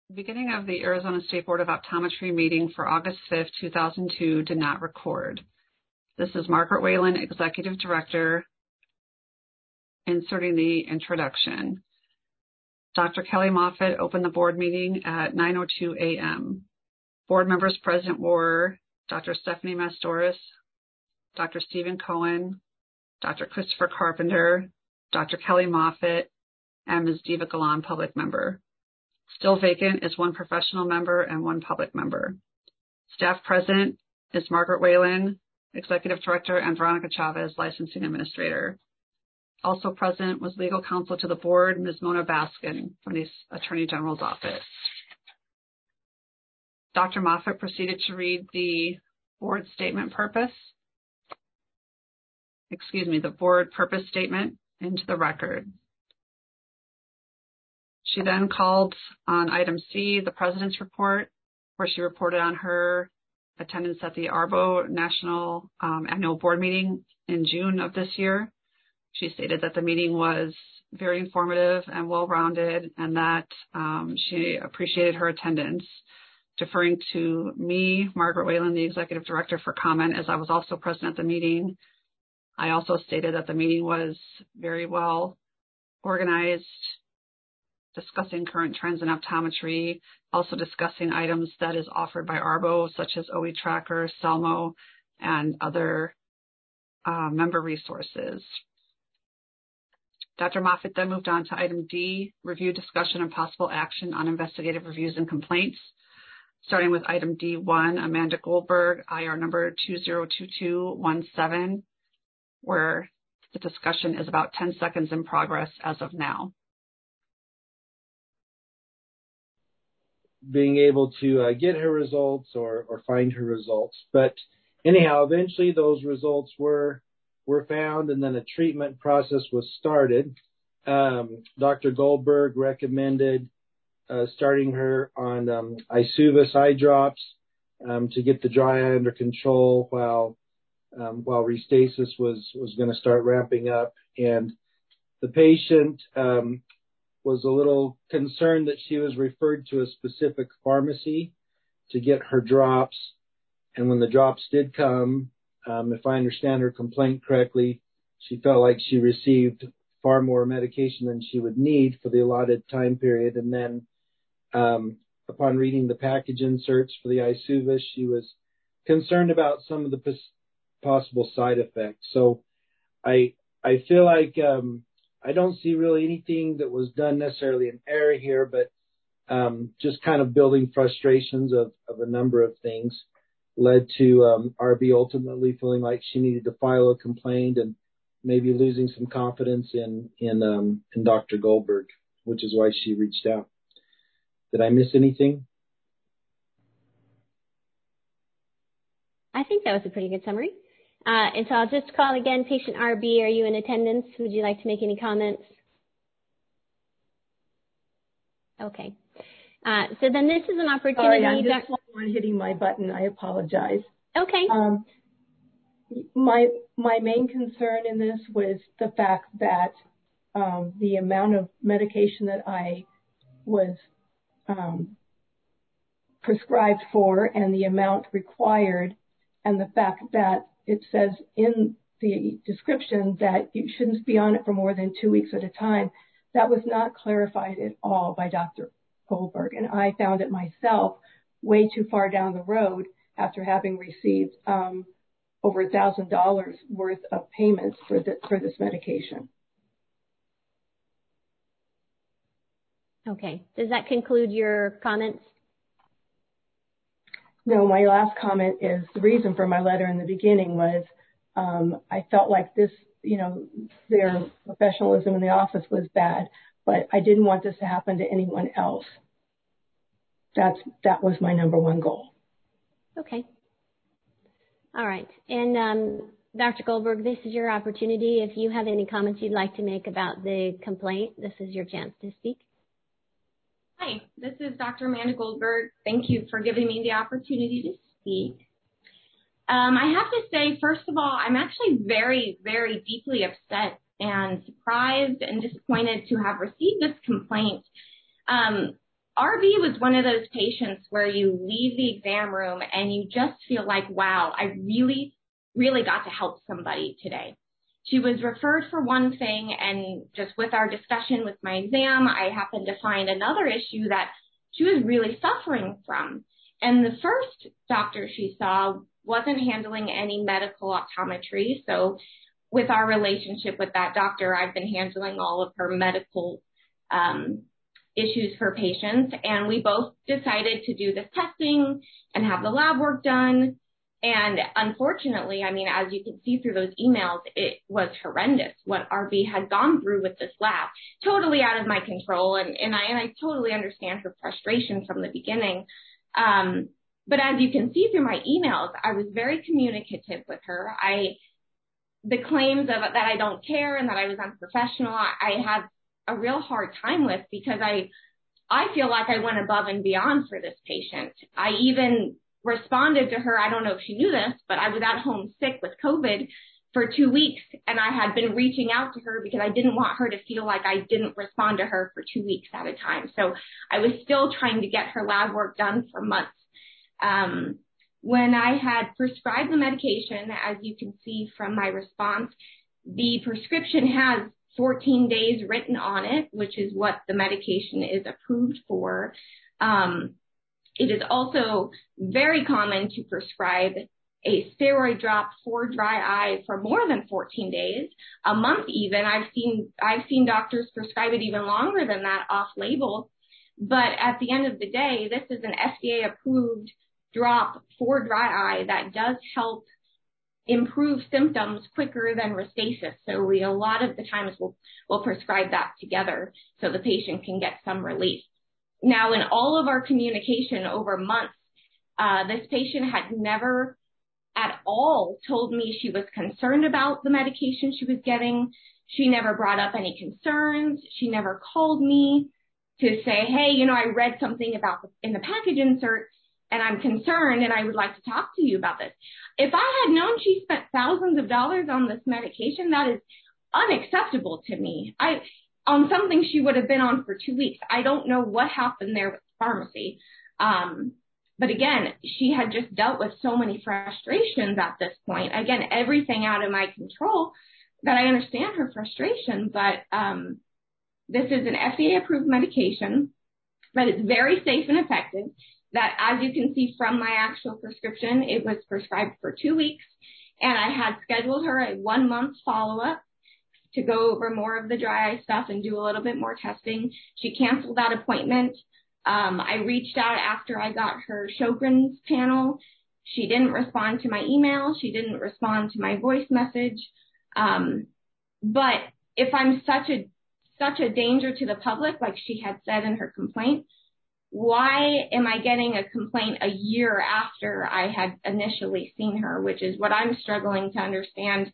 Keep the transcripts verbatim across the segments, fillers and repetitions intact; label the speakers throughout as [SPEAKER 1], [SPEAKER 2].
[SPEAKER 1] The beginning of the Arizona State Board of Optometry meeting for August fifth, two thousand two did not record. This is Margaret Whalen, Executive Director, inserting the introduction. Doctor Kelly Moffitt opened the board meeting at nine oh two a m Board members present were Doctor Stephanie Mastoris, Doctor Stephen Cohen, Doctor Christopher Carpenter, Doctor Kelly Moffitt, and Miz Diva Galan, public member. Still vacant is one professional member and one public member. Staff present is Margaret Whalen, Executive Director, and Veronica Chavez, Licensing Administrator. Also present was legal counsel to the board, Miz Mona Baskin from the Attorney General's office. Doctor Moffitt proceeded to read the board statement purpose, excuse me, the board purpose statement into the record. She then called on item C, the President's report, where she reported on her attendance at the ARBO National um, Annual Board meeting in June of this year. She stated that the meeting was very informative and well-rounded, and that um, she appreciated her attendance. Deferring to me, Margaret Whalen, the Executive Director, for comment, as I was also present at the meeting. I also stated that the meeting was very well organized, discussing current trends in optometry, also discussing items that is offered by ARBO, such as O E Tracker, Selmo, and other uh, member resources. Doctor Moffitt then moved on to item D, review, discussion, and possible action on investigative reviews and complaints. Starting with item D one, Amanda Goldberg, I R number two zero two two one seven, where the discussion is about ten seconds in progress as of now.
[SPEAKER 2] Being able to uh, get her results or, or find her results. But anyhow, eventually those results were were found, and then a treatment process was started. Um, Doctor Goldberg recommended uh, starting her on um, Isuvas eye drops um, to get the dry eye under control while um, while Restasis was, was going to start ramping up. And the patient um, was a little concerned that she was referred to a specific pharmacy to get her drops. And when the drops did come, um, if I understand her complaint correctly, she felt like she received far more medication than she would need for the allotted time period. And then um, upon reading the package inserts for the Isuvas, she was concerned about some of the pos- possible side effects. So I I feel like um, I don't see really anything that was done necessarily in error here, but um, just kind of building frustrations of, of a number of things led to um, R B ultimately feeling like she needed to file a complaint and maybe losing some confidence in in, um, in Doctor Goldberg, which is why she reached out. Did I miss anything?
[SPEAKER 3] I think that was a pretty good summary. Uh, and so I'll just call again, patient R B, are you in attendance? Would you like to make any comments? Okay. Uh, so then this is an opportunity.
[SPEAKER 4] Sorry, I'm just one hitting my button. I apologize.
[SPEAKER 3] Okay.
[SPEAKER 4] Um, my my main concern in this was the fact that um, the amount of medication that I was um, prescribed for and the amount required, and the fact that it says in the description that you shouldn't be on it for more than two weeks at a time. That was not clarified at all by Doctor Goldberg, and I found it myself way too far down the road after having received um, over a thousand dollars worth of payments for the, for this medication.
[SPEAKER 3] Okay. Does that conclude your comments?
[SPEAKER 4] No, my last comment is the reason for my letter in the beginning was um, I felt like this, you know, their professionalism in the office was bad, but I didn't want this to happen to anyone else. That's, that was my number one goal.
[SPEAKER 3] Okay. All right. And um, Doctor Goldberg, this is your opportunity. If you have any comments you'd like to make about the complaint, this is your chance to speak.
[SPEAKER 5] Hi, this is Doctor Amanda Goldberg. Thank you for giving me the opportunity to speak. Um, I have to say, first of all, I'm actually very, very deeply upset and surprised and disappointed to have received this complaint. Um, R B was one of those patients where you leave the exam room and you just feel like, wow, I really, really got to help somebody today. She was referred for one thing, and just with our discussion with my exam, I happened to find another issue that she was really suffering from. And the first doctor she saw wasn't handling any medical optometry. So with our relationship with that doctor, I've been handling all of her medical um, issues for patients. And we both decided to do this testing and have the lab work done. And unfortunately, I mean, as you can see through those emails, it was horrendous what R B had gone through with this lab. Totally out of my control. And, and, I, and I totally understand her frustration from the beginning. Um, but as you can see through my emails, I was very communicative with her. I, the claims of that I don't care and that I was unprofessional, I, I have a real hard time with, because I, I feel like I went above and beyond for this patient. I even responded to her. I don't know if she knew this, but I was at home sick with COVID for two weeks, and I had been reaching out to her because I didn't want her to feel like I didn't respond to her for two weeks at a time. So I was still trying to get her lab work done for months. Um, when I had prescribed the medication, as you can see from my response, the prescription has fourteen days written on it, which is what the medication is approved for. Um, it is also very common to prescribe a steroid drop for dry eye for more than fourteen days, a month even. I've seen, I've seen doctors prescribe it even longer than that off label. But at the end of the day, this is an F D A approved drop for dry eye that does help improve symptoms quicker than Restasis. So we, a lot of the times we'll, we'll prescribe that together so the patient can get some relief. Now, in all of our communication over months, uh, this patient had never at all told me she was concerned about the medication she was getting. She never brought up any concerns. She never called me to say, hey, you know, I read something about the, in the package insert, and I'm concerned, and I would like to talk to you about this. If I had known she spent thousands of dollars on this medication, that is unacceptable to me. I, on something she would have been on for two weeks. I don't know what happened there with the pharmacy. Um, but again, she had just dealt with so many frustrations at this point. Again, everything out of my control, that I understand her frustration, but um, this is an F D A-approved medication that is very safe and effective, that, as you can see from my actual prescription, it was prescribed for two weeks, and I had scheduled her a one-month follow-up to go over more of the dry eye stuff and do a little bit more testing. She canceled that appointment. Um, I reached out after I got her Sjogren's panel. She didn't respond to my email. She didn't respond to my voice message. Um, but if I'm such a such a danger to the public, like she had said in her complaint, why am I getting a complaint a year after I had initially seen her, which is what I'm struggling to understand,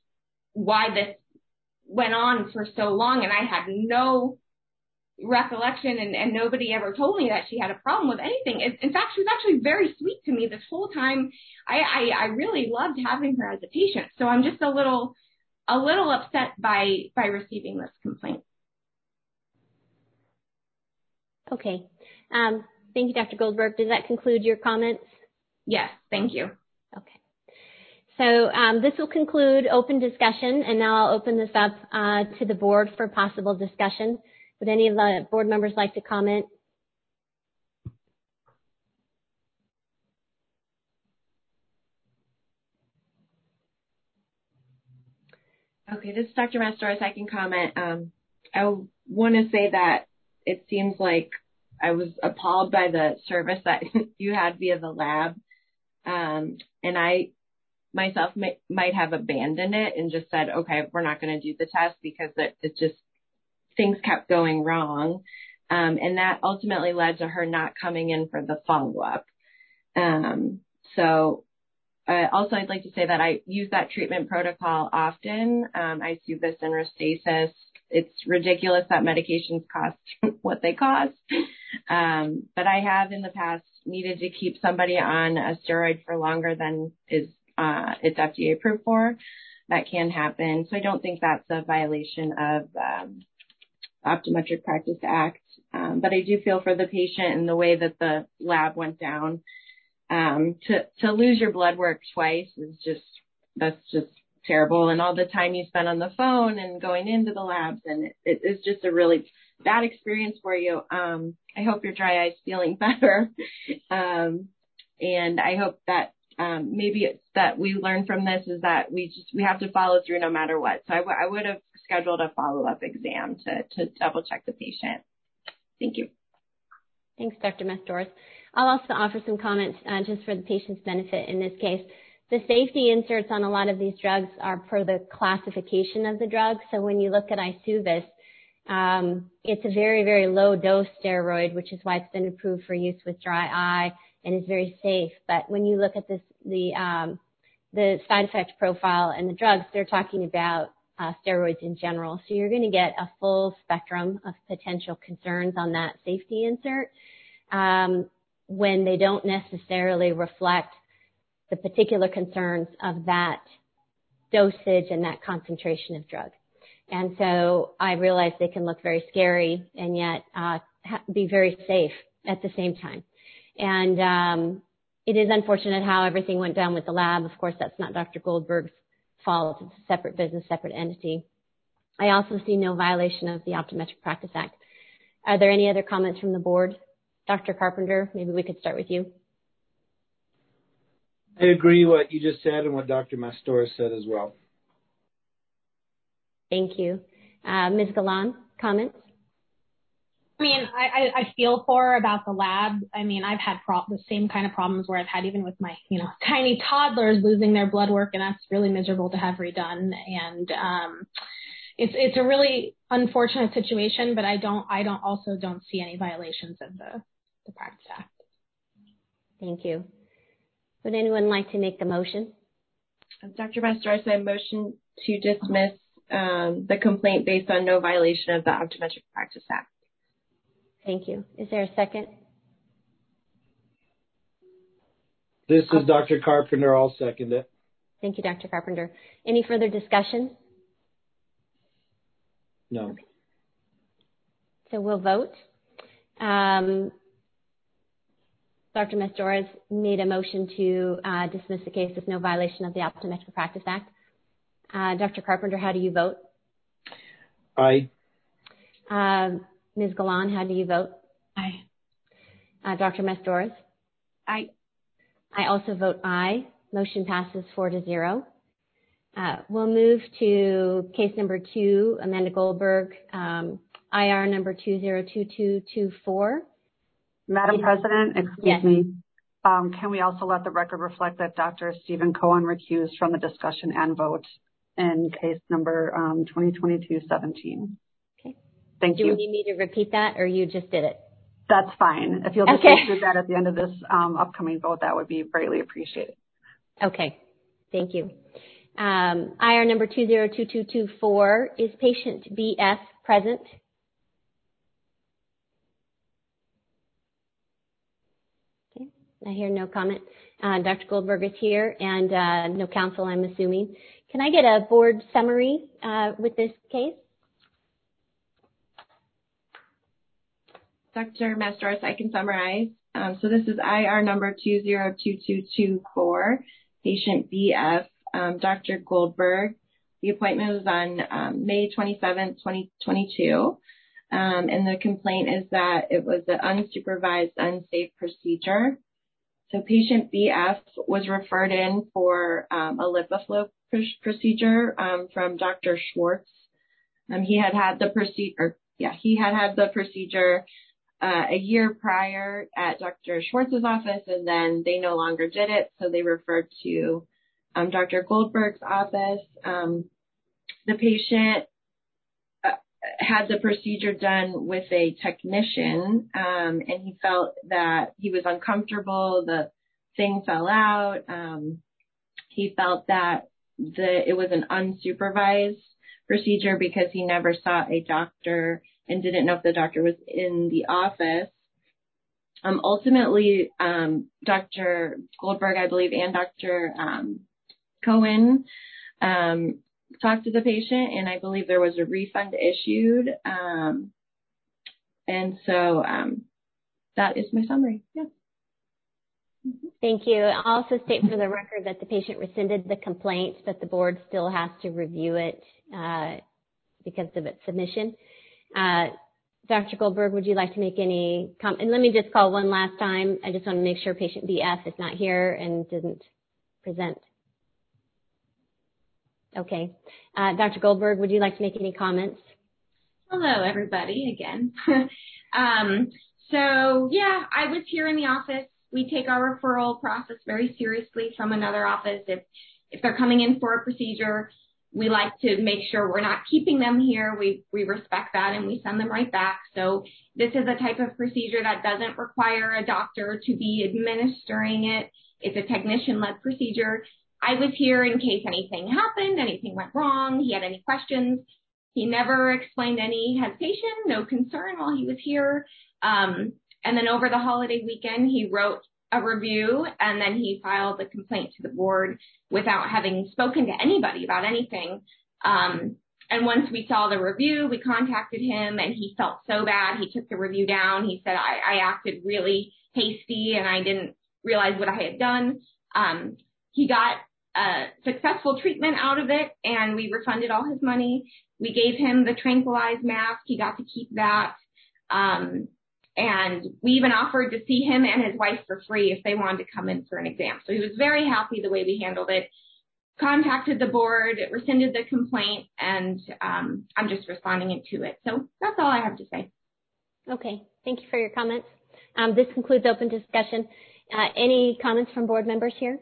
[SPEAKER 5] why this went on for so long, and I had no recollection, and, and nobody ever told me that she had a problem with anything. In fact, she was actually very sweet to me this whole time. I, I, I really loved having her as a patient. So I'm just a little, a little upset by, by receiving this complaint.
[SPEAKER 3] Okay. Um, thank you, Doctor Goldberg. Does that conclude your comments?
[SPEAKER 5] Yes, thank you.
[SPEAKER 3] Okay. So um, this will conclude open discussion, and now I'll open this up uh, to the board for possible discussion. Would any of the board members like to comment?
[SPEAKER 6] Okay, this is Doctor Masters. I can comment. Um, I want to say that it seems like I was appalled by the service that you had via the lab. Um, and I myself may, might have abandoned it and just said, okay, we're not going to do the test because it, it just, things kept going wrong. Um, and that ultimately led to her not coming in for the follow-up. Um, so uh, also I'd like to say that I use that treatment protocol often. Um, I see this in Restasis. It's ridiculous that medications cost what they cost. Um, but I have in the past needed to keep somebody on a steroid for longer than is uh, it's F D A approved for. That can happen. So I don't think that's a violation of um, Optometric Practice Act. Um, but I do feel for the patient and the way that the lab went down. Um, to, to lose your blood work twice is just, that's just terrible. And all the time you spend on the phone and going into the labs, and it, it is just a really bad experience for you. Um, I hope your dry eye's feeling better. um, and I hope that um, maybe it's that we learn from this is that we just, we have to follow through no matter what. So I, w- I would have scheduled a follow-up exam to, to double check the patient. Thank you.
[SPEAKER 3] Thanks, Doctor Mastores. I'll also offer some comments uh, just for the patient's benefit in this case. The safety inserts on a lot of these drugs are per the classification of the drug. So when you look at Isuvis, um, it's a very, very low dose steroid, which is why it's been approved for use with dry eye and is very safe. But when you look at this, the um, the side effect profile and the drugs, they're talking about uh, steroids in general. So you're going to get a full spectrum of potential concerns on that safety insert um, when they don't necessarily reflect the particular concerns of that dosage and that concentration of drug. And so I realize they can look very scary and yet uh, ha- be very safe at the same time. And um, it is unfortunate how everything went down with the lab. Of course, that's not Doctor Goldberg's fault. It's a separate business, separate entity. I also see no violation of the Optometric Practice Act. Are there any other comments from the board? Doctor Carpenter, maybe we could start with you.
[SPEAKER 2] I agree what you just said and what Doctor Mastores said as well.
[SPEAKER 3] Thank you. Uh, Miz Galan, comments?
[SPEAKER 7] I mean, I, I, I feel for her about the lab. I mean, I've had pro- the same kind of problems where I've had even with my, you know, tiny toddlers losing their blood work, and that's really miserable to have redone. And um, it's it's a really unfortunate situation, but I don't I don't also don't see any violations of the the Practice Act.
[SPEAKER 3] Thank you. Would anyone like to make the motion?
[SPEAKER 6] Doctor Mastores, I motion to dismiss um, the complaint based on no violation of the Optometric Practice Act.
[SPEAKER 3] Thank you. Is there a second?
[SPEAKER 2] This is Doctor Carpenter. I'll second it.
[SPEAKER 3] Thank you, Doctor Carpenter. Any further discussion?
[SPEAKER 2] No.
[SPEAKER 3] So we'll vote. Um, Doctor Mastores made a motion to uh, dismiss the case with no violation of the Optometric Practice Act. Uh, Doctor Carpenter, how do you vote?
[SPEAKER 2] Aye.
[SPEAKER 3] Uh, Miz Galan, how do you vote?
[SPEAKER 7] Aye.
[SPEAKER 3] Uh, Doctor Mastores?
[SPEAKER 6] Aye.
[SPEAKER 3] I also vote aye. Motion passes four to zero. Uh, we'll move to case number two, Amanda Goldberg, um, I R number two zero two two two four.
[SPEAKER 1] Madam President, excuse
[SPEAKER 3] yes.
[SPEAKER 1] me, um, can we also let the record reflect that Doctor Stephen Cohen recused from the discussion and vote in case number um, twenty twenty-two seventeen?
[SPEAKER 3] Okay.
[SPEAKER 1] Thank
[SPEAKER 3] Do
[SPEAKER 1] you.
[SPEAKER 3] Do we need me to repeat that, or you just did it?
[SPEAKER 1] That's fine. If you'll just
[SPEAKER 3] okay.
[SPEAKER 1] include that at the end of this um, upcoming vote, that would be greatly appreciated.
[SPEAKER 3] Okay. Thank you. Um, I R number two zero two two two four, is patient B F present? Okay. I hear no comment. Uh, Doctor Goldberg is here, and uh, no counsel, I'm assuming. Can I get a board summary uh, with this case?
[SPEAKER 6] Doctor Mastores, I can summarize. Um, so this is I R number two zero two two two four, patient B F, um, Doctor Goldberg. The appointment was on um, May twenty-seventh, twenty twenty-two, um, and the complaint is that it was an unsupervised, unsafe procedure. So patient B F was referred in for um, a LipiFlow pr- procedure um, from Doctor Schwartz. Um, he had had the procedure, yeah, he had had the procedure Uh, a year prior at Doctor Schwartz's office, and then they no longer did it, so they referred to um, Doctor Goldberg's office. Um, the patient uh, had the procedure done with a technician, um, and he felt that he was uncomfortable, the thing fell out. Um, he felt that the it was an unsupervised procedure because he never saw a doctor and didn't know if the doctor was in the office. Um, ultimately, um, Doctor Goldberg, I believe, and Doctor Um, Cohen um, talked to the patient, and I believe there was a refund issued. Um, and so um, that is my summary. Yeah.
[SPEAKER 3] Thank you. I'll also state for the record that the patient rescinded the complaint, but the board still has to review it uh, because of its submission. Uh, Doctor Goldberg, would you like to make any comment? And let me just call one last time. I just want to make sure patient B F is not here and didn't present. Okay. Uh, Doctor Goldberg, would you like to make any comments?
[SPEAKER 5] Hello, everybody, again. um, so, yeah, I was here in the office. We take our referral process very seriously from another office. If, if they're coming in for a procedure, we like to make sure we're not keeping them here. We, we respect that and we send them right back. So this is a type of procedure that doesn't require a doctor to be administering it. It's a technician-led procedure. I was here in case anything happened, anything went wrong, he had any questions. He never explained any hesitation, no concern while he was here. Um, and then over the holiday weekend, he wrote a review and then he filed a complaint to the board without having spoken to anybody about anything. Um, and once we saw the review, we contacted him and he felt so bad. He took the review down. He said, I, I acted really hasty and I didn't realize what I had done. Um, he got a successful treatment out of it and we refunded all his money. We gave him the tranquilized mask. He got to keep that. Um, and we even offered to see him and his wife for free if they wanted to come in for an exam. So he was very happy the way we handled it. Contacted the board, rescinded the complaint, and um, I'm just responding to it. So that's all I have to say.
[SPEAKER 3] Okay. Thank you for your comments. Um, this concludes open discussion. Uh, any comments from board members here?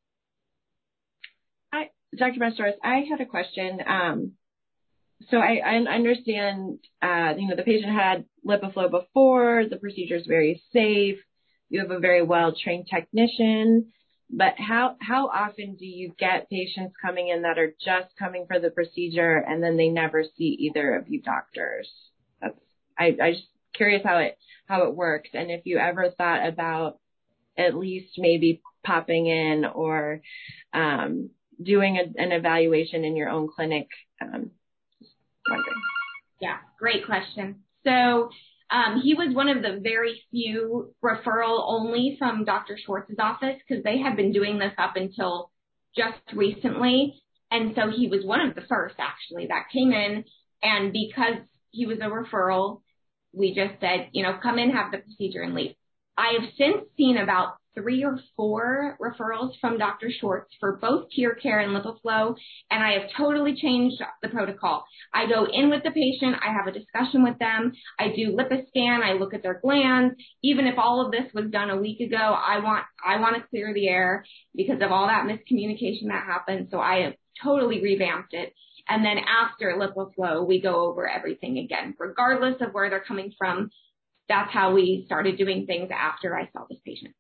[SPEAKER 6] I, Doctor Masters, I had a question. Um, so I, I understand, uh, you know, the patient had LipiFlow before. The procedure is very safe. You have a very well-trained technician. But how how often do you get patients coming in that are just coming for the procedure and then they never see either of you doctors? That's I I just curious how it how it works, and if you ever thought about at least maybe popping in or um, doing a, an evaluation in your own clinic. Um, just wondering.
[SPEAKER 5] Yeah, great question. So. Um, he was one of the very few referral only from Doctor Schwartz's office because they had been doing this up until just recently. And so he was one of the first actually that came in. And because he was a referral, we just said, you know, come in, have the procedure and leave. I have since seen about three or four referrals from Doctor Schwartz for both TearCare and LipiFlow, and I have totally changed the protocol. I go in with the patient, I have a discussion with them, I do LipiScan, I look at their glands. Even if all of this was done a week ago, I want I want to clear the air because of all that miscommunication that happened, so I have totally revamped it. And then after LipiFlow, we go over everything again, regardless of where they're coming from. That's how we started doing things after I saw this patient.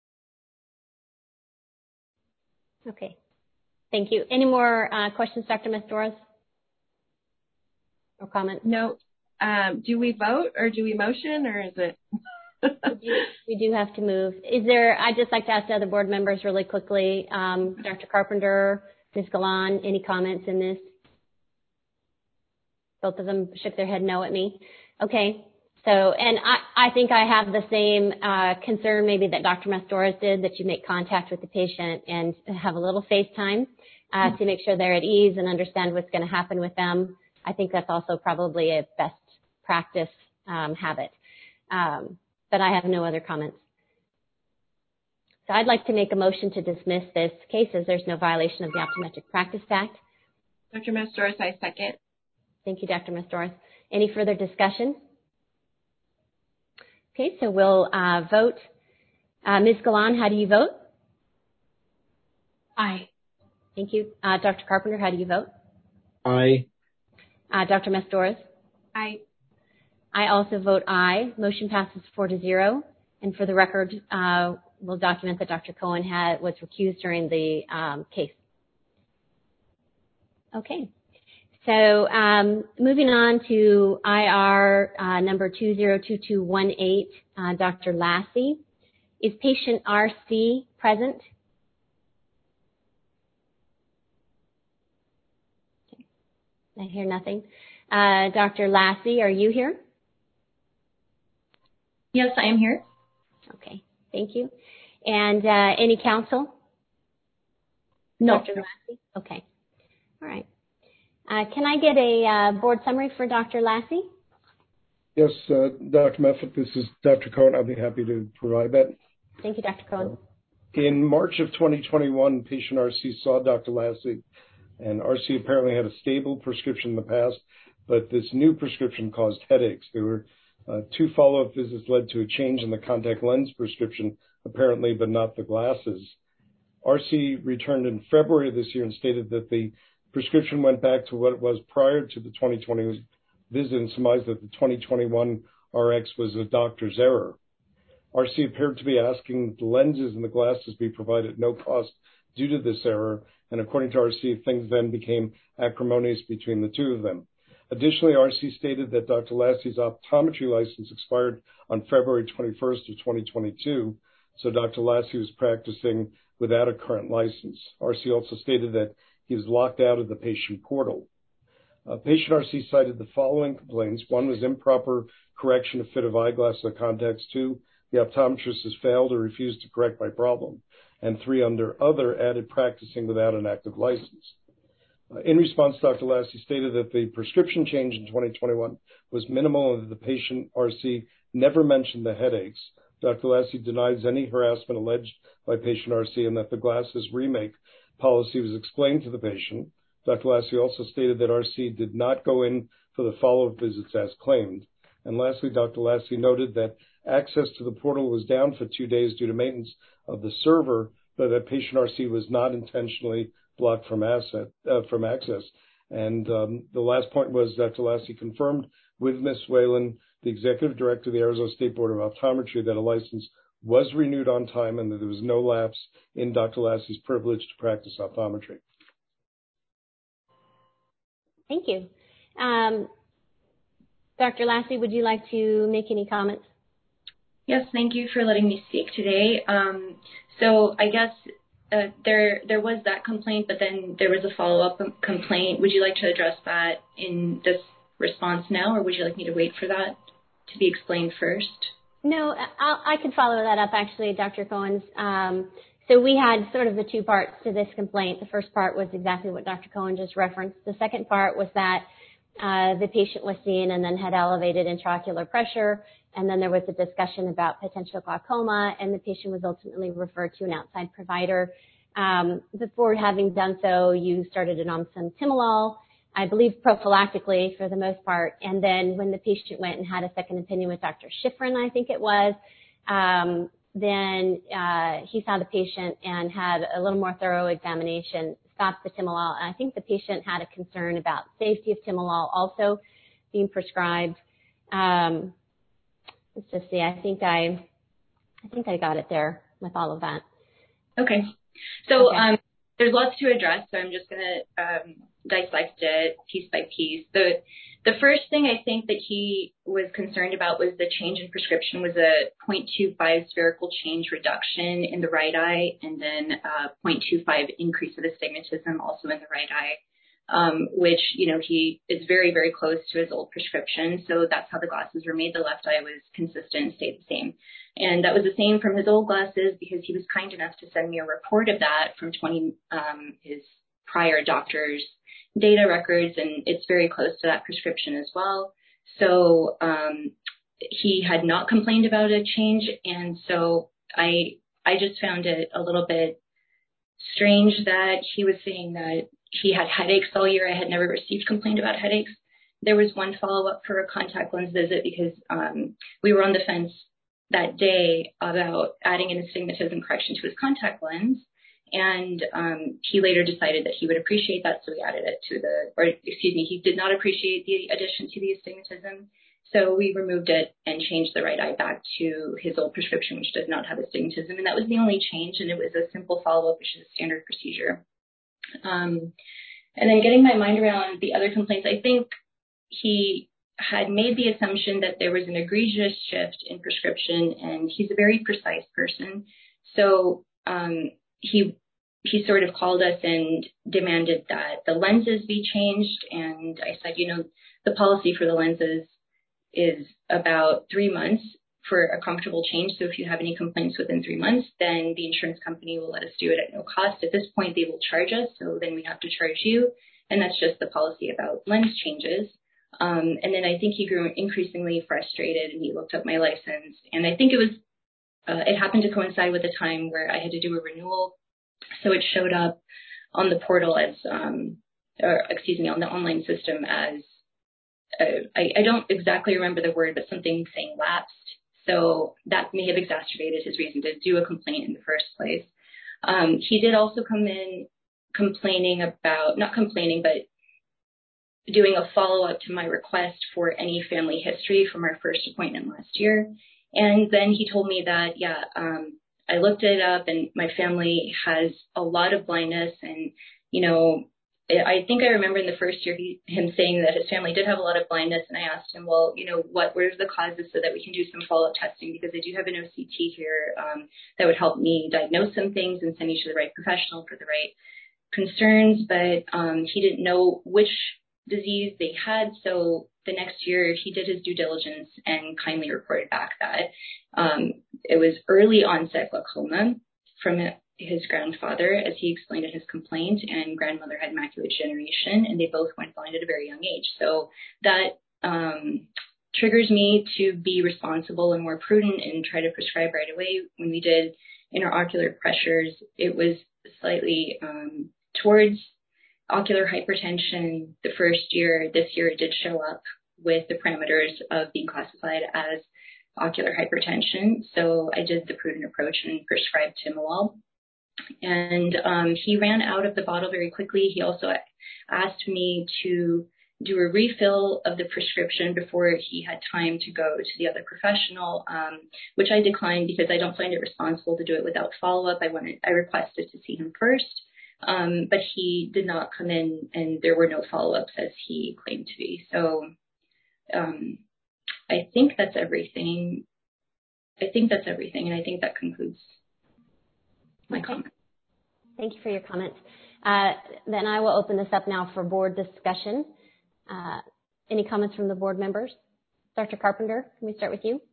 [SPEAKER 3] Okay. Thank you. Any more uh, questions, Doctor Mastores? Or comments?
[SPEAKER 6] No. Um, do we vote or do we motion or is it?
[SPEAKER 3] we, do, we do have to move. Is there, I'd just like to ask the other board members really quickly. Um, Doctor Carpenter, Miz Galan, any comments in this? Both of them shook their head no at me. Okay. So, and I, I think I have the same uh, concern maybe that Doctor Mastores did, that you make contact with the patient and have a little FaceTime uh, mm-hmm. to make sure they're at ease and understand what's going to happen with them. I think that's also probably a best practice um, habit. Um, but I have no other comments. So I'd like to make a motion to dismiss this case as there's no violation of the Optometric Practice Act.
[SPEAKER 6] Doctor Mastores, I second.
[SPEAKER 3] Thank you, Doctor Mastores. Any further discussion? Okay, so we'll uh, vote. Uh, Miz Galan, how do you vote?
[SPEAKER 7] Aye.
[SPEAKER 3] Thank you. Uh, Doctor Carpenter, how do you vote?
[SPEAKER 2] Aye.
[SPEAKER 3] Uh, Doctor Mastores?
[SPEAKER 6] Aye.
[SPEAKER 3] I also vote aye. Motion passes four to zero. And for the record, uh, we'll document that Doctor Cohen had, was recused during the um, case. Okay. So um, moving on to I R uh, number two zero two two one eight, uh, Doctor Lassie. Is patient R C present? Okay. I hear nothing. Uh, Doctor Lassie, are you here?
[SPEAKER 5] Yes, I am here.
[SPEAKER 3] Okay, thank you. And uh, any counsel?
[SPEAKER 5] No.
[SPEAKER 3] Doctor Lassie? Okay. All right. Uh, can I get a uh, board summary for Doctor Lassie?
[SPEAKER 8] Yes, uh, Doctor Meffett, this is Doctor Cohen. I'll be happy to provide that.
[SPEAKER 3] Thank you, Doctor Cohen.
[SPEAKER 8] Uh, in March of twenty twenty-one, patient R C saw Doctor Lassie, and R C apparently had a stable prescription in the past, but this new prescription caused headaches. There were uh, two follow-up visits led to a change in the contact lens prescription, apparently, but not the glasses. R C returned in February of this year and stated that the prescription went back to what it was prior to the twenty twenty visit and surmised that the twenty twenty-one R X was a doctor's error. R C appeared to be asking the lenses and the glasses be provided at no cost due to this error, and according to R C, things then became acrimonious between the two of them. Additionally, R C stated that Doctor Lassie's optometry license expired on February twenty-first of twenty twenty-two, so Doctor Lassie was practicing without a current license. R C also stated that he was locked out of the patient portal. Uh, patient R C cited the following complaints. One was improper correction of fit of eyeglasses or contacts. Two, the optometrist has failed or refused to correct my problem. And three, under other, added practicing without an active license. Uh, in response, Doctor Lassie stated that the prescription change in twenty twenty-one was minimal and that the patient R C never mentioned the headaches. Doctor Lassie denies any harassment alleged by patient R C and that the glasses remake policy was explained to the patient. Doctor Lassie also stated that R C did not go in for the follow-up visits as claimed. And lastly, Doctor Lassie noted that access to the portal was down for two days due to maintenance of the server, but that patient R C was not intentionally blocked from, asset, uh, from access. And um, the last point was Doctor Lassie confirmed with Miz Whalen, the Executive Director of the Arizona State Board of Optometry, that a license was renewed on time and that there was no lapse in Doctor Lassie's privilege to practice optometry.
[SPEAKER 3] Thank you. Um, Doctor Lassie, would you like to make any comments?
[SPEAKER 5] Yes, thank you for letting me speak today. Um, so I guess uh, there there was that complaint, but then there was a follow-up complaint. Would you like to address that in this response now, or would you like me to wait for that to be explained first?
[SPEAKER 3] No, I'll, I could follow that up, actually, Doctor Cohen's. Um, so we had sort of the two parts to this complaint. The first part was exactly what Doctor Cohen just referenced. The second part was that uh, the patient was seen and then had elevated intraocular pressure, and then there was a discussion about potential glaucoma, and the patient was ultimately referred to an outside provider. Um, before having done so, you started it on some timolol, I believe prophylactically for the most part, and then when the patient went and had a second opinion with Doctor Schifrin, I think it was, um, then uh, he saw the patient and had a little more thorough examination, stopped the timolol, and I think the patient had a concern about safety of timolol also being prescribed. Um, let's just see. I think I, I think I got it there with all of that.
[SPEAKER 5] Okay. So
[SPEAKER 3] okay.
[SPEAKER 5] Um, there's lots to address, so I'm just going to um, dissect it piece by piece. The the first thing I think that he was concerned about was the change in prescription was a zero point two five spherical change reduction in the right eye, and then a zero point two five increase of astigmatism also in the right eye, um, which, you know, he is very, very close to his old prescription. So that's how the glasses were made. The left eye was consistent, stayed the same. And that was the same from his old glasses because he was kind enough to send me a report of that from twenty um, his prior doctor's data records, and it's very close to that prescription as well. So um, he had not complained about a change, and so I I just found it a little bit strange that he was saying that he had headaches all year. I had never received complaint about headaches. There was one follow-up for a contact lens visit because um, we were on the fence that day about adding an astigmatism correction to his contact lens. And um, he later decided that he would appreciate that, so we added it to the, or excuse me, he did not appreciate the addition to the astigmatism. So we removed it and changed the right eye back to his old prescription, which does not have astigmatism. And that was the only change, and it was a simple follow-up, which is a standard procedure. Um, and then getting my mind around the other complaints, I think he had made the assumption that there was an egregious shift in prescription, and he's a very precise person. So um, he
[SPEAKER 9] he sort of called us and demanded that the lenses be changed. And I said, you know, the policy for the lenses is about three months for a comfortable change. So if you have any complaints within three months, then the insurance company will let us do it at no cost. At this point, they will charge us, so then we have to charge you. And that's just the policy about lens changes. Um, and then I think he grew increasingly frustrated, and he looked up my license. And I think it was, uh, it happened to coincide with a time where I had to do a renewal. So it showed up on the portal as, um, or excuse me, on the online system as, uh, I, I don't exactly remember the word, but something saying lapsed. So that may have exacerbated his reason to do a complaint in the first place. Um, he did also come in complaining about, not complaining, but doing a follow-up to my request for any family history from our first appointment last year. And then he told me that, yeah, um, I looked it up and my family has a lot of blindness. And, you know, I think I remember in the first year he, him saying that his family did have a lot of blindness. And I asked him, well, you know, what, what are the causes so that we can do some follow-up testing? Because I do have an O C T here um, that would help me diagnose some things and send you to the right professional for the right concerns. But um, he didn't know which disease they had. So the next year he did his due diligence and kindly reported back that um, it was early onset glaucoma from his grandfather, as he explained in his complaint, and grandmother had macular degeneration, and they both went blind at a very young age. So that um, triggers me to be responsible and more prudent and try to prescribe right away. When we did intraocular pressures, it was slightly um, towards ocular hypertension the first year. This year it did show up with the parameters of being classified as ocular hypertension. So I did the prudent approach and prescribed Timolol. And um, he ran out of the bottle very quickly. He also asked me to do a refill of the prescription before he had time to go to the other professional, um, which I declined because I don't find it responsible to do it without follow-up. I wanted, I requested to see him first, um, but he did not come in, and there were no follow-ups as he claimed to be. So um, I think that's everything. I think that's everything, and I think that concludes my comment.
[SPEAKER 3] Thank you for your comments. Uh, then I will open this up now for board discussion. Uh, any comments from the board members? Doctor Carpenter, can we start with you?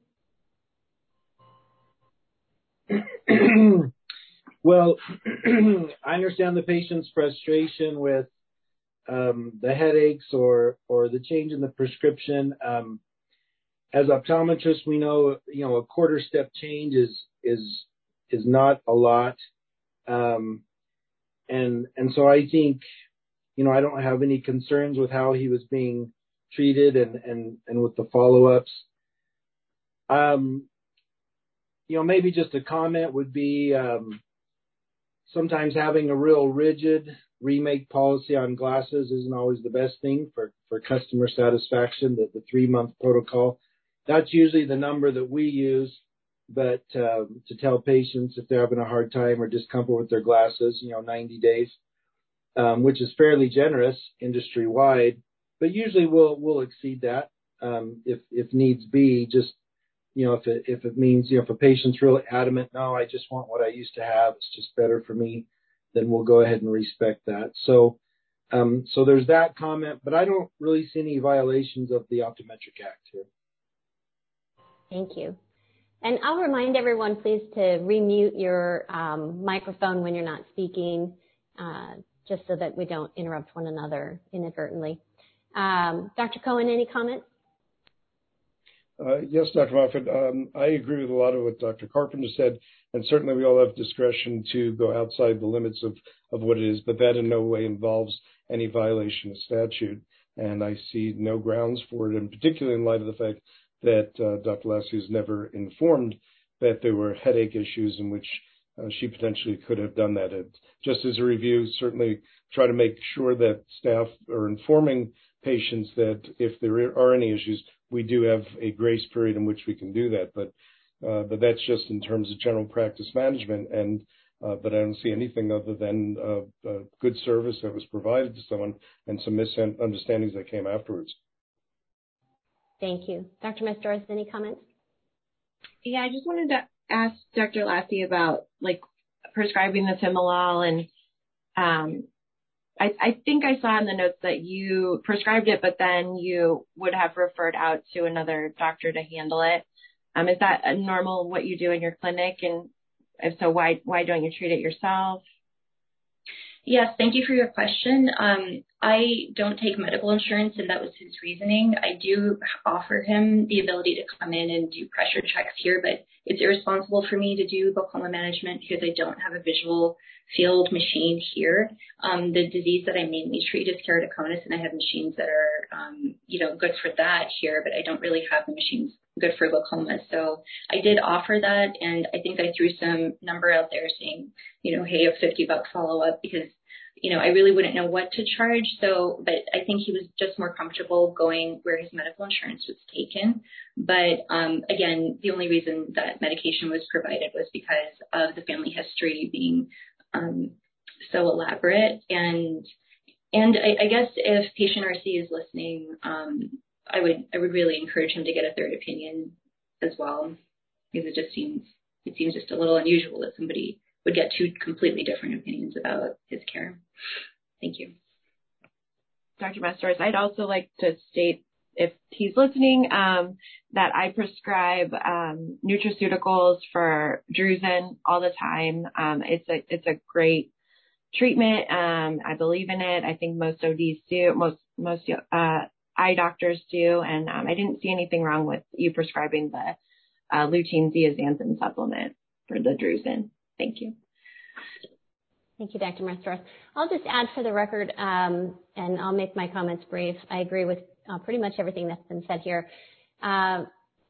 [SPEAKER 2] Well, I understand the patient's frustration with um, the headaches or or the change in the prescription. Um, as optometrists, we know you know a quarter step change is is is not a lot, um, and and so I think you know I don't have any concerns with how he was being treated and and and with the follow-ups. Um, you know, maybe just a comment would be. Um, Sometimes having a real rigid remake policy on glasses isn't always the best thing for, for customer satisfaction, the, the three-month protocol. That's usually the number that we use, but um, to tell patients if they're having a hard time or discomfort with their glasses, you know, ninety days, um, which is fairly generous industry-wide, but usually we'll, we'll exceed that um, if, if needs be, just You know, if it, if it means, you know, if a patient's really adamant, no, I just want what I used to have, it's just better for me, then we'll go ahead and respect that. So, um, so there's that comment, but I don't really see any violations of the Optometric Act here.
[SPEAKER 3] Thank you. And I'll remind everyone, please, to remute your um, microphone when you're not speaking, uh, just so that we don't interrupt one another inadvertently. Um, Doctor Cohen, any comments?
[SPEAKER 8] Uh, yes, Doctor Moffitt, um, I agree with a lot of what Doctor Carpenter said, and certainly we all have discretion to go outside the limits of, of what it is, but that in no way involves any violation of statute, and I see no grounds for it, and particularly in light of the fact that uh, Doctor Lassie has never informed that there were headache issues in which uh, she potentially could have done that. And just as a review, certainly try to make sure that staff are informing patients that if there are any issues, we do have a grace period in which we can do that, but uh, but that's just in terms of general practice management. And uh, but I don't see anything other than uh, uh, good service that was provided to someone and some misunderstandings that came afterwards.
[SPEAKER 3] Thank you, Doctor Mestores. Any comments?
[SPEAKER 6] Yeah, I just wanted to ask Doctor Lassie about like prescribing the Timolol and um, I, I think I saw in the notes that you prescribed it, but then you would have referred out to another doctor to handle it. Um, is that a normal what you do in your clinic? And if so, why why don't you treat it yourself?
[SPEAKER 9] Yes, thank you for your question. Um, I don't take medical insurance, and that was his reasoning. I do offer him the ability to come in and do pressure checks here, but it's irresponsible for me to do glaucoma management because I don't have a visual field machine here. Um, the disease that I mainly treat is keratoconus, and I have machines that are, um, you know, good for that here, but I don't really have the machines good for glaucoma. So I did offer that, and I think I threw some number out there saying, you know, hey, a fifty buck follow-up, because you know, I really wouldn't know what to charge. So, but I think he was just more comfortable going where his medical insurance was taken. But um, again, the only reason that medication was provided was because of the family history being um, so elaborate. And and I, I guess if patient R C is listening, um, I would I would really encourage him to get a third opinion as well, because it just seems it seems just a little unusual that somebody would get two completely different opinions about his care. Thank you.
[SPEAKER 6] Doctor Masters, I'd also like to state, if he's listening, um, that I prescribe um, nutraceuticals for drusen all the time. Um, it's a it's a great treatment. Um, I believe in it. I think most O Ds do, most most uh, eye doctors do, and um, I didn't see anything wrong with you prescribing the uh, lutein zeaxanthin supplement for the drusen. Thank you.
[SPEAKER 3] Thank you, Doctor Masters. I'll just add for the record, um, and I'll make my comments brief. I agree with uh, pretty much everything that's been said here. Uh,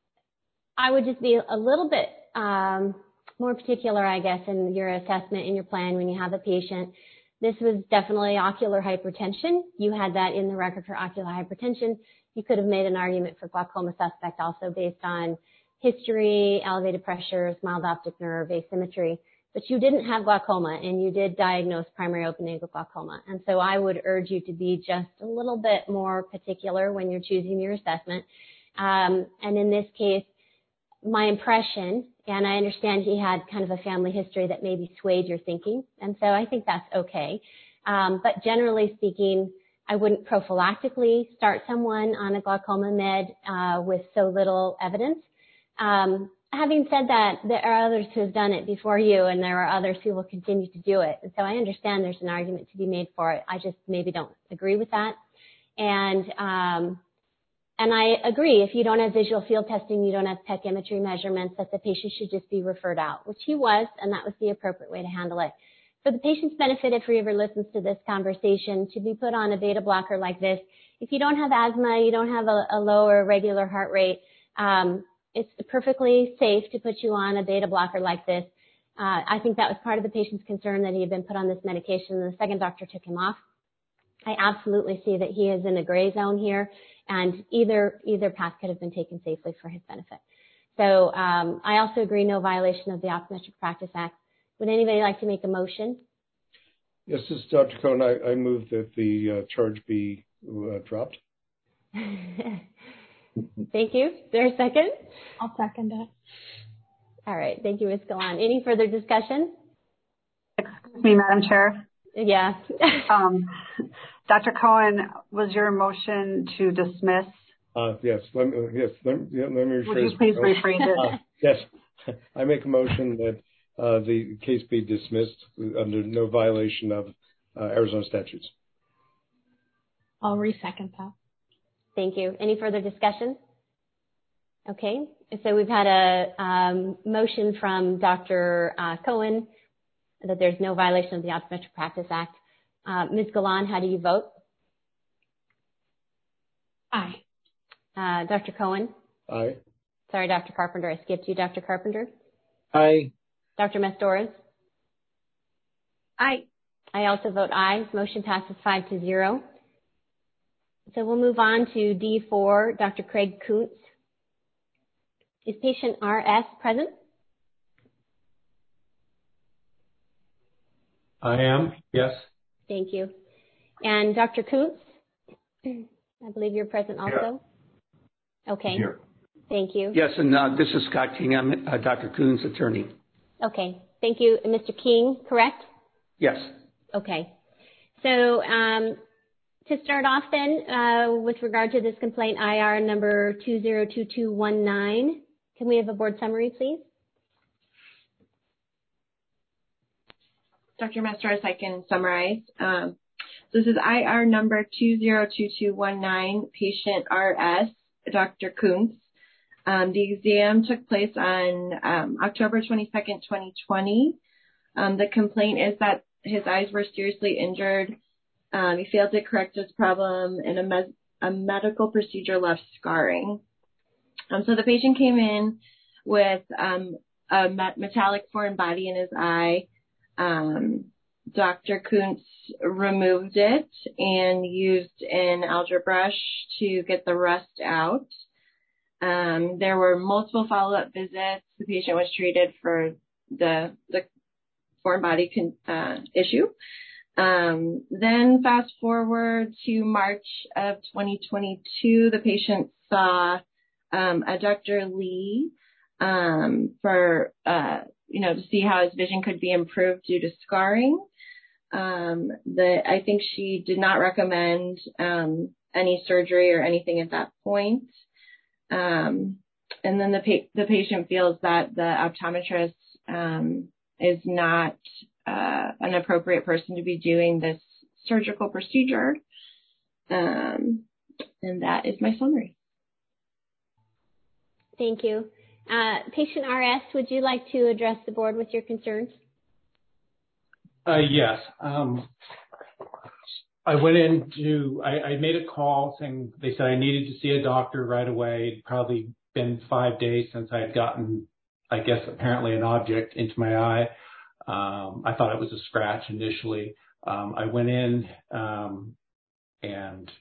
[SPEAKER 3] I would just be a little bit um, more particular, I guess, in your assessment, in your plan when you have a patient. This was definitely ocular hypertension. You had that in the record for ocular hypertension. You could have made an argument for glaucoma suspect also based on history, elevated pressures, mild optic nerve, asymmetry. But you didn't have glaucoma, and you did diagnose primary open-angle glaucoma. And so I would urge you to be just a little bit more particular when you're choosing your assessment. Um, and in this case, my impression, and I understand he had kind of a family history that maybe swayed your thinking, and so I think that's okay. Um, but generally speaking, I wouldn't prophylactically start someone on a glaucoma med uh, with so little evidence. Um, Having said that, there are others who have done it before you, and there are others who will continue to do it. And so I understand there's an argument to be made for it. I just maybe don't agree with that. And um, and I agree, if you don't have visual field testing, you don't have pachymetry measurements, that the patient should just be referred out, which he was, and that was the appropriate way to handle it. For the patient's benefit, if he ever listens to this conversation, to be put on a beta blocker like this, if you don't have asthma, you don't have a, a low or irregular heart rate, um, it's perfectly safe to put you on a beta blocker like this. Uh, I think that was part of the patient's concern, that he had been put on this medication, and the second doctor took him off. I absolutely see that he is in a gray zone here, and either either path could have been taken safely for his benefit. So um, I also agree, no violation of the Optometric Practice Act. Would anybody like to make a motion?
[SPEAKER 8] Yes, this is Doctor Cohen. I, I move that the uh, charge be uh, dropped.
[SPEAKER 3] Thank you. Is there a second?
[SPEAKER 7] I'll second it.
[SPEAKER 3] All right. Thank you, Miz Galan. Any further discussion?
[SPEAKER 1] Excuse me, Madam Chair.
[SPEAKER 3] Yeah.
[SPEAKER 1] um, Doctor Cohen, was your motion to dismiss?
[SPEAKER 8] Uh, yes. Let me, yes. Let, yeah, let me rephrase.
[SPEAKER 1] Would you please rephrase it?
[SPEAKER 8] Uh, yes. I make a motion that uh, the case be dismissed under no violation of uh, Arizona statutes.
[SPEAKER 7] I'll re-second that.
[SPEAKER 3] Thank you. Any further discussion? Okay. So we've had a um, motion from Doctor Uh, Cohen that there's no violation of the Optometric Practice Act. Uh, Miz Galan, how do you vote?
[SPEAKER 7] Aye.
[SPEAKER 3] Uh, Doctor Cohen?
[SPEAKER 8] Aye.
[SPEAKER 3] Sorry, Doctor Carpenter. I skipped you, Doctor Carpenter.
[SPEAKER 2] Aye.
[SPEAKER 3] Doctor Mastores?
[SPEAKER 6] Aye.
[SPEAKER 3] I also vote aye. Motion passes five to zero. So we'll move on to D four, Doctor Craig Kuntz. Is patient R S present?
[SPEAKER 10] I am, yes.
[SPEAKER 3] Thank you. And Doctor Kuntz, I believe you're present also?
[SPEAKER 10] Yeah.
[SPEAKER 3] Okay.
[SPEAKER 10] Here.
[SPEAKER 3] Thank you.
[SPEAKER 10] Yes, and uh, this is Scott King. I'm uh, Doctor Kuhn's attorney.
[SPEAKER 3] Okay. Thank you. And Mister King, correct?
[SPEAKER 10] Yes.
[SPEAKER 3] Okay. So um, to start off then, uh, with regard to this complaint, I R number two zero two two one nine, can we have a board summary, please?
[SPEAKER 6] Doctor Mastoris, I can summarize. Um, this is I R number two zero two two one nine, patient R S, Doctor Kuntz. Um, the exam took place on um, October twenty-second, twenty twenty. Um, the complaint is that his eyes were seriously injured. Um, he failed to correct his problem, and a, me- a medical procedure left scarring. Um, so the patient came in with um, a met- metallic foreign body in his eye. Um, Doctor Kuntz removed it and used an algae brush to get the rust out. Um, there were multiple follow-up visits. The patient was treated for the, the foreign body con- uh, issue. Um, then fast forward to March of twenty twenty-two, the patient saw um, a Doctor Lee um, for, uh, you know, to see how his vision could be improved due to scarring. Um, the, I think she did not recommend um, any surgery or anything at that point. Um, and then the, pa- the patient feels that the optometrist um, is not uh, an appropriate person to be doing this surgical procedure. Um, and that is my summary.
[SPEAKER 3] Thank you. Uh, patient R S, would you like to address the board with your concerns?
[SPEAKER 10] Uh, yes. Um, I went into, I, I made a call saying, they said I needed to see a doctor right away. It'd probably been five days since I had gotten, I guess, apparently an object into my eye. Um, I thought it was a scratch initially. Um, I went in um, and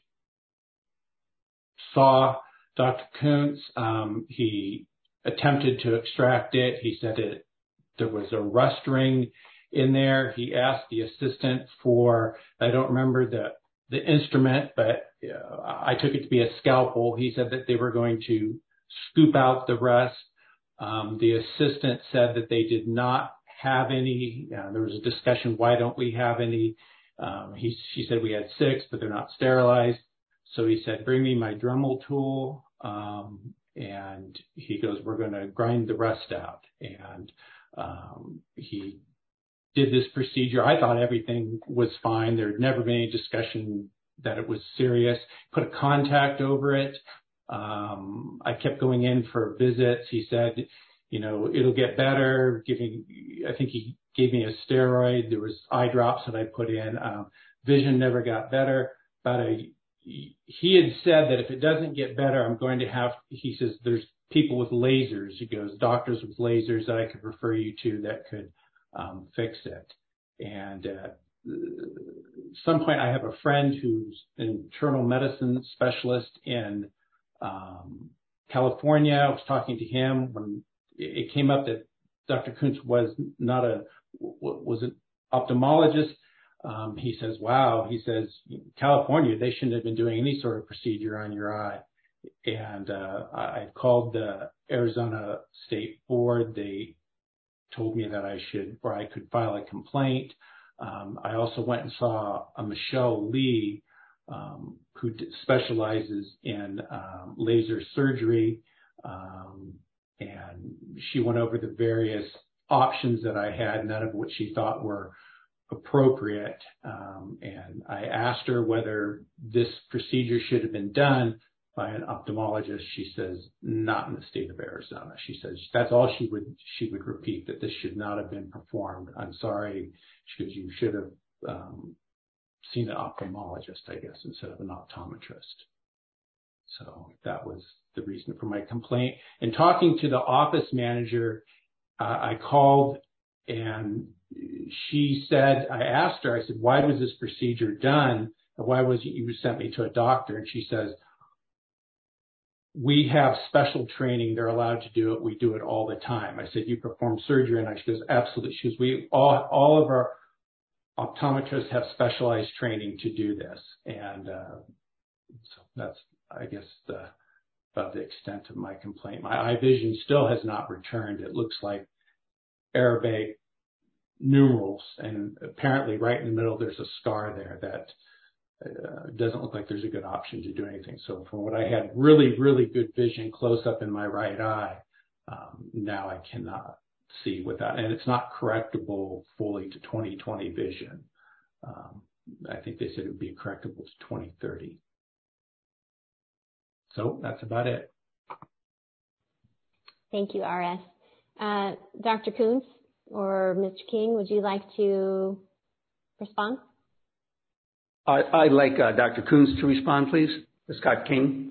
[SPEAKER 10] saw Doctor Kuntz. Um, he attempted to extract it. He said it, there was a rust ring in there. He asked the assistant for, I don't remember the, the instrument, but uh, I took it to be a scalpel. He said that they were going to scoop out the rust. Um, the assistant said that they did not have any. Uh, there was a discussion, why don't we have any? Um, he, she said we had six, but they're not sterilized. So he said, bring me my Dremel tool. Um, and he goes, we're going to grind the rust out. And um, he did this procedure. I thought everything was fine. There had never been any discussion that it was serious. Put a contact over it. Um, I kept going in for visits. He said, you know, it'll get better. Giving, I think he gave me a steroid. There was eye drops that I put in. Um, vision never got better. About a, he had said that if it doesn't get better, I'm going to have, he says, there's people with lasers. He goes, doctors with lasers that I could refer you to that could um, fix it. And uh, at some point, I have a friend who's an internal medicine specialist in um, California. I was talking to him when it came up that Doctor Kuntz was not a, was an ophthalmologist. Um, he says, wow, he says, California, they shouldn't have been doing any sort of procedure on your eye. And uh, I called the Arizona State Board. They told me that I should, or I could file a complaint. Um, I also went and saw a Michelle Lee, um, who specializes in um, laser surgery. Um, and she went over the various options that I had, none of which she thought were appropriate. Um, and I asked her whether this procedure should have been done by an ophthalmologist. She says, not in the state of Arizona. She says, that's all she would, she would repeat, that this should not have been performed. I'm sorry. She goes, you should have um, seen an ophthalmologist, I guess, instead of an optometrist. So that was the reason for my complaint. And talking to the office manager, uh, I called and she said, I asked her, I said, why was this procedure done? And why was it you sent me to a doctor? And she says, we have special training. They're allowed to do it. We do it all the time. I said, you perform surgery? And she goes, absolutely. She goes, we all, all of our optometrists have specialized training to do this. And uh, so that's, I guess, the, about the extent of my complaint. My eye vision still has not returned. It looks like Arabic numerals, and apparently right in the middle there's a scar there that uh, doesn't look like there's a good option to do anything. So from what I had really, really good vision close up in my right eye, um, now I cannot see without, and it's not correctable fully to twenty twenty vision. Um, I think they said it would be correctable to twenty thirty. So that's about it.
[SPEAKER 3] Thank you, R S. Uh, Doctor Koontz or Mister King, would you like to respond?
[SPEAKER 11] I, I'd like uh, Doctor Koontz to respond, please. Scott King.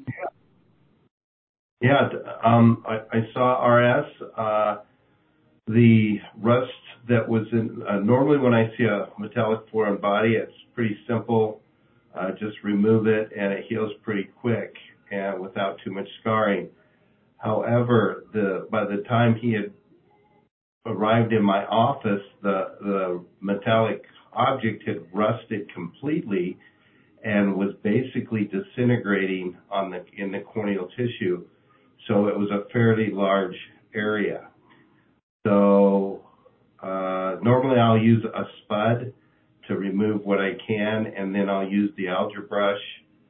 [SPEAKER 12] Yeah, um, I, I saw R S. Uh, the rust that was in, uh, normally when I see a metallic foreign body, it's pretty simple. Uh, just remove it and it heals pretty quick and without too much scarring. However, the by the time he had arrived in my office, the, the metallic object had rusted completely and was basically disintegrating on the in the corneal tissue. So it was a fairly large area. So uh, normally I'll use a spud to remove what I can, and then I'll use the algae brush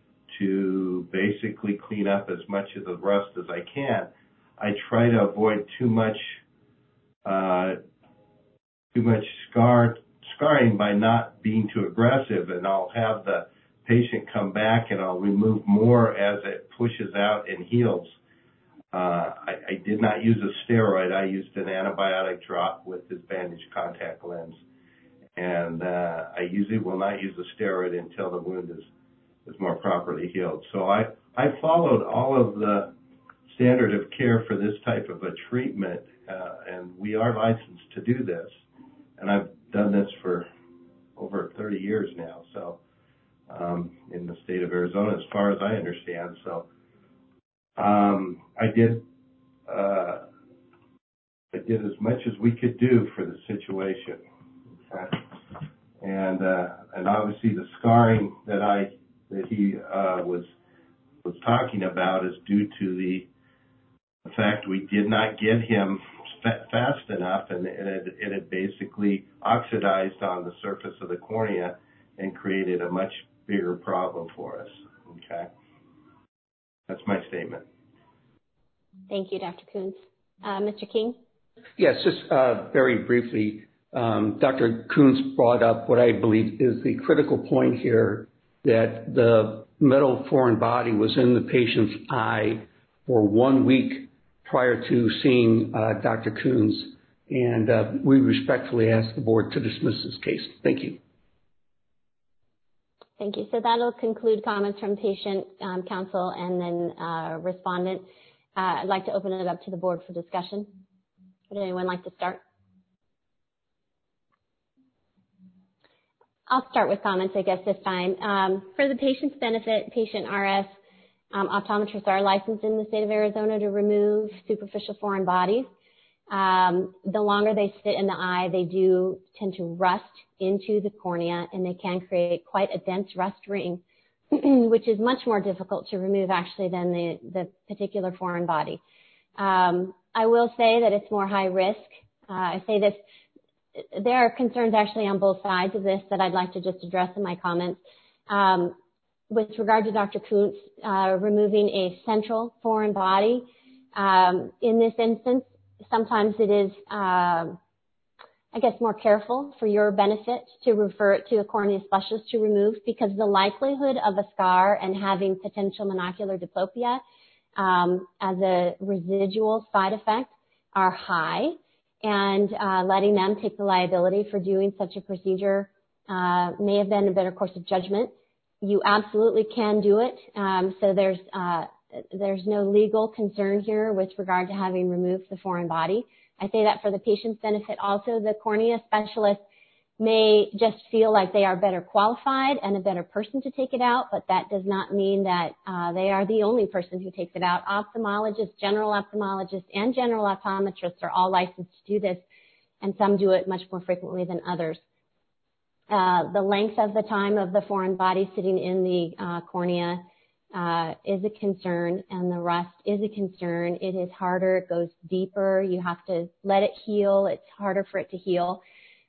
[SPEAKER 12] to basically clean up as much of the rust as I can. I try to avoid too much uh, too much scar scarring by not being too aggressive, and I'll have the patient come back and I'll remove more as it pushes out and heals. Uh, I, I did not use a steroid. I used an antibiotic drop with this bandage contact lens. And uh, I usually will not use a steroid until the wound is, is more properly healed. So I, I followed all of the standard of care for this type of a treatment, uh, and we are licensed to do this. And I've done this for over thirty years now, so um, in the state of Arizona, as far as I understand. So um, I did uh, I did as much as we could do for the situation. Okay? And uh, and obviously the scarring that I that he uh, was was talking about is due to the, the fact we did not get him fa- fast enough, and it, it had basically oxidized on the surface of the cornea and created a much bigger problem for us. Okay, that's my statement.
[SPEAKER 3] Thank you, Doctor Koontz. Uh, Mister King?
[SPEAKER 11] Yes, just uh, very briefly. Um, Doctor Koontz brought up what I believe is the critical point here, that the metal foreign body was in the patient's eye for one week prior to seeing uh, Doctor Koontz, and uh, we respectfully ask the board to dismiss this case. Thank you.
[SPEAKER 3] Thank you. So that'll conclude comments from patient um, counsel and then uh, respondent. Uh, I'd like to open it up to the board for discussion. Would anyone like to start? I'll start with comments, I guess, this time. Um, for the patient's benefit, patient R S, um, optometrists are licensed in the state of Arizona to remove superficial foreign bodies. Um, the longer they sit in the eye, they do tend to rust into the cornea, and they can create quite a dense rust ring, which is much more difficult to remove, actually, than the, the particular foreign body. Um, I will say that it's more high risk. Uh, I say this. There are concerns actually on both sides of this that I'd like to just address in my comments. Um, with regard to Doctor Koontz, uh, removing a central foreign body, um, in this instance, sometimes it is, um, I guess, more careful for your benefit to refer it to a cornea specialist to remove, because the likelihood of a scar and having potential monocular diplopia um, as a residual side effect are high. And uh, letting them take the liability for doing such a procedure uh, may have been a better course of judgment. You absolutely can do it. Um, so there's uh, there's no legal concern here with regard to having removed the foreign body. I say that for the patient's benefit. Also, the cornea specialist may just feel like they are better qualified and a better person to take it out, but that does not mean that uh, they are the only person who takes it out. Ophthalmologists, general ophthalmologists, and general optometrists are all licensed to do this, and some do it much more frequently than others. Uh, the length of the time of the foreign body sitting in the uh, cornea uh, is a concern, and the rust is a concern. It is harder. It goes deeper. You have to let it heal. It's harder for it to heal.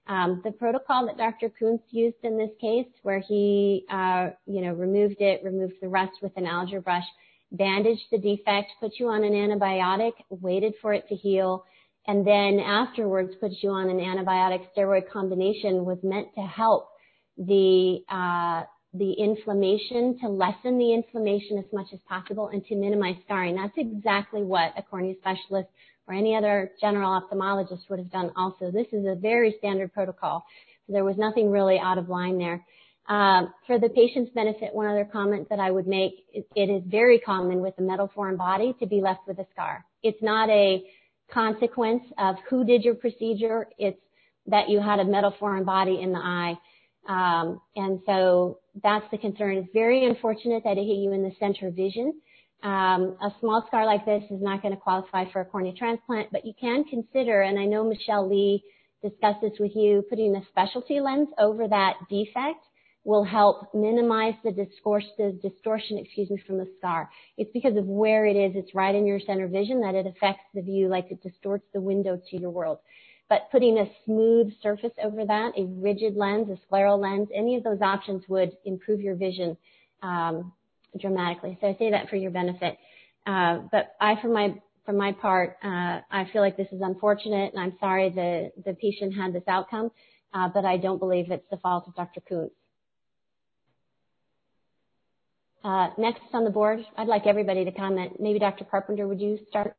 [SPEAKER 3] Um, the protocol that Doctor Kuntz used in this case, where he, uh, you know, removed it, removed the rust with an Alger brush, bandaged the defect, put you on an antibiotic, waited for it to heal, and then afterwards put you on an antibiotic steroid combination, was meant to help the uh, the inflammation, to lessen the inflammation as much as possible, and to minimize scarring. That's exactly what a cornea specialist or any other general ophthalmologist would have done also. This is a very standard protocol. So there was nothing really out of line there. Um, for the patient's benefit, one other comment that I would make, it, it is very common with a metal foreign body to be left with a scar. It's not a consequence of who did your procedure. It's that you had a metal foreign body in the eye. Um, and so that's the concern. It's very unfortunate that it hit you in the center vision. Um, a small scar like this is not going to qualify for a cornea transplant, but you can consider, and I know Michelle Lee discussed this with you, putting a specialty lens over that defect will help minimize the, discourse, the distortion, excuse me, from the scar. It's because of where it is. It's right in your center vision that it affects the view, like it distorts the window to your world. But putting a smooth surface over that, a rigid lens, a scleral lens, any of those options would improve your vision um, dramatically. So I say that for your benefit. Uh, but I, for my for my part, uh, I feel like this is unfortunate, and I'm sorry the, the patient had this outcome, uh, but I don't believe it's the fault of Doctor Kuntz. Uh, next on the board, I'd like everybody to comment. Maybe Doctor Carpenter, would you start?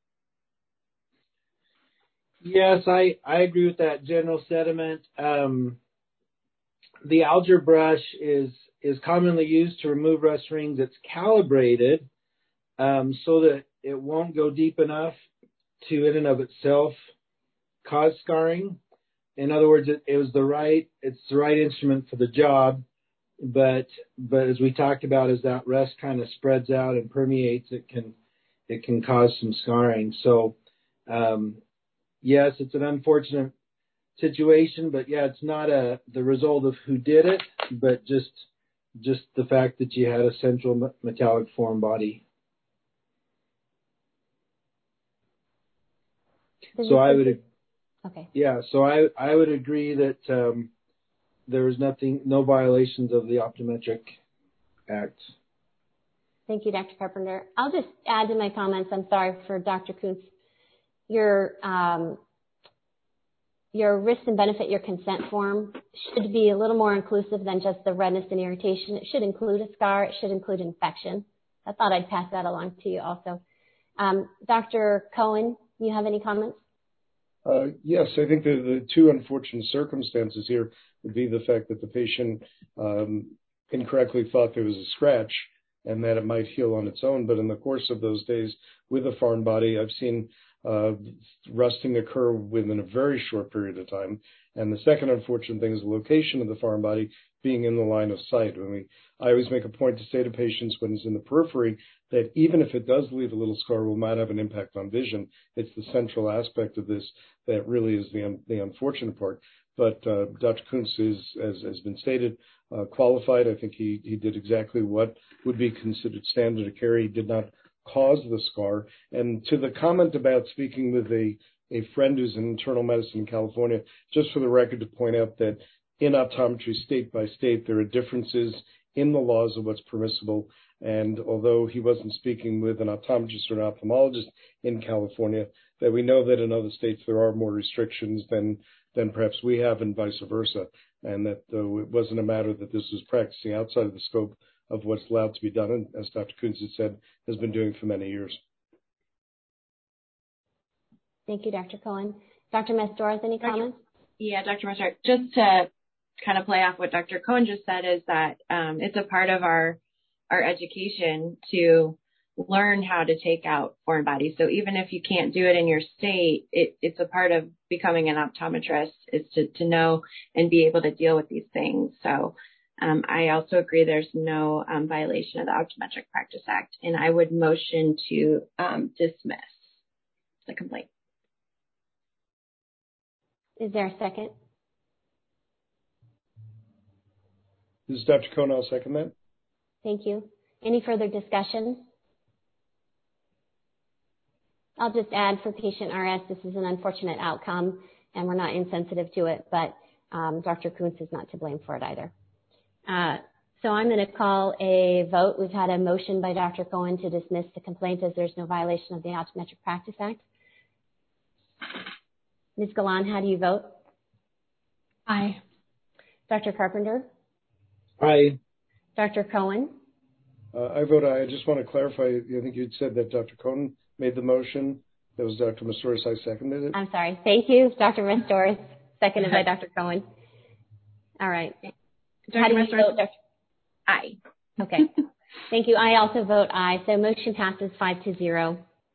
[SPEAKER 2] Yes, I, I agree with that general sentiment. Um, the Alger brush is is commonly used to remove rust rings. It's calibrated um, so that it won't go deep enough to, in and of itself, cause scarring. In other words, it, it was the right it's the right instrument for the job. But but as we talked about, as that rust kind of spreads out and permeates, it can it can cause some scarring. So um, yes, it's an unfortunate situation, but yeah, it's not a the result of who did it, but just just the fact that you had a central metallic foreign body. So I would
[SPEAKER 3] okay.
[SPEAKER 2] Yeah, so I I would agree that um, there was nothing, no violations of the Optometric Act.
[SPEAKER 3] Thank you, Doctor Carpenter. I'll just add to my comments. I'm sorry for Doctor Kuntz. Your um, your risk and benefit, your consent form should be a little more inclusive than just the redness and irritation. It should include a scar. It should include infection. I thought I'd pass that along to you also. Um, Doctor Cohen, you have any comments?
[SPEAKER 8] Uh, yes, I think the, the two unfortunate circumstances here would be the fact that the patient um, incorrectly thought there was a scratch and that it might heal on its own. But in the course of those days with a foreign body, I've seen uh, rusting occur within a very short period of time. And the second unfortunate thing is the location of the foreign body being in the line of sight. When we, I always make a point to say to patients when it's in the periphery that even if it does leave a little scar, it will not have an impact on vision. It's the central aspect of this that really is the, the unfortunate part. But uh, Doctor Kuntz is, as has been stated, uh, qualified. I think he, he did exactly what would be considered standard of care. He did not cause the scar. And to the comment about speaking with a, a friend who's in internal medicine in California, just for the record to point out that in optometry, state by state, there are differences in the laws of what's permissible. And although he wasn't speaking with an optometrist or an ophthalmologist in California, that we know that in other states there are more restrictions than than perhaps we have, and vice versa. And that uh, it wasn't a matter that this was practicing outside of the scope of what's allowed to be done, and as Doctor Kuntz had said, has been doing for many years.
[SPEAKER 3] Thank you, Doctor Cohen. Doctor Mestores, any comments?
[SPEAKER 6] Yeah, Doctor Mestores, just to kind of play off what Doctor Cohen just said is that um, it's a part of our our education to learn how to take out foreign bodies. So even if you can't do it in your state, it, it's a part of becoming an optometrist is to, to know and be able to deal with these things. So um, I also agree there's no um, violation of the Optometric Practice Act, and I would motion to um, dismiss the complaint.
[SPEAKER 3] Is there a second?
[SPEAKER 8] This is Doctor Cohen. I'll second that.
[SPEAKER 3] Thank you. Any further discussion? I'll just add for patient R S, this is an unfortunate outcome, and we're not insensitive to it, but um, Doctor Koontz is not to blame for it either. Uh, so I'm going to call a vote. We've had a motion by Doctor Cohen to dismiss the complaint as there's no violation of the Optometric Practice Act. Miz Galan, how do you vote?
[SPEAKER 7] Aye.
[SPEAKER 3] Doctor Carpenter?
[SPEAKER 2] Aye.
[SPEAKER 3] Doctor Cohen?
[SPEAKER 8] Uh, I vote aye. I just want to clarify, I think you'd said that Doctor Cohen made the motion. That was Doctor Mastouras. I seconded it.
[SPEAKER 3] I'm sorry. Thank you, Doctor Mastouras. Seconded by Doctor Cohen. All right.
[SPEAKER 6] Doctor
[SPEAKER 3] How do you
[SPEAKER 6] Mastouras?
[SPEAKER 3] vote, Doctor
[SPEAKER 6] Aye.
[SPEAKER 3] Okay. Thank you. I also vote aye. So motion passes five to zero.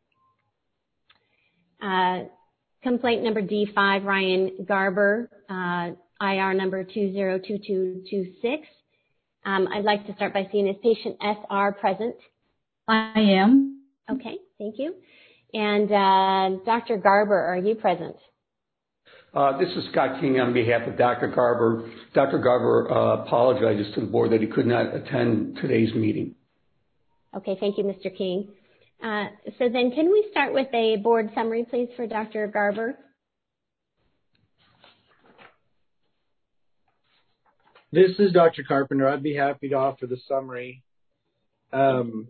[SPEAKER 3] Uh, complaint number D five, Ryan Garber, uh, I R number two zero two two two six. Um, I'd like to start by seeing is patient S R present?
[SPEAKER 13] I am.
[SPEAKER 3] Okay, thank you. And uh, Doctor Garber, are you present?
[SPEAKER 11] Uh, this is Scott King on behalf of Doctor Garber. Doctor Garber uh, apologizes to the board that he could not attend today's meeting.
[SPEAKER 3] Okay, thank you, Mister King. Uh, so then can we start with a board summary, please, for Doctor Garber?
[SPEAKER 2] This is Doctor Carpenter. I'd be happy to offer the summary. Um,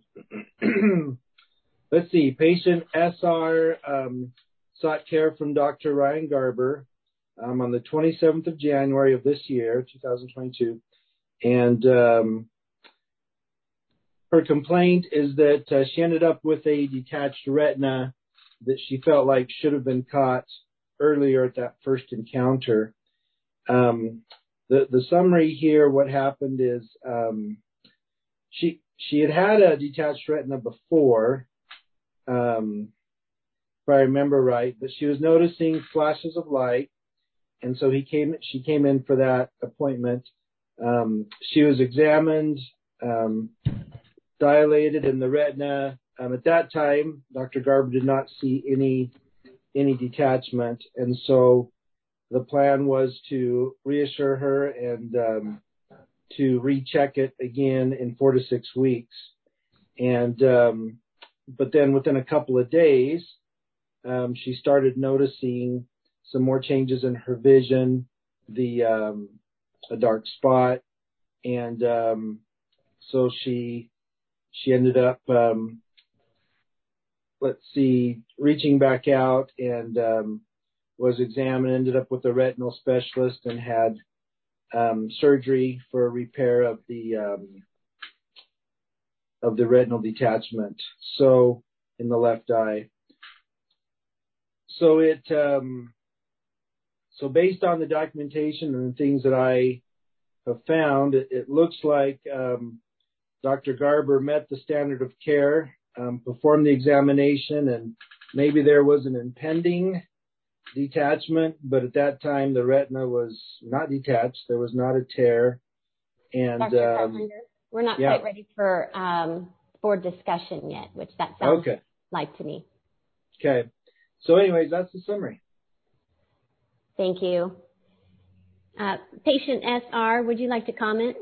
[SPEAKER 2] let's see. Patient S R um, sought care from Doctor Ryan Garber um, on the twenty-seventh of January of this year, two thousand twenty-two. And um, her complaint is that uh, she ended up with a detached retina that she felt like should have been caught earlier at that first encounter. Um, The, the summary here, what happened is um, she she had had a detached retina before, um, if I remember right, but she was noticing flashes of light, and so he came. She came in for that appointment. Um, she was examined, um, dilated in the retina. Um, at that time, Doctor Garber did not see any any detachment, and so the plan was to reassure her and um, to recheck it again in four to six weeks. And um, but then within a couple of days, um, she started noticing some more changes in her vision, the um, a dark spot, and um, so she she ended up um, let's see, reaching back out and um, was examined, ended up with a retinal specialist, and had um, surgery for repair of the um, of the retinal detachment. So in the left eye. So it um, so based on the documentation and the things that I have found, it, it looks like um, Doctor Garber met the standard of care, um, performed the examination, and maybe there was an impending detachment, but at that time the retina was not detached. There was not a tear. And
[SPEAKER 3] Doctor
[SPEAKER 2] um,
[SPEAKER 3] Carpenter, we're not
[SPEAKER 2] yeah.
[SPEAKER 3] quite ready for um, board discussion yet, which that sounds
[SPEAKER 2] okay.
[SPEAKER 3] like to me.
[SPEAKER 2] Okay. So anyways, that's the summary.
[SPEAKER 3] Thank you. Uh, patient S R, would you like to comment?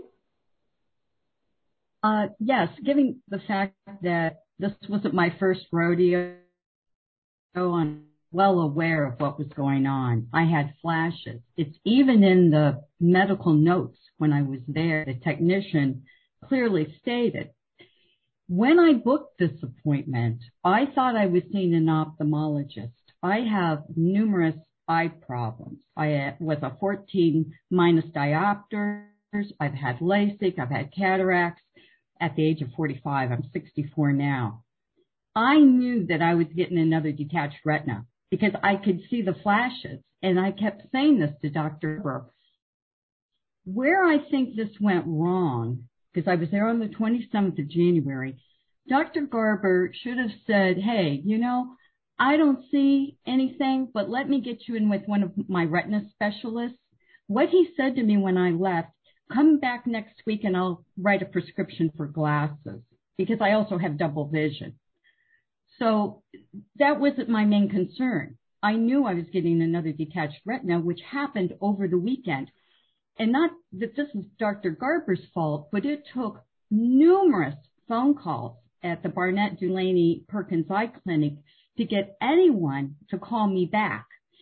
[SPEAKER 13] Uh, yes, given the fact that this wasn't my first rodeo, I'm well aware of what was going on. I had flashes. It's even in the medical notes when I was there, the technician clearly stated. When I booked this appointment, I thought I was seeing an ophthalmologist. I have numerous eye problems. I was a fourteen minus diopters. I've had LASIK. I've had cataracts. At the age of forty-five, I'm sixty-four now. I knew that I was getting another detached retina because I could see the flashes, and I kept saying this to Doctor Garber. Where I think this went wrong, because I was there on the twenty-seventh of January, Doctor Garber should have said, hey, you know, I don't see anything, but let me get you in with one of my retina specialists. What he said to me when I left, come back next week and I'll write a prescription for glasses, because I also have double vision. So that wasn't my main concern. I knew I was getting another detached retina, which happened over the weekend. And not that this is Doctor Garber's fault, but it took numerous phone calls at the Barnett Dulaney Perkins Eye Clinic to get anyone to call me back.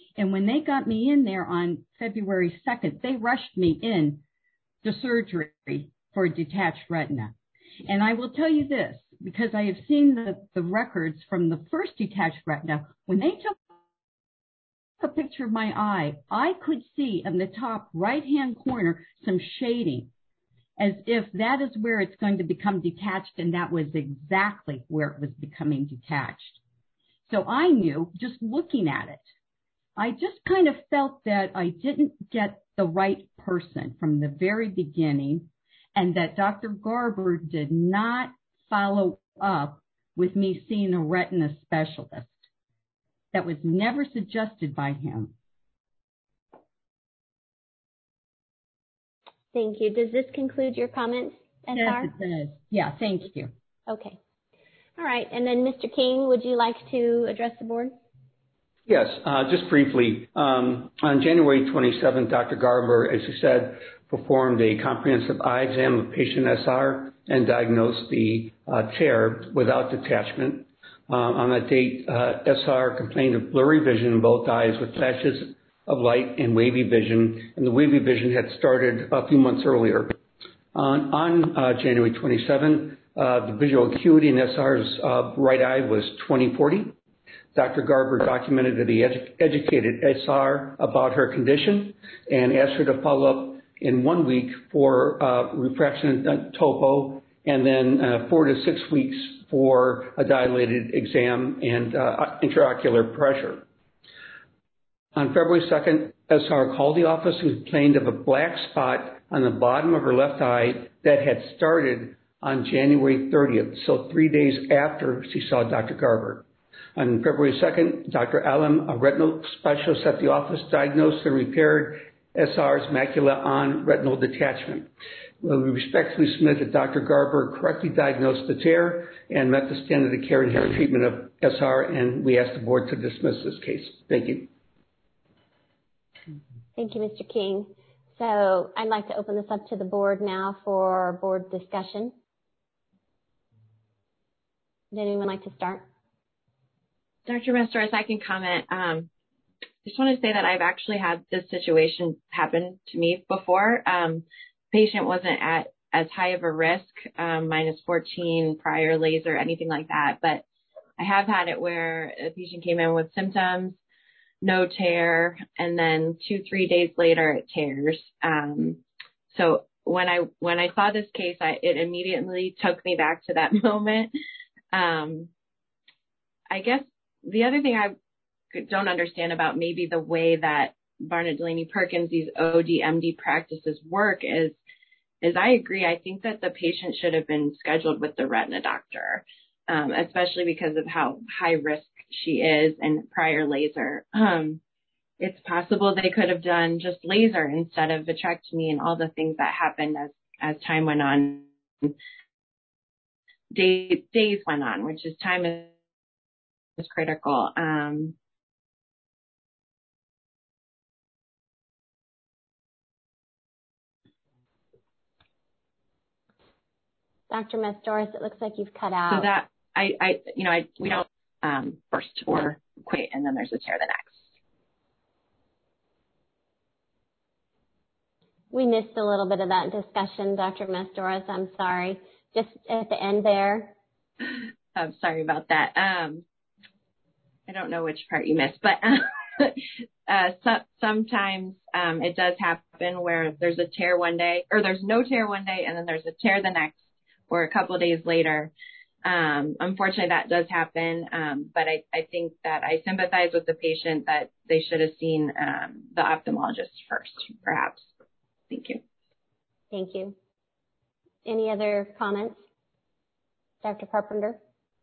[SPEAKER 13] And when they got me in there on February second, they rushed me in to surgery for detached retina. And I will tell you this, because I have seen the, the records from the first detached retina. When they took a picture of my eye, I could see in the top right-hand corner some shading, as if that is where it's going to become detached, and that was exactly where it was becoming detached. So I knew, just looking at it, I just kind of felt that I didn't get the right person from the very beginning, and that Doctor Garber did not follow up with me seeing a retina specialist. That was never suggested by him.
[SPEAKER 3] Thank you. Does this conclude your comments, S R?
[SPEAKER 13] Yes, it does. Yeah, thank you.
[SPEAKER 3] Okay. All right. And then Mister King, would you like to address the board?
[SPEAKER 11] Yes, uh, just briefly. Um, on January twenty-seventh, Doctor Garber, as you said, performed a comprehensive eye exam of patient S R and diagnosed the uh, tear without detachment. Uh, on that date, uh, S R complained of blurry vision in both eyes with flashes of light and wavy vision, and the wavy vision had started a few months earlier. On, on uh, January twenty-seventh, uh, the visual acuity in S R's uh, right eye was twenty forty. Doctor Garber documented that he edu- educated S R about her condition and asked her to follow up in one week for uh, refraction and topo, and then uh, four to six weeks for a dilated exam and uh, intraocular pressure. On February second, S R called the office and complained of a black spot on the bottom of her left eye that had started on January thirtieth, so three days after she saw Doctor Garber. On February second, Doctor Allen, a retinal specialist at the office, diagnosed and repaired S R's macula on retinal detachment. Well, we respectfully submit that Doctor Garber correctly diagnosed the tear and met the standard of care in her treatment of S R, and we ask the board to dismiss this case. Thank you.
[SPEAKER 3] Thank you, Mister King. So I'd like to open this up to the board now for board discussion. Would anyone like to start?
[SPEAKER 6] Doctor Mestores, I can comment. Um, just want to say that I've actually had this situation happen to me before. Um, patient wasn't at as high of a risk, um, minus fourteen, prior laser, anything like that. But I have had it where a patient came in with symptoms, no tear, and then two, three days later it tears. Um, so when I when I saw this case, I, it immediately took me back to that moment. Um, I guess the other thing I don't understand about maybe the way that Barnett Delaney Perkins, these O D M D practices work is, is I agree. I think that the patient should have been scheduled with the retina doctor, um, especially because of how high risk she is and prior laser. Um, it's possible they could have done just laser instead of vitrectomy and all the things that happened as, as time went on, day, days went on, which is time is, is critical. Um,
[SPEAKER 3] Doctor Mestores, it looks like you've cut out.
[SPEAKER 6] So that, I, I you know, I, we don't um, burst or quit, and then there's a tear the next.
[SPEAKER 3] We missed a little bit of that discussion, Doctor Mestores. I'm sorry. Just at the end there.
[SPEAKER 6] I'm sorry about that. Um, I don't know which part you missed, but uh, so, sometimes um, it does happen where there's a tear one day, or there's no tear one day, and then there's a tear the next, or a couple of days later. Um, unfortunately, that does happen, um, but I, I think that I sympathize with the patient that they should have seen um, the ophthalmologist first, perhaps. Thank you.
[SPEAKER 3] Thank you. Any other comments? Doctor Carpenter?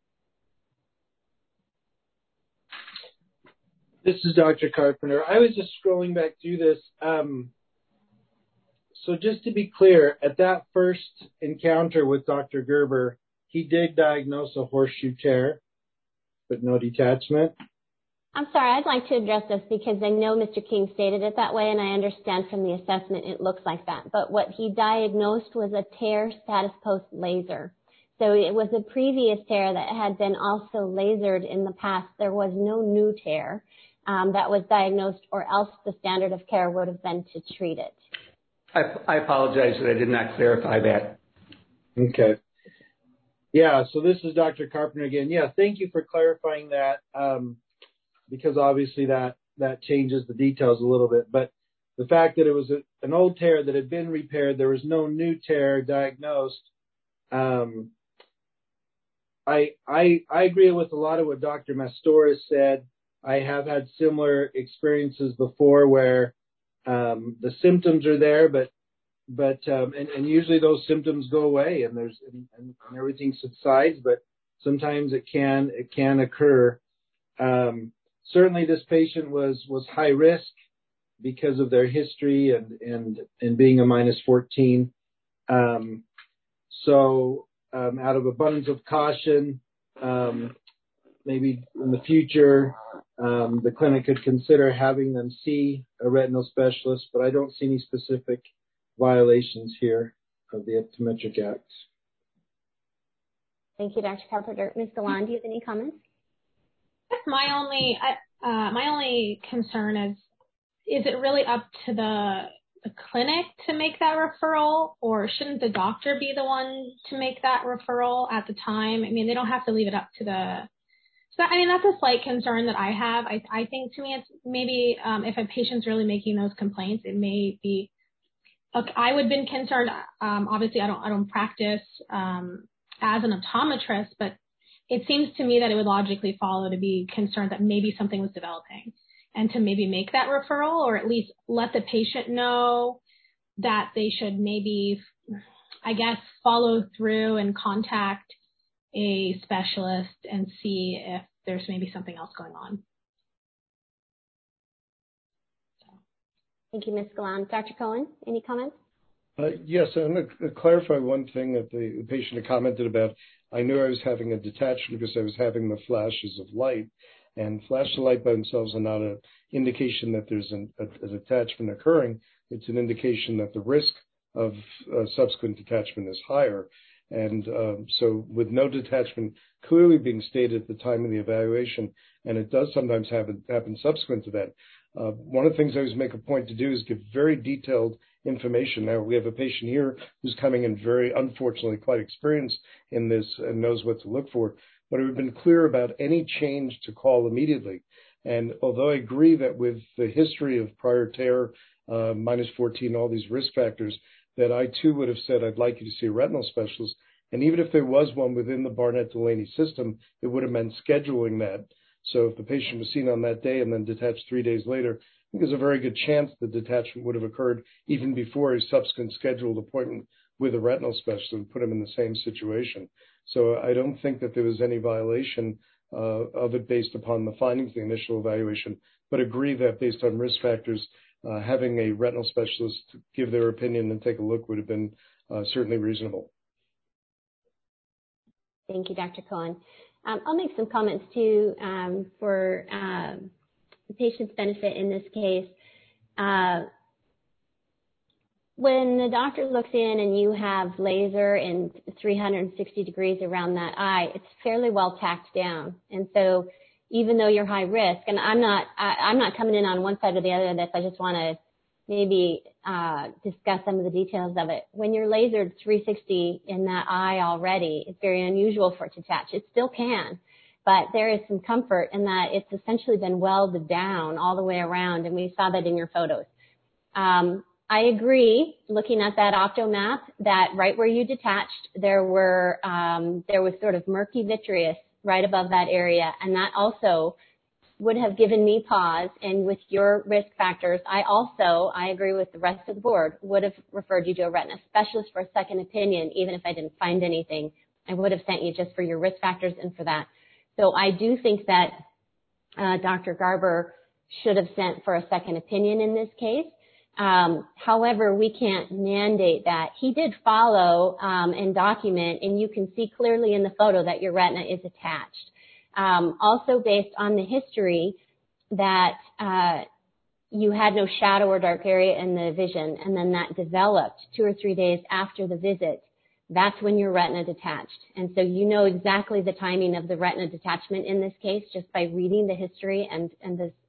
[SPEAKER 2] This is Doctor Carpenter. I was just scrolling back through this. Um, so just to be clear, at that first encounter with Doctor Gerber, he did diagnose a horseshoe tear, but no detachment.
[SPEAKER 3] I'm sorry, I'd like to address this because I know Mister King stated it that way, and I understand from the assessment it looks like that. But what he diagnosed was a tear status post laser. So it was a previous tear that had been also lasered in the past. There was no new tear. um, that was diagnosed, or else the standard of care would have been to treat it.
[SPEAKER 11] I, I apologize that I did not clarify that.
[SPEAKER 2] Okay. Yeah, so this is Doctor Carpenter again. Yeah, thank you for clarifying that, um, because obviously that, that changes the details a little bit. But the fact that it was a, an old tear that had been repaired, there was no new tear diagnosed. Um, I, I, I agree with a lot of what Doctor Mastoris said. I have had similar experiences before where um, the symptoms are there, but but um, and, and usually those symptoms go away and there's and, and everything subsides. But sometimes it can it can occur. Um, certainly, this patient was was high risk because of their history and and and being a minus fourteen. Um, so, um, out of abundance of caution, um, maybe in the future, um, the clinic could consider having them see a retinal specialist, but I don't see any specific violations here of the Optometric Act.
[SPEAKER 3] Thank you, Doctor Carpenter. Miz Galan, do you have any comments?
[SPEAKER 7] My only, uh, my only concern is, is it really up to the, the clinic to make that referral, or shouldn't the doctor be the one to make that referral at the time? I mean, they don't have to leave it up to the. So, I mean, that's a slight concern that I have. I, I think to me, it's maybe um, if a patient's really making those complaints, it may be. Look, I would have been concerned. Um, obviously, I don't, I don't practice um, as an optometrist, but it seems to me that it would logically follow to be concerned that maybe something was developing, and to maybe make that referral, or at least let the patient know that they should maybe, I guess, follow through and contact a specialist and see if there's maybe something else going on.
[SPEAKER 3] So. Thank you, Miz Galan. Doctor Cohen, any comments?
[SPEAKER 8] Uh, yes, I'm going to clarify one thing that the, the patient had commented about. I knew I was having a detachment because I was having the flashes of light, and flashes of light by themselves are not an indication that there's an, a, a detachment occurring. It's an indication that the risk of uh, subsequent detachment is higher. And um, so with no detachment clearly being stated at the time of the evaluation, and it does sometimes happen, happen subsequent to that, uh, one of the things I always make a point to do is give very detailed information. Now, we have a patient here who's coming in very, unfortunately, quite experienced in this and knows what to look for, but we've been clear about any change to call immediately. And although I agree that with the history of prior tear, uh, minus fourteen, all these risk factors, that I too would have said, I'd like you to see a retinal specialist. And even if there was one within the Barnett-Delaney system, it would have meant scheduling that. So if the patient was seen on that day and then detached three days later, I think there's a very good chance the detachment would have occurred even before a subsequent scheduled appointment with a retinal specialist and put him in the same situation. So I don't think that there was any violation uh, of it based upon the findings of the initial evaluation, but agree that based on risk factors, Uh, having a retinal specialist give their opinion and take a look would have been uh, certainly reasonable.
[SPEAKER 3] Thank you, Doctor Cohen. Um, I'll make some comments too um, for uh, the patient's benefit in this case. Uh, when the doctor looks in and you have laser in three hundred sixty degrees around that eye, it's fairly well tacked down. And so even though you're high risk, and I'm not, I, I'm not coming in on one side or the other of this, I just want to maybe uh, discuss some of the details of it. When you're lasered three sixty in that eye already, it's very unusual for it to attach. It still can, but there is some comfort in that it's essentially been welded down all the way around, and we saw that in your photos. Um, I agree, looking at that opto map, that right where you detached, there were um, there was sort of murky vitreous right above that area, and that also would have given me pause. And with your risk factors, I also, I agree with the rest of the board, would have referred you to a retina specialist for a second opinion, even if I didn't find anything. I would have sent you just for your risk factors and for that. So I do think that uh, Doctor Garber should have sent for a second opinion in this case. Um, however, we can't mandate that. He did follow um, and document, and you can see clearly in the photo that your retina is attached. Um, also, based on the history that uh, you had no shadow or dark area in the vision, and then that developed two or three days after the visit, that's when your retina detached. And so you know exactly the timing of the retina detachment in this case just by reading the history and, and the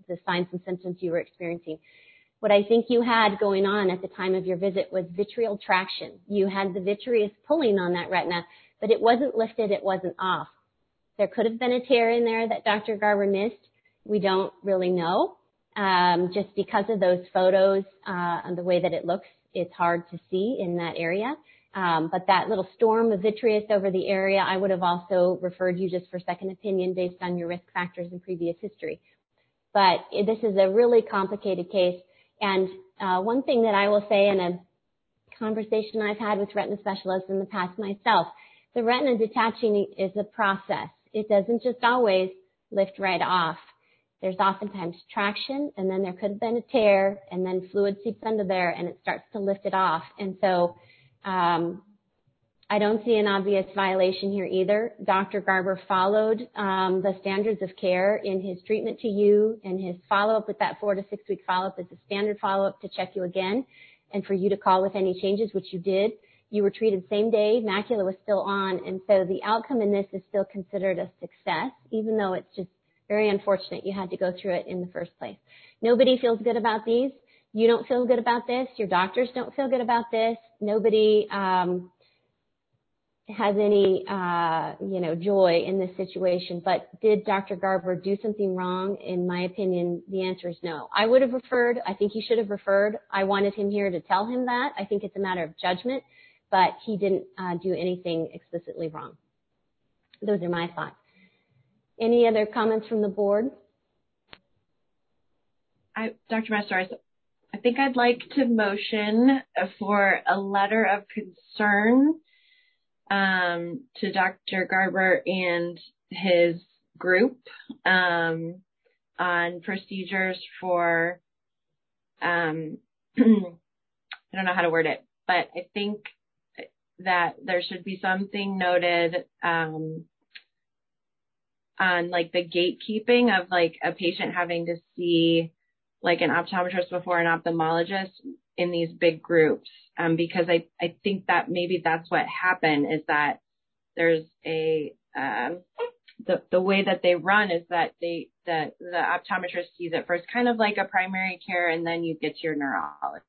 [SPEAKER 3] the signs and symptoms you were experiencing. What I think you had going on at the time of your visit was vitreal traction. You had the vitreous pulling on that retina, but it wasn't lifted, it wasn't off. There could have been a tear in there that Doctor Garber missed. We don't really know. Um, just because of those photos uh, and the way that it looks, it's hard to see in that area. Um, but that little storm of vitreous over the area, I would have also referred you just for second opinion based on your risk factors and previous history. But this is a really complicated case. And uh, one thing that I will say in a conversation I've had with retina specialists in the past myself, the retina detaching is a process. It doesn't just always lift right off. There's oftentimes traction, and then there could have been a tear, and then fluid seeps under there, and it starts to lift it off. And so um, I don't see an obvious violation here either. Doctor Garber followed um, the standards of care in his treatment to you, and his follow-up with that four to six week follow-up is a standard follow-up to check you again and for you to call with any changes, which you did. You were treated same day, macula was still on, and so the outcome in this is still considered a success, even though it's just very unfortunate you had to go through it in the first place. Nobody feels good about these. You don't feel good about this. Your doctors don't feel good about this. Nobody um, has any, uh, you know, joy in this situation. But did Doctor Garber do something wrong? In my opinion, the answer is no. I would have referred. I think he should have referred. I wanted him here to tell him that. I think it's a matter of judgment, but he didn't uh, do anything explicitly wrong. Those are my thoughts. Any other comments from the board?
[SPEAKER 6] I, Doctor Masters, I think I'd like to motion for a letter of concern um, to Doctor Garber and his group um, on procedures for, um, I don't know how to word it, but I think that there should be something noted um, on like the gatekeeping of like a patient having to see like an optometrist before an ophthalmologist in these big groups. Um, because I, I think that maybe that's what happened is that there's a, um, the, the way that they run is that they, the, the optometrist sees it first kind of like a primary care and then you get to your neurologist.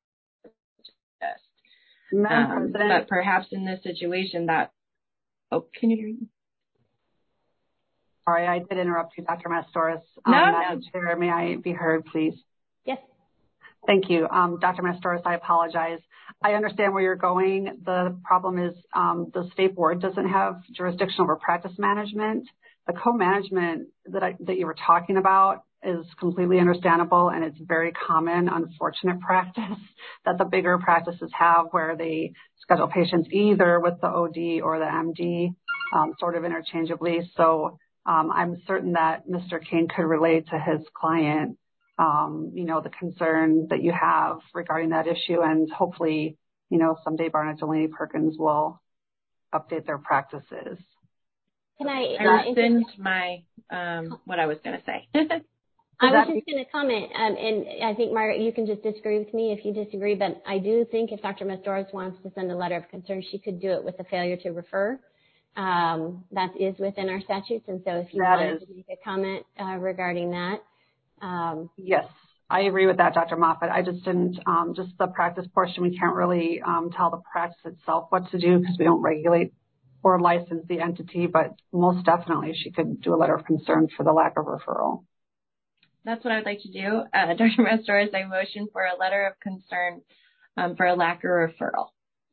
[SPEAKER 6] Um, but perhaps in this situation that, oh, can you hear me?
[SPEAKER 14] Sorry, I did interrupt you, Doctor Mastoris.
[SPEAKER 6] No,
[SPEAKER 14] um,
[SPEAKER 6] no.
[SPEAKER 14] Madam Chair, may I be heard, please?
[SPEAKER 3] Yes.
[SPEAKER 14] Thank you. Um, Doctor Mastoris, I apologize. I understand where you're going. The problem is um, the state board doesn't have jurisdiction over practice management. The co-management that, I, that you were talking about is completely understandable, and it's very common, unfortunate practice that the bigger practices have where they schedule patients either with the O D or the M D um, sort of interchangeably. So Um, I'm certain that Mister King could relate to his client, um, you know, the concern that you have regarding that issue, and hopefully, you know, someday Barnett Delaney Perkins will update their practices.
[SPEAKER 6] Can I, I rescind my, um, what I was going to say.
[SPEAKER 3] I was just going to comment, um, and I think, Margaret, you can just disagree with me if you disagree, but I do think if Doctor Mastoris wants to send a letter of concern, she could do it with a failure to refer. Um, that is within our statutes, and so if you
[SPEAKER 14] that
[SPEAKER 3] wanted
[SPEAKER 14] is.
[SPEAKER 3] to make a comment uh, regarding that. Um,
[SPEAKER 14] yes, I agree with that, Doctor Moffitt. I just didn't, um, just the practice portion, we can't really um, tell the practice itself what to do because we don't regulate or license the entity, but most definitely she could do a letter of concern for the lack of referral.
[SPEAKER 6] That's what I'd like to do. Uh, Doctor Mastoris, I motion for a letter of concern um, for a lack of referral.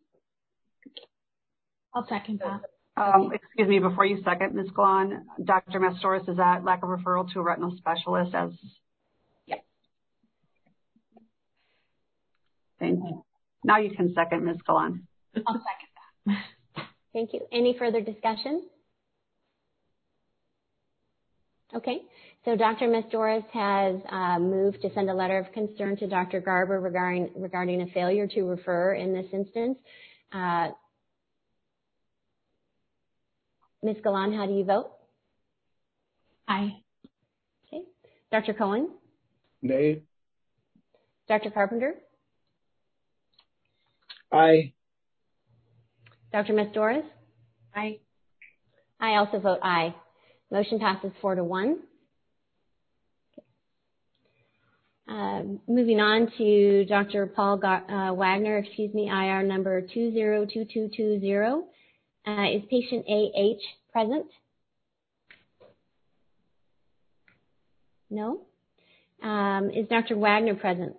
[SPEAKER 7] I'll second that.
[SPEAKER 14] Um, excuse me, before you second, Miz Glahn, Doctor Mastoris, is that lack of referral to a retinal specialist as?
[SPEAKER 6] Yes.
[SPEAKER 14] Thank you. Now you can second, Miz Glahn.
[SPEAKER 7] I'll second that.
[SPEAKER 3] Thank you. Any further discussion? Okay. So Doctor Mastoris has uh, moved to send a letter of concern to Doctor Garber regarding regarding a failure to refer in this instance. Uh, Miz Galan, how do you vote?
[SPEAKER 7] Aye.
[SPEAKER 3] Okay. Doctor Cohen?
[SPEAKER 8] Nay.
[SPEAKER 3] Doctor Carpenter?
[SPEAKER 2] Aye.
[SPEAKER 3] Doctor Mastoris?
[SPEAKER 6] Aye.
[SPEAKER 3] I also vote aye. Motion passes four to one. Um, moving on to Doctor Paul uh, Wagner, excuse me, I R number two zero two two two zero. Uh, is patient A H present? No. Um, is Doctor Wagner present?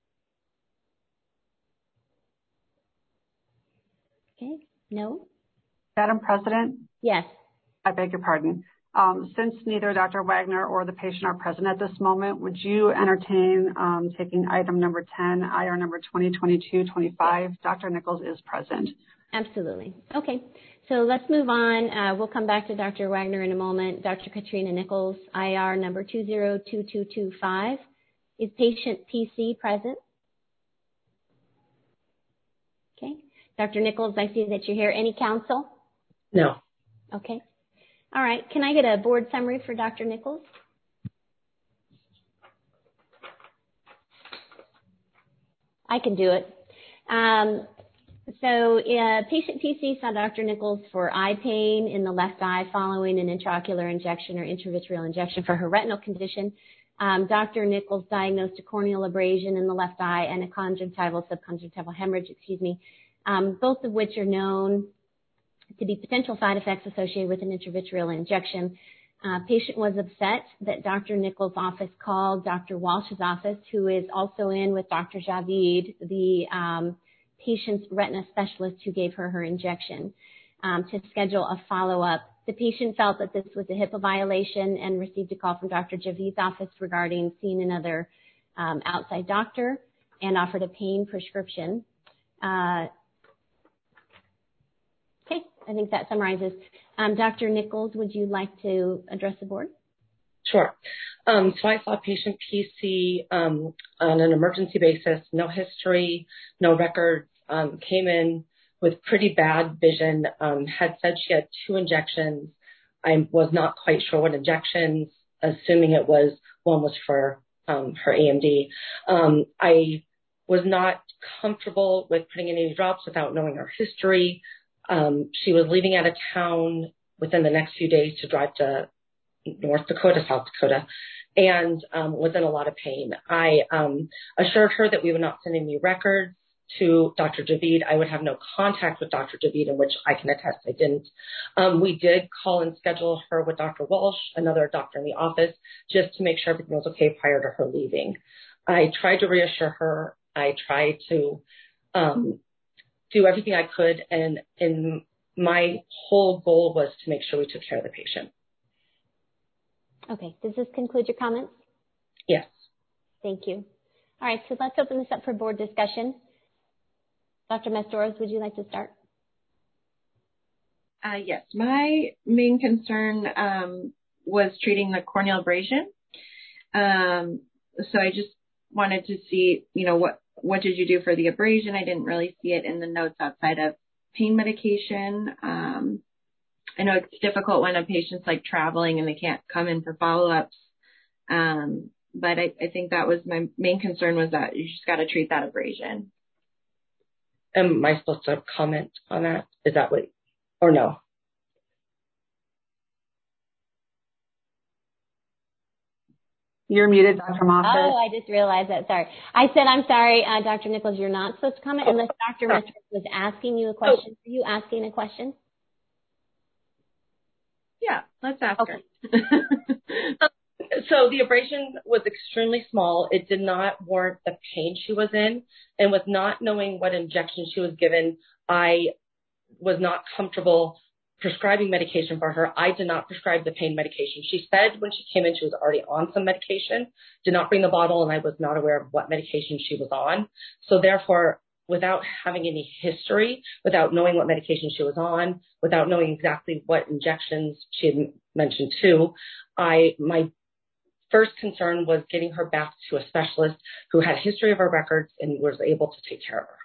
[SPEAKER 3] Okay. No.
[SPEAKER 14] Madam President?
[SPEAKER 3] Yes.
[SPEAKER 14] I beg your pardon. Um, since neither Doctor Wagner or the patient are present at this moment, would you entertain um, taking item number ten, I R number twenty twenty-two twenty-five? Doctor Nichols is present.
[SPEAKER 3] Absolutely. Okay. So let's move on. Uh, we'll come back to Doctor Wagner in a moment. Doctor Katrina Nichols, I R number two zero two two two five. Is patient P C present? Okay. Doctor Nichols, I see that you're here. Any counsel?
[SPEAKER 15] No.
[SPEAKER 3] Okay. All right. Can I get a board summary for Doctor Nichols? I can do it. Um, so uh, patient P C saw Doctor Nichols for eye pain in the left eye following an intraocular injection or intravitreal injection for her retinal condition. Um, Doctor Nichols diagnosed a corneal abrasion in the left eye and a conjunctival subconjunctival hemorrhage, excuse me, um, both of which are known to be potential side effects associated with an intravitreal injection. Uh, patient was upset that Doctor Nichols' office called Doctor Walsh's office, who is also in with Doctor Javid, the um, patient's retina specialist who gave her her injection, um, to schedule a follow-up. The patient felt that this was a HIPAA violation and received a call from Doctor Javid's office regarding seeing another um, outside doctor and offered a pain prescription. Uh, Okay, I think that summarizes. Um, Doctor Nichols, would you like to address the board?
[SPEAKER 15] Sure. Um, so I saw patient P C um, on an emergency basis, no history, no records, um, came in with pretty bad vision, um, had said she had two injections. I was not quite sure what injections, assuming it was, one was for um, her A M D. Um, I was not comfortable with putting in any drops without knowing her history. Um, she was leaving out of town within the next few days to drive to North Dakota, South Dakota, and um, was in a lot of pain. I um, assured her that we would not send any records to Doctor Javid. I would have no contact with Doctor Javid, in which I can attest I didn't. Um, we did call and schedule her with Doctor Walsh, another doctor in the office, just to make sure everything was okay prior to her leaving. I tried to reassure her. I tried to um, do everything I could, and, and my whole goal was to make sure we took care of the patient.
[SPEAKER 3] Okay. Does this conclude your comments?
[SPEAKER 15] Yes.
[SPEAKER 3] Thank you. All right. So let's open this up for board discussion. Doctor Mastores, would you like to start?
[SPEAKER 6] Uh, yes. My main concern um, was treating the corneal abrasion. Um, so I just wanted to see, you know, what What did you do for the abrasion? I didn't really see it in the notes outside of pain medication. Um, I know it's difficult when a patient's like traveling and they can't come in for follow-ups. Um, but I, I think that was my main concern, was that you just got to treat that abrasion.
[SPEAKER 15] Am I supposed to comment on that? Is that what, or no?
[SPEAKER 14] You're muted, Doctor Moffat.
[SPEAKER 3] Oh, I just realized that. Sorry. I said, I'm sorry, uh, Doctor Nichols, you're not supposed to comment unless Doctor Mastores was asking you a question. Are you asking a question?
[SPEAKER 6] Yeah, let's ask
[SPEAKER 3] okay.
[SPEAKER 6] her.
[SPEAKER 15] So the abrasion was extremely small. It did not warrant the pain she was in, and with not knowing what injection she was given, I was not comfortable prescribing medication for her. I did not prescribe the pain medication. She said when she came in she was already on some medication, did not bring the bottle, and I was not aware of what medication she was on. So therefore, without having any history, without knowing what medication she was on, without knowing exactly what injections she had mentioned too, I my first concern was getting her back to a specialist who had a history of her records and was able to take care of her.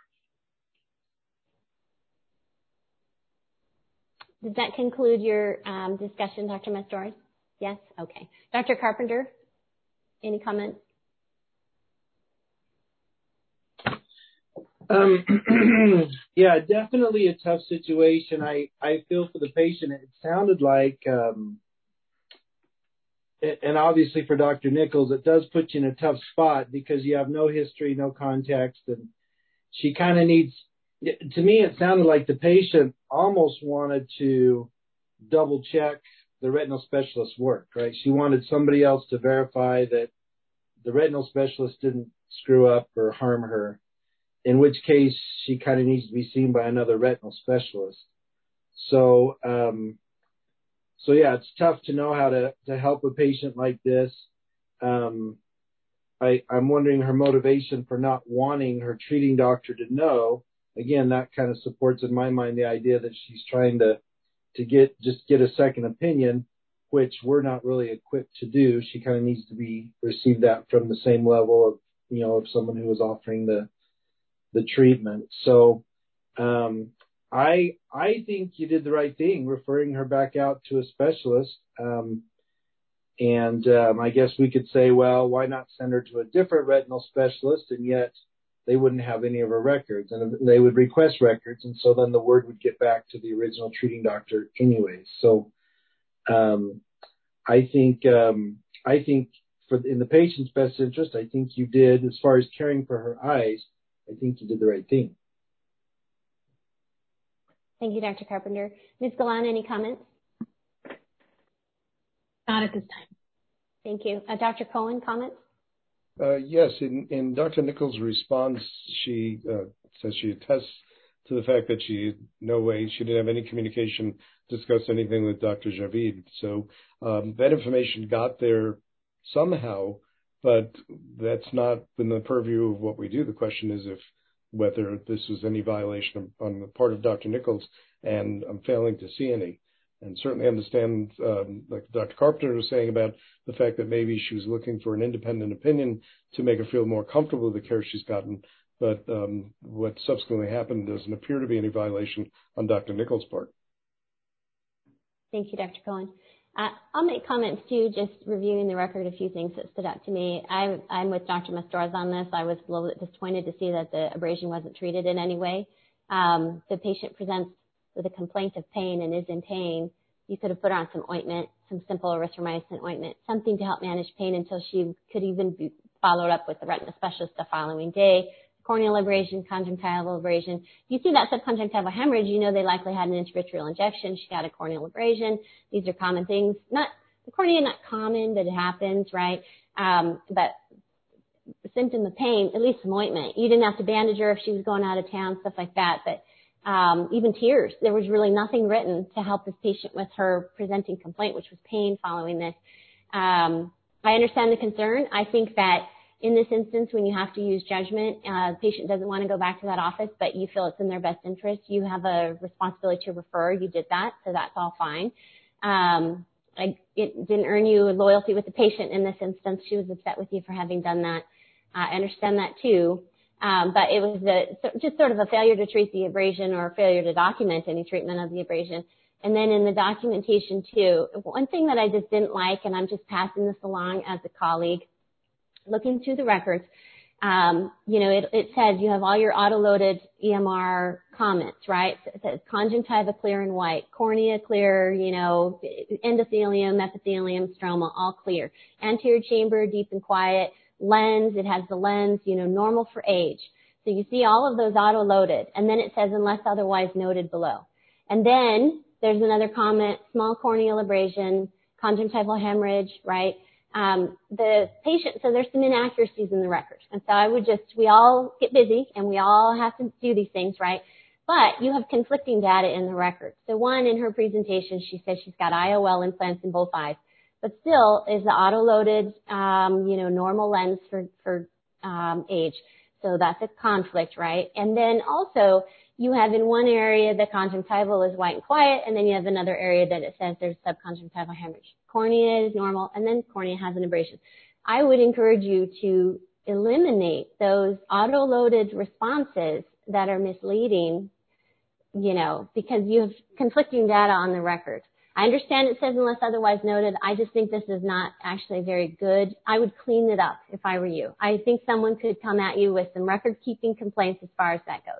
[SPEAKER 3] Does that conclude your um, discussion, Doctor Mastores? Yes? Okay. Doctor Carpenter, any comments?
[SPEAKER 2] Um, yeah, definitely a tough situation. I, I feel for the patient. It sounded like um, and obviously for Doctor Nichols, it does put you in a tough spot because you have no history, no context, and she kind of needs, to me, it sounded like the patient almost wanted to double check the retinal specialist's work, right? She wanted somebody else to verify that the retinal specialist didn't screw up or harm her, in which case she kind of needs to be seen by another retinal specialist. So, um, so yeah, it's tough to know how to, to help a patient like this. Um, I, I'm wondering her motivation for not wanting her treating doctor to know. Again, that kind of supports in my mind the idea that she's trying to, to get, just get a second opinion, which we're not really equipped to do. She kind of needs to be, receive that from the same level of, you know, of someone who is offering the, the treatment. So, um, I, I think you did the right thing, referring her back out to a specialist. Um, and, um, I guess we could say, well, why not send her to a different retinal specialist? And yet they wouldn't have any of her records, and they would request records. And so then the word would get back to the original treating doctor anyways. So, um, I think, um, I think for in the patient's best interest, I think you did, as far as caring for her eyes, I think you did the right thing.
[SPEAKER 3] Thank you, Doctor Carpenter. Miz Galan, any comments?
[SPEAKER 7] Not at this time.
[SPEAKER 3] Thank you. Uh, Doctor Cohen, comments?
[SPEAKER 8] Uh, yes, in, in Doctor Nichols' response, she uh, says she attests to the fact that she had no way, she didn't have any communication, discuss anything with Doctor Javid. So um, that information got there somehow, but that's not in the purview of what we do. The question is if whether this was any violation on the part of Doctor Nichols, and I'm failing to see any. And certainly understand, um, like Doctor Carpenter was saying about the fact that maybe she was looking for an independent opinion to make her feel more comfortable with the care she's gotten. But um, what subsequently happened doesn't appear to be any violation on Doctor Nichols' part.
[SPEAKER 3] Thank you, Doctor Cohen. Uh, I'll make comments too, just reviewing the record, a few things that stood out to me. I, I'm with Doctor Mastores on this. I was a little bit disappointed to see that the abrasion wasn't treated in any way. Um, the patient presents with a complaint of pain and is in pain. You could have put on some ointment, some simple erythromycin ointment, something to help manage pain until she could even be followed up with the retina specialist the following day. Corneal abrasion, conjunctival abrasion. You see that subconjunctival hemorrhage, you know they likely had an intravitreal injection. She got a corneal abrasion. These are common things. Not the cornea, not common, but it happens, right? Um, but the symptom of pain, at least some ointment. You didn't have to bandage her if she was going out of town, stuff like that. But um, even tears, there was really nothing written to help this patient with her presenting complaint, which was pain following this. Um, I understand the concern. I think that in this instance, when you have to use judgment, uh, the patient doesn't want to go back to that office, but you feel it's in their best interest. You have a responsibility to refer. You did that, so that's all fine. Um, I, it didn't earn you loyalty with the patient in this instance. She was upset with you for having done that. Uh, I understand that too. Um, but it was a, just sort of a failure to treat the abrasion or a failure to document any treatment of the abrasion. And then in the documentation too, one thing that I just didn't like, and I'm just passing this along as a colleague, looking through the records, um, you know, it, it says you have all your auto-loaded E M R comments, right? It says conjunctiva clear and white, cornea clear, you know, endothelium, epithelium, stroma, all clear. Anterior chamber, deep and quiet. Lens, it has the lens, you know, normal for age. So you see all of those auto-loaded. And then it says unless otherwise noted below. And then there's another comment, small corneal abrasion, conjunctival hemorrhage, right? Um, the patient, so there's some inaccuracies in the record. And so I would just, we all get busy and we all have to do these things, right? But you have conflicting data in the record. So one, in her presentation, she says she's got I O L implants in both eyes, but still is the auto-loaded, um, you know, normal lens for, for, um, age. So that's a conflict, right? And then also you have in one area the conjunctival is white and quiet, and then you have another area that it says there's subconjunctival hemorrhage. Cornea is normal, and then cornea has an abrasion. I would encourage you to eliminate those auto-loaded responses that are misleading, you know, because you have conflicting data on the record. I understand it says unless otherwise noted. I just think this is not actually very good. I would clean it up if I were you. I think someone could come at you with some record-keeping complaints as far as that goes.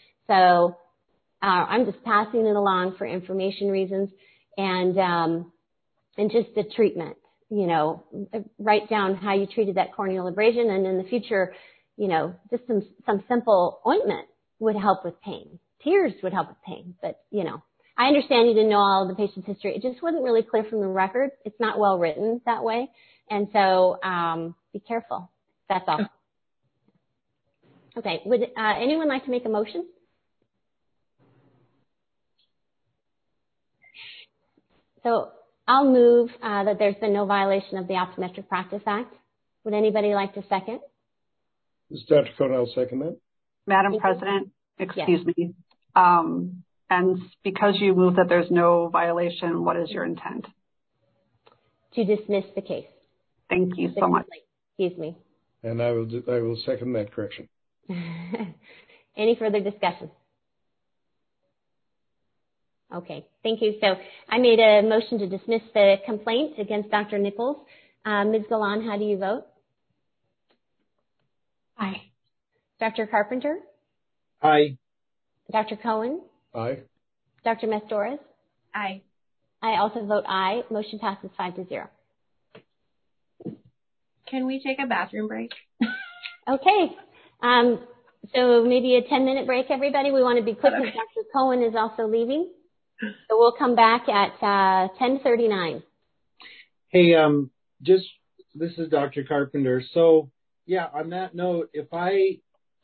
[SPEAKER 3] So uh, I'm just passing it along for information reasons and um, and just the treatment. you know, write down how you treated that corneal abrasion, and in the future, you know, just some, some simple ointment would help with pain. Tears would help with pain, but, you know, I understand you didn't know all of the patient's history. It just wasn't really clear from the record. It's not well written that way. And so um, be careful. That's all. Okay. Would uh, anyone like to make a motion? So I'll move uh, that there's been no violation of the Optometric Practice Act. Would anybody like to second?
[SPEAKER 8] This is Doctor Cohen. I'll second that.
[SPEAKER 14] Madam President, excuse yes. me. Um, and because you move that there's no violation, what is your intent?
[SPEAKER 3] To dismiss the case.
[SPEAKER 14] Thank you so much.
[SPEAKER 3] Excuse me.
[SPEAKER 8] And I will do, I will second that correction.
[SPEAKER 3] Any further discussion? Okay, thank you. So I made a motion to dismiss the complaint against Doctor Nichols. Uh, Miz Galan, how do you vote?
[SPEAKER 7] Aye.
[SPEAKER 3] Doctor Carpenter?
[SPEAKER 2] Aye.
[SPEAKER 3] Doctor Cohen?
[SPEAKER 8] Aye.
[SPEAKER 3] Doctor Mestores?
[SPEAKER 6] Aye.
[SPEAKER 3] I also vote aye. Motion passes five to zero.
[SPEAKER 6] Can we take a bathroom break?
[SPEAKER 3] Okay. Um, so maybe a ten minute break, everybody. We want to be quick because
[SPEAKER 6] okay.
[SPEAKER 3] Doctor Cohen is also leaving. So we'll come back at uh, ten thirty-nine.
[SPEAKER 2] Hey, um, just, this is Doctor Carpenter. So, yeah, on that note, if I,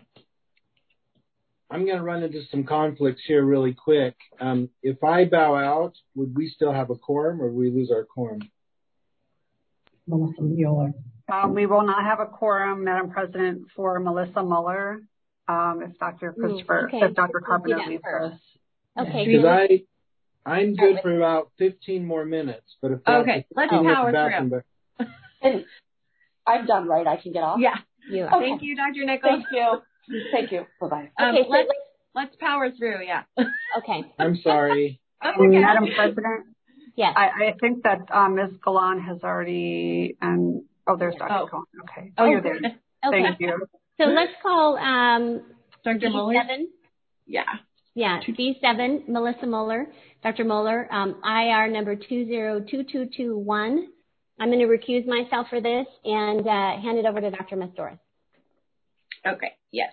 [SPEAKER 2] I'm going to run into some conflicts here really quick. Um, if I bow out, would we still have a quorum, or would we lose our quorum?
[SPEAKER 14] Melissa Mueller. Um, we will not have a quorum, Madam President, for Melissa Mueller, um, if Doctor Christopher,
[SPEAKER 3] okay.
[SPEAKER 14] if Doctor Carpenter leaves us.
[SPEAKER 3] Okay.
[SPEAKER 2] Because I, I'm good for about fifteen more minutes, but if
[SPEAKER 6] okay, let's power through.
[SPEAKER 16] And I'm done, right? I can get off.
[SPEAKER 6] Yeah.
[SPEAKER 3] You
[SPEAKER 6] okay. Thank you, Doctor Nichols.
[SPEAKER 16] Thank you. Thank you. Bye bye.
[SPEAKER 6] Um,
[SPEAKER 3] okay, so
[SPEAKER 6] let's let's power through. Yeah.
[SPEAKER 3] Okay.
[SPEAKER 2] I'm sorry.
[SPEAKER 6] okay.
[SPEAKER 14] Madam President.
[SPEAKER 3] Yes.
[SPEAKER 14] I, I think that um, Miz Galan has already and oh, there's Doctor
[SPEAKER 6] Oh.
[SPEAKER 14] Cohen. Okay.
[SPEAKER 6] Oh,
[SPEAKER 14] oh
[SPEAKER 6] you're
[SPEAKER 14] there.
[SPEAKER 3] Okay.
[SPEAKER 14] Thank you.
[SPEAKER 3] So let's call um,
[SPEAKER 6] Doctor Mueller.
[SPEAKER 3] Seven.
[SPEAKER 6] Yeah.
[SPEAKER 3] Yeah, B seven, Melissa Mueller. Doctor Mueller, um, I R number two zero two two two one. I'm going to recuse myself for this and uh, hand it over to Doctor Mestores.
[SPEAKER 6] Okay, yes.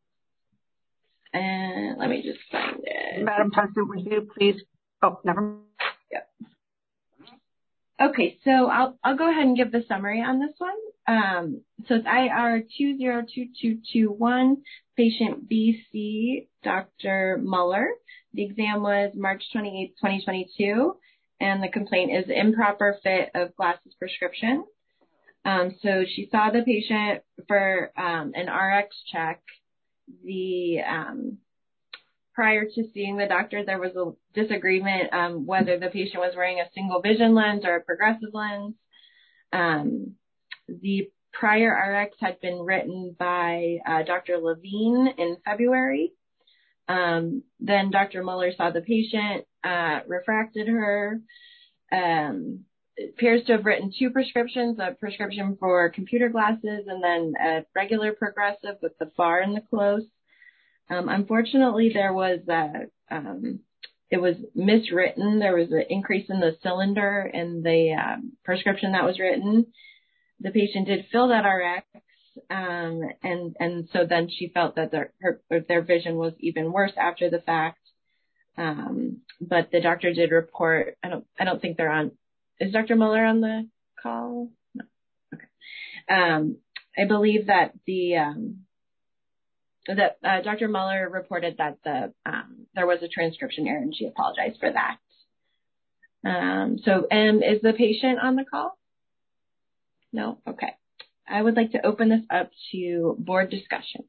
[SPEAKER 6] And let me just find it.
[SPEAKER 14] Madam President, would you please, oh, never mind.
[SPEAKER 6] Yep. Okay, so I'll I'll go ahead and give the summary on this one. Um, so it's I R two zero two two two one, patient B C, Doctor Mueller. The exam was March twenty-eighth, twenty twenty-two, and the complaint is improper fit of glasses prescription. Um, so she saw the patient for um, an R X check. The um, prior to seeing the doctor, there was a disagreement um, whether the patient was wearing a single vision lens or a progressive lens. Um, the prior R X had been written by uh, Doctor Levine in February. Um, then Doctor Mueller saw the patient, uh, refracted her, um, appears to have written two prescriptions, a prescription for computer glasses and then a regular progressive with the far and the close. Um, unfortunately, there was a, um, it was miswritten. There was an increase in the cylinder in the um, prescription that was written. The patient did fill that R X, um, and and so then she felt that their her, their vision was even worse after the fact. Um, but the doctor did report. I don't I don't think they're on. Is Doctor Mueller on the call? No. Okay. Um, I believe that the um, that uh, Doctor Mueller reported that the um, there was a transcription error, and she apologized for that. Um, so, and is the patient on the call? No? Okay. I would like to open this up to board discussion.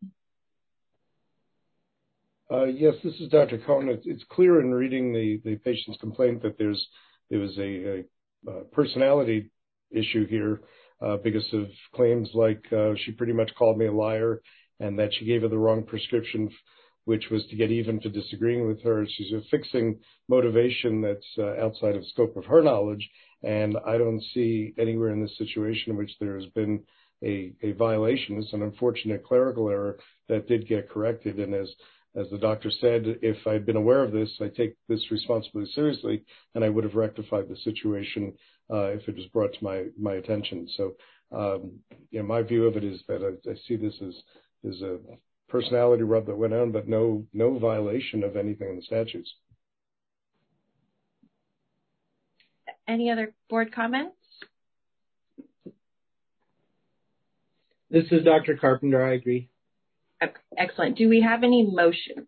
[SPEAKER 8] Uh, yes, this is Doctor Cohen. It's, it's clear in reading the, the patient's complaint that there's there was a, a, a personality issue here uh, because of claims like uh, she pretty much called me a liar and that she gave her the wrong prescription, which was to get even for disagreeing with her. She's affixing motivation that's uh, outside of scope of her knowledge, and I don't see anywhere in this situation in which there has been a, a violation. It's an unfortunate clerical error that did get corrected, and as As the doctor said, if I'd been aware of this, I take this responsibility seriously, and I would have rectified the situation uh, if it was brought to my, my attention. So, um, you know, my view of it is that I, I see this as, as a personality rub that went on, but no, no violation of anything in the statutes.
[SPEAKER 6] Any other board comments?
[SPEAKER 2] This is Doctor Carpenter. I agree.
[SPEAKER 6] Excellent. Do we have any motions?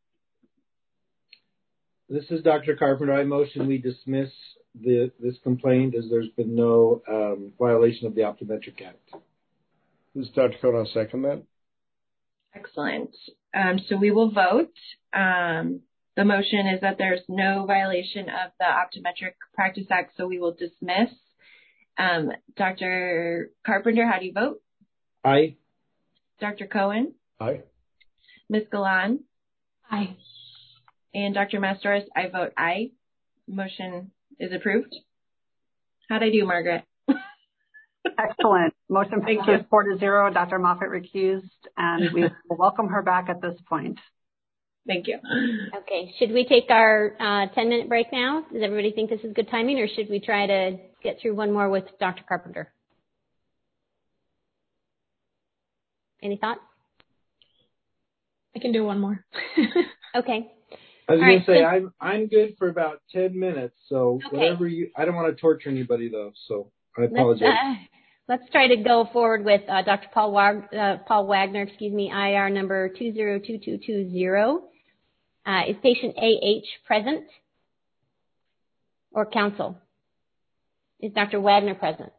[SPEAKER 2] This is Doctor Carpenter. I motion we dismiss the, this complaint as there's been no um, violation of the Optometric Act.
[SPEAKER 8] This is Doctor Cohen. I'll second that.
[SPEAKER 6] Excellent. Um, so we will vote. Um, the motion is that there's no violation of the Optometric Practice Act, so we will dismiss. Um, Doctor Carpenter, how do you vote?
[SPEAKER 2] Aye.
[SPEAKER 6] Doctor Cohen?
[SPEAKER 8] Aye.
[SPEAKER 6] Miz Galan?
[SPEAKER 7] Aye.
[SPEAKER 6] And Doctor Mastoris, I vote aye. Motion is approved. How'd I do, Margaret?
[SPEAKER 14] Excellent. Motion passes four to zero. Doctor Moffitt recused, and we will welcome her back at this point.
[SPEAKER 6] Thank you.
[SPEAKER 3] Okay. Should we take our uh, ten-minute break now? Does everybody think this is good timing, or should we try to get through one more with Doctor Carpenter? Any thoughts?
[SPEAKER 7] I can do one more.
[SPEAKER 3] Okay.
[SPEAKER 2] I was
[SPEAKER 3] All
[SPEAKER 2] going
[SPEAKER 3] right,
[SPEAKER 2] to say,
[SPEAKER 3] so,
[SPEAKER 2] I'm I'm good for about ten minutes, so
[SPEAKER 3] okay.
[SPEAKER 2] whatever you, I don't want to torture anybody though, so I apologize.
[SPEAKER 3] Let's, uh, let's try to go forward with uh, Doctor Paul, Wag- uh, Paul Wagner, excuse me, I R number two zero two two two zero. Uh, is patient A H present or counsel? Is Doctor Wagner present?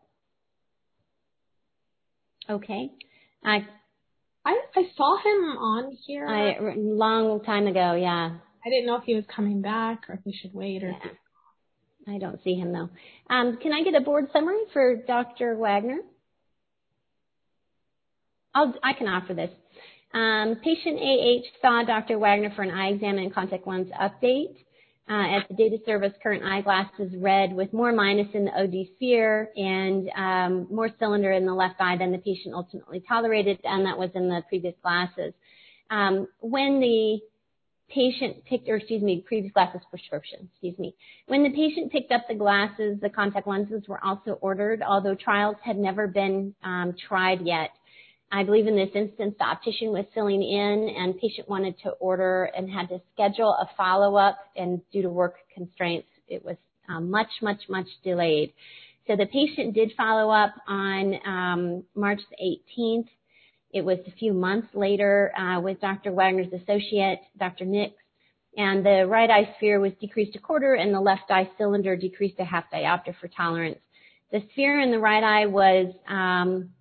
[SPEAKER 3] Okay. I,
[SPEAKER 7] I, I saw him on here.
[SPEAKER 3] I, a long time ago, yeah.
[SPEAKER 7] I didn't know if he was coming back or if we should wait or.
[SPEAKER 3] Yeah. I don't see him though. Um, can I get a board summary for Doctor Wagner? I'll, I can offer this. Um, patient A H saw Doctor Wagner for an eye exam and contact lens update. Uh, at the date of service, current eyeglasses read with more minus in the O D sphere and um, more cylinder in the left eye than the patient ultimately tolerated, and that was in the previous glasses. Um, when the patient picked, or excuse me, previous glasses prescription, excuse me. When the patient picked up the glasses, the contact lenses were also ordered, although trials had never been um, tried yet. I believe in this instance, the optician was filling in and patient wanted to order and had to schedule a follow-up, and due to work constraints, it was um, much, much, much delayed. So the patient did follow up on um, March the eighteenth. It was a few months later uh, with Doctor Wagner's associate, Doctor Nix, and the right eye sphere was decreased a quarter and the left eye cylinder decreased a half diopter for tolerance. The sphere in the right eye was um,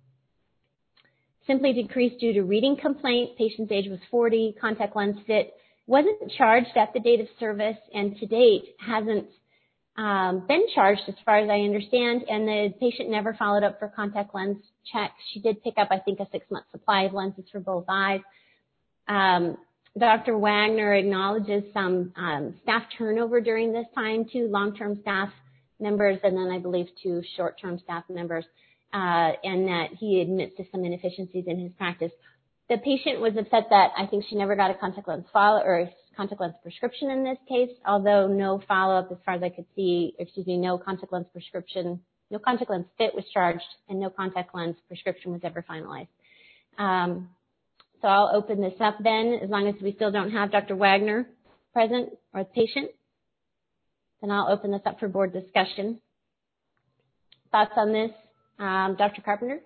[SPEAKER 3] simply decreased due to reading complaint. Patient's age was forty. Contact lens fit wasn't charged at the date of service, and to date hasn't um, been charged as far as I understand, and the patient never followed up for contact lens checks. She did pick up, I think, a six-month supply of lenses for both eyes. Um, Doctor Wagner acknowledges some um, staff turnover during this time, two long-term staff members, and then I believe two short-term staff members. Uh, and that he admits to some inefficiencies in his practice. The patient was upset that I think she never got a contact lens follow or contact lens prescription in this case, although no follow-up as far as I could see, excuse me, no contact lens prescription, no contact lens fit was charged, and no contact lens prescription was ever finalized. Um, so I'll open this up then, as long as we still don't have Doctor Wagner present or the patient. Then I'll open this up for board discussion. Thoughts on this? Um, Doctor Carpenter?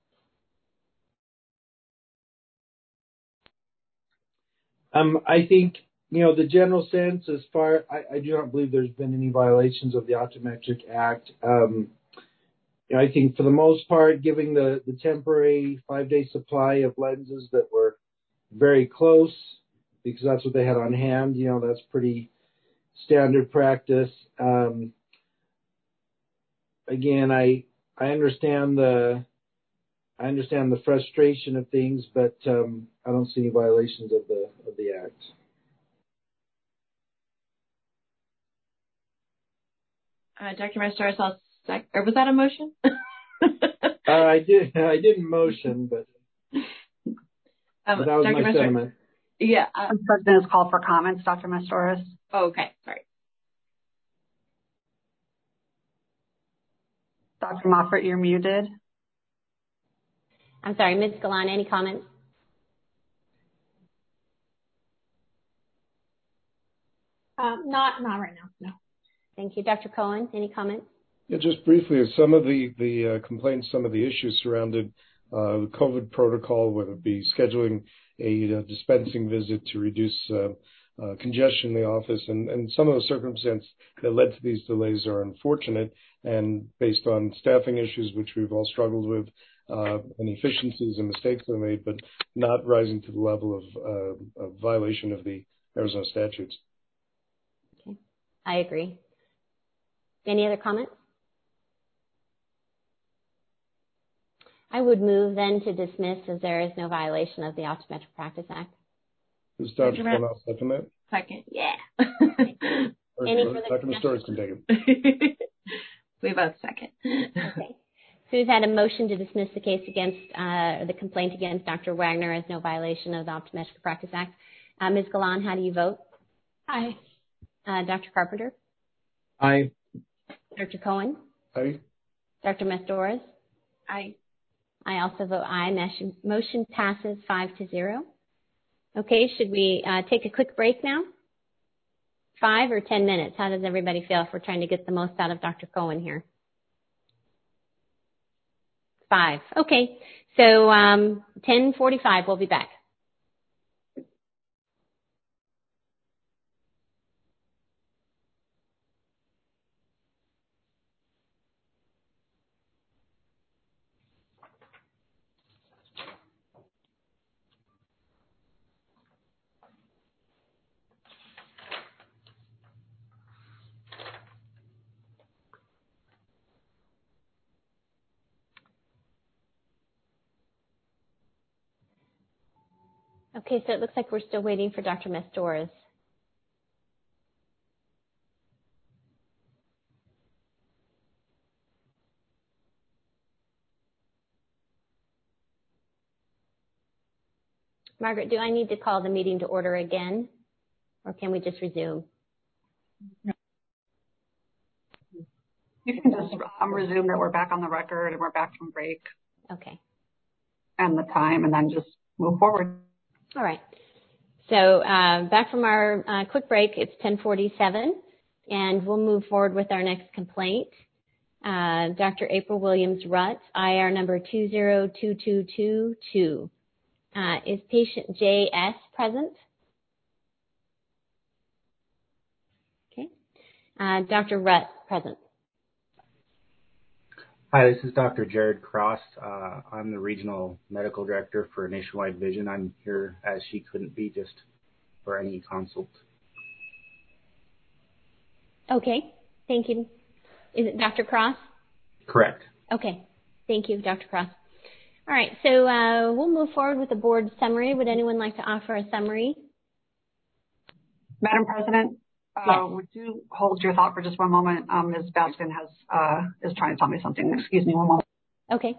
[SPEAKER 2] Um, I think, you know, the general sense as far, I, I do not believe there's been any violations of the Optometric Act. Um, you know, I think for the most part, giving the, the temporary five-day supply of lenses that were very close, because that's what they had on hand, you know, that's pretty standard practice. Um, again, I, I understand the I understand the frustration of things, but um, I don't see any violations of the of the act.
[SPEAKER 6] Uh, Doctor Mastoris, I'll sec- or was that a motion?
[SPEAKER 2] uh, I did I didn't motion, but,
[SPEAKER 6] um,
[SPEAKER 2] but that was
[SPEAKER 6] Doctor
[SPEAKER 2] my
[SPEAKER 6] Mastoris,
[SPEAKER 2] sentiment.
[SPEAKER 6] Yeah. Uh,
[SPEAKER 14] the president has called for comments, Doctor Mastoris.
[SPEAKER 6] Oh, okay, sorry.
[SPEAKER 14] Doctor Moffat, you're muted.
[SPEAKER 3] I'm sorry, Miz Galan, any comments?
[SPEAKER 7] Um, not not right now, no.
[SPEAKER 3] Thank you. Doctor Cohen, any comments?
[SPEAKER 8] Yeah, just briefly, some of the, the uh, complaints, some of the issues surrounded uh, the COVID protocol, whether it be scheduling a uh, dispensing visit to reduce uh, uh, congestion in the office, and, and some of the circumstances that led to these delays are unfortunate, and based on staffing issues, which we've all struggled with, uh, and efficiencies and mistakes that are made, but not rising to the level of, uh, of violation of the Arizona statutes.
[SPEAKER 3] Okay, I agree. Any other comments? I would move then to dismiss as there is no violation of the Optometric Practice Act.
[SPEAKER 8] Is Doctor Cohen, I'll second that.
[SPEAKER 6] Second, yeah.
[SPEAKER 8] Or,
[SPEAKER 3] Any
[SPEAKER 8] or
[SPEAKER 3] further
[SPEAKER 8] Doctor
[SPEAKER 3] discussion?
[SPEAKER 8] Mastores can take it.
[SPEAKER 6] We both second.
[SPEAKER 3] Okay. So we've had a motion to dismiss the case against, uh, the complaint against Doctor Wagner as no violation of the Optometric Practice Act. Uh, Miz Galan, how do you vote?
[SPEAKER 7] Aye.
[SPEAKER 3] Uh, Doctor Carpenter?
[SPEAKER 2] Aye.
[SPEAKER 3] Doctor Cohen?
[SPEAKER 8] Aye.
[SPEAKER 3] Doctor Mastores?
[SPEAKER 6] Aye.
[SPEAKER 3] I also vote aye. Motion, motion passes five to zero. Okay, should we uh, take a quick break now? Five or ten minutes? How does everybody feel if we're trying to get the most out of Doctor Cohen here? Five. Okay, so um, ten forty-five, we'll be back. Okay, so it looks like we're still waiting for Doctor Mastores. Margaret, do I need to call the meeting to order again, or can we just resume?
[SPEAKER 14] You can just um, resume that we're back on the record and we're back from break.
[SPEAKER 3] Okay.
[SPEAKER 14] And the time, and then just move forward.
[SPEAKER 3] All right. So uh, back from our uh, quick break, it's ten forty-seven, and we'll move forward with our next complaint. Uh, Doctor April Williams-Rutt, I R number two zero two two two two. Uh, is patient J S present? Okay. Uh, Doctor Rutt present.
[SPEAKER 17] Hi, this is Doctor Jared Cross. Uh, I'm the Regional Medical Director for Nationwide Vision. I'm here as she couldn't be, just for any consult.
[SPEAKER 3] Okay, thank you. Is it Doctor Cross?
[SPEAKER 17] Correct.
[SPEAKER 3] Okay, thank you, Doctor Cross. All right, so uh, we'll move forward with the board summary. Would anyone like to offer a summary?
[SPEAKER 14] Madam President, uh,
[SPEAKER 3] yes.
[SPEAKER 14] Would you hold your thought for just one moment? Um, Miz Baskin has uh, is trying to tell me something. Excuse me one moment.
[SPEAKER 3] Okay.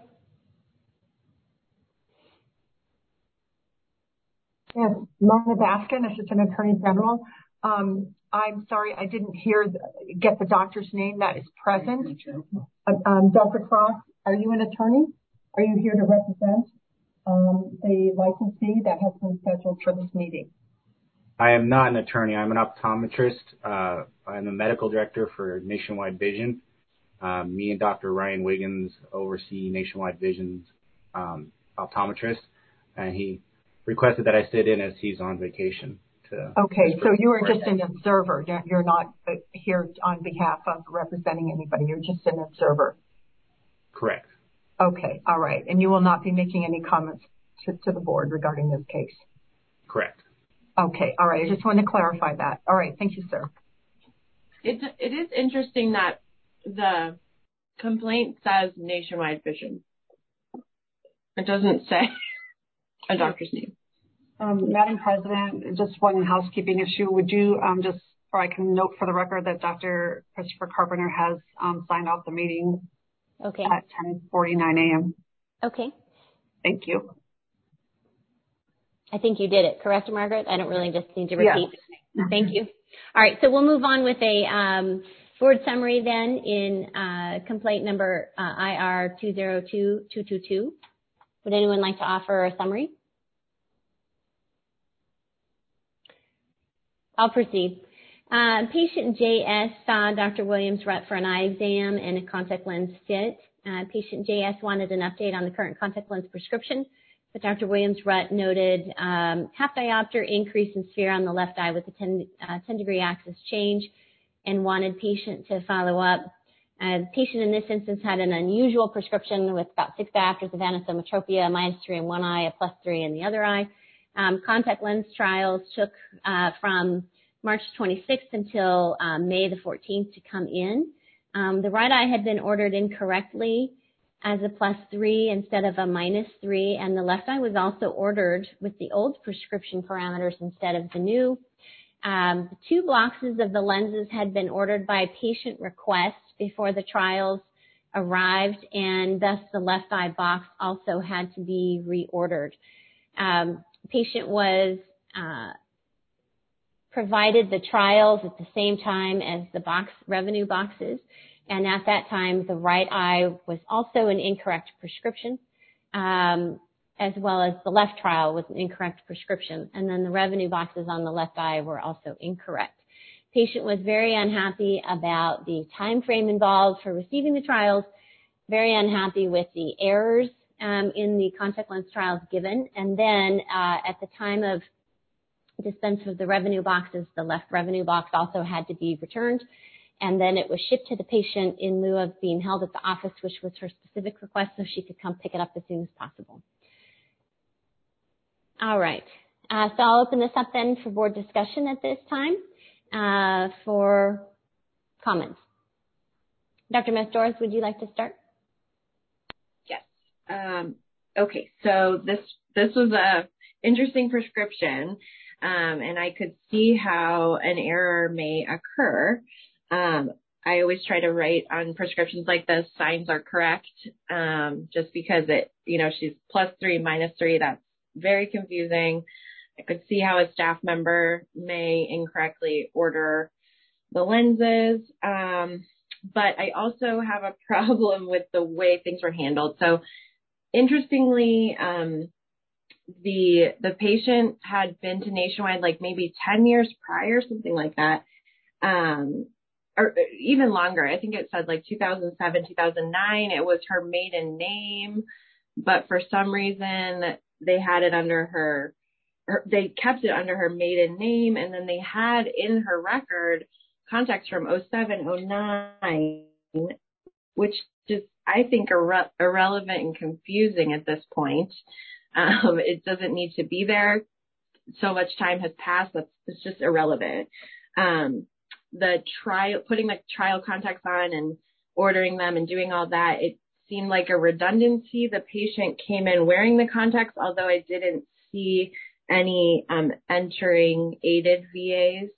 [SPEAKER 18] Yes, Mona Baskin, Assistant Attorney General. Um, I'm sorry, I didn't hear the, get the doctor's name that is present. Um, Doctor Cross, are you an attorney? Are you here to represent um, the licensee that has been scheduled for this meeting?
[SPEAKER 17] I am not an attorney. I'm an optometrist. Uh, I'm the Medical Director for Nationwide Vision. Um, me and Doctor Ryan Wiggins oversee Nationwide Vision's um, optometrist, and he requested that I sit in as he's on vacation. To
[SPEAKER 18] okay, so you are just an observer. You're not here on behalf of representing anybody. You're just an observer.
[SPEAKER 17] Correct.
[SPEAKER 18] Okay, all right. And you will not be making any comments to, to the board regarding this case?
[SPEAKER 17] Correct.
[SPEAKER 18] Okay, all right. I just wanted to clarify that. All right, thank you, sir.
[SPEAKER 6] It, it is interesting that the complaint says Nationwide Vision. It doesn't say a doctor's name.
[SPEAKER 14] Um, Madam President, just one housekeeping issue. Would you um, just, or I can note for the record that Doctor Christopher Carpenter has um, signed off the meeting
[SPEAKER 3] okay.
[SPEAKER 14] at ten forty-nine a.m.
[SPEAKER 3] Okay.
[SPEAKER 14] Thank you.
[SPEAKER 3] I think you did it, correct, Margaret? I don't really just need to repeat.
[SPEAKER 14] Yes.
[SPEAKER 3] Thank you. All right, so we'll move on with a um, Board summary then in uh, complaint number uh, I R two zero two two two two. Would anyone like to offer a summary? I'll proceed. Uh, patient J S saw Doctor Williams-Rutt for an eye exam and a contact lens fit. Uh, patient J S wanted an update on the current contact lens prescription, but Doctor Williams-Rutt noted um, half diopter increase in sphere on the left eye with a ten, uh, ten degree axis change and wanted patient to follow up. Uh, the patient in this instance had an unusual prescription with about six diopters of anisometropia, a minus three in one eye, a plus three in the other eye. Um, contact lens trials took uh, from March twenty-sixth until um, May the fourteenth to come in. Um, the right eye had been ordered incorrectly as a plus three instead of a minus three, and the left eye was also ordered with the old prescription parameters instead of the new. Um, the two boxes of the lenses had been ordered by patient request before the trials arrived, and thus the left eye box also had to be reordered. Um, patient was uh, provided the trials at the same time as the box revenue boxes, and at that time the right eye was also an incorrect prescription, um, as well as the left trial was an incorrect prescription, and then the revenue boxes on the left eye were also incorrect. Patient was very unhappy about the time frame involved for receiving the trials, very unhappy with the errors um, in the contact lens trials given, and then uh, at the time of dispense of the revenue boxes, the left revenue box also had to be returned, and then it was shipped to the patient in lieu of being held at the office, which was her specific request, so she could come pick it up as soon as possible. All right, uh, so I'll open this up then for board discussion at this time uh, for comments. Doctor Mestores, would you like to start?
[SPEAKER 6] Yes. Um, okay, so this this was a interesting prescription, um, and I could see how an error may occur. Um, I always try to write on prescriptions like this, signs are correct, um, just because it, you know, she's plus three, minus three, that's very confusing. I could see how a staff member may incorrectly order the lenses, um, but I also have a problem with the way things were handled. So interestingly, um, the the patient had been to Nationwide like maybe ten years prior, something like that, um, or even longer. I think it said like two thousand seven, two thousand nine. It was her maiden name, but for some reason they had it under her, her, they kept it under her maiden name, and then they had in her record contacts from oh seven, oh nine, which is, I think, irre- irrelevant and confusing at this point. Um, it doesn't need to be there. So much time has passed. That's, it's just irrelevant. Um, the trial, putting the trial contacts on and ordering them and doing all that, it seemed like a redundancy. The patient came in wearing the contacts, although I didn't see any um, entering aided V As.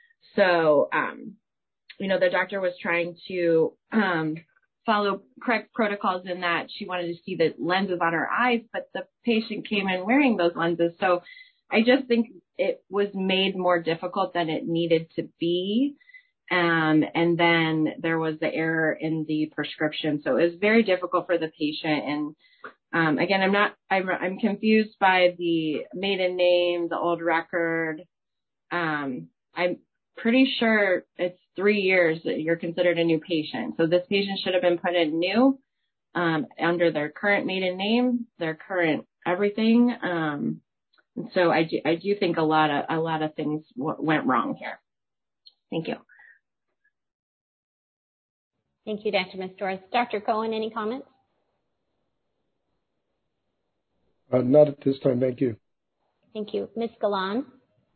[SPEAKER 6] So, um, you know, the doctor was trying to um, follow correct protocols in that she wanted to see the lenses on her eyes, but the patient came in wearing those lenses. So I just think it was made more difficult than it needed to be. Um, and then there was the error in the prescription. So it was very difficult for the patient. And um, again, I'm not, I'm, I'm confused by the maiden name, the old record. Um, I'm pretty sure it's three years that you're considered a new patient. So this patient should have been put in new um, under their current maiden name, their current everything. Um, and so I do, I do think a lot of a lot of things w- went wrong here. Thank you.
[SPEAKER 3] Thank you, Doctor Mestores. Doctor Cohen, any comments?
[SPEAKER 8] Uh, not at this time. Thank you.
[SPEAKER 3] Thank you. Miz Galan?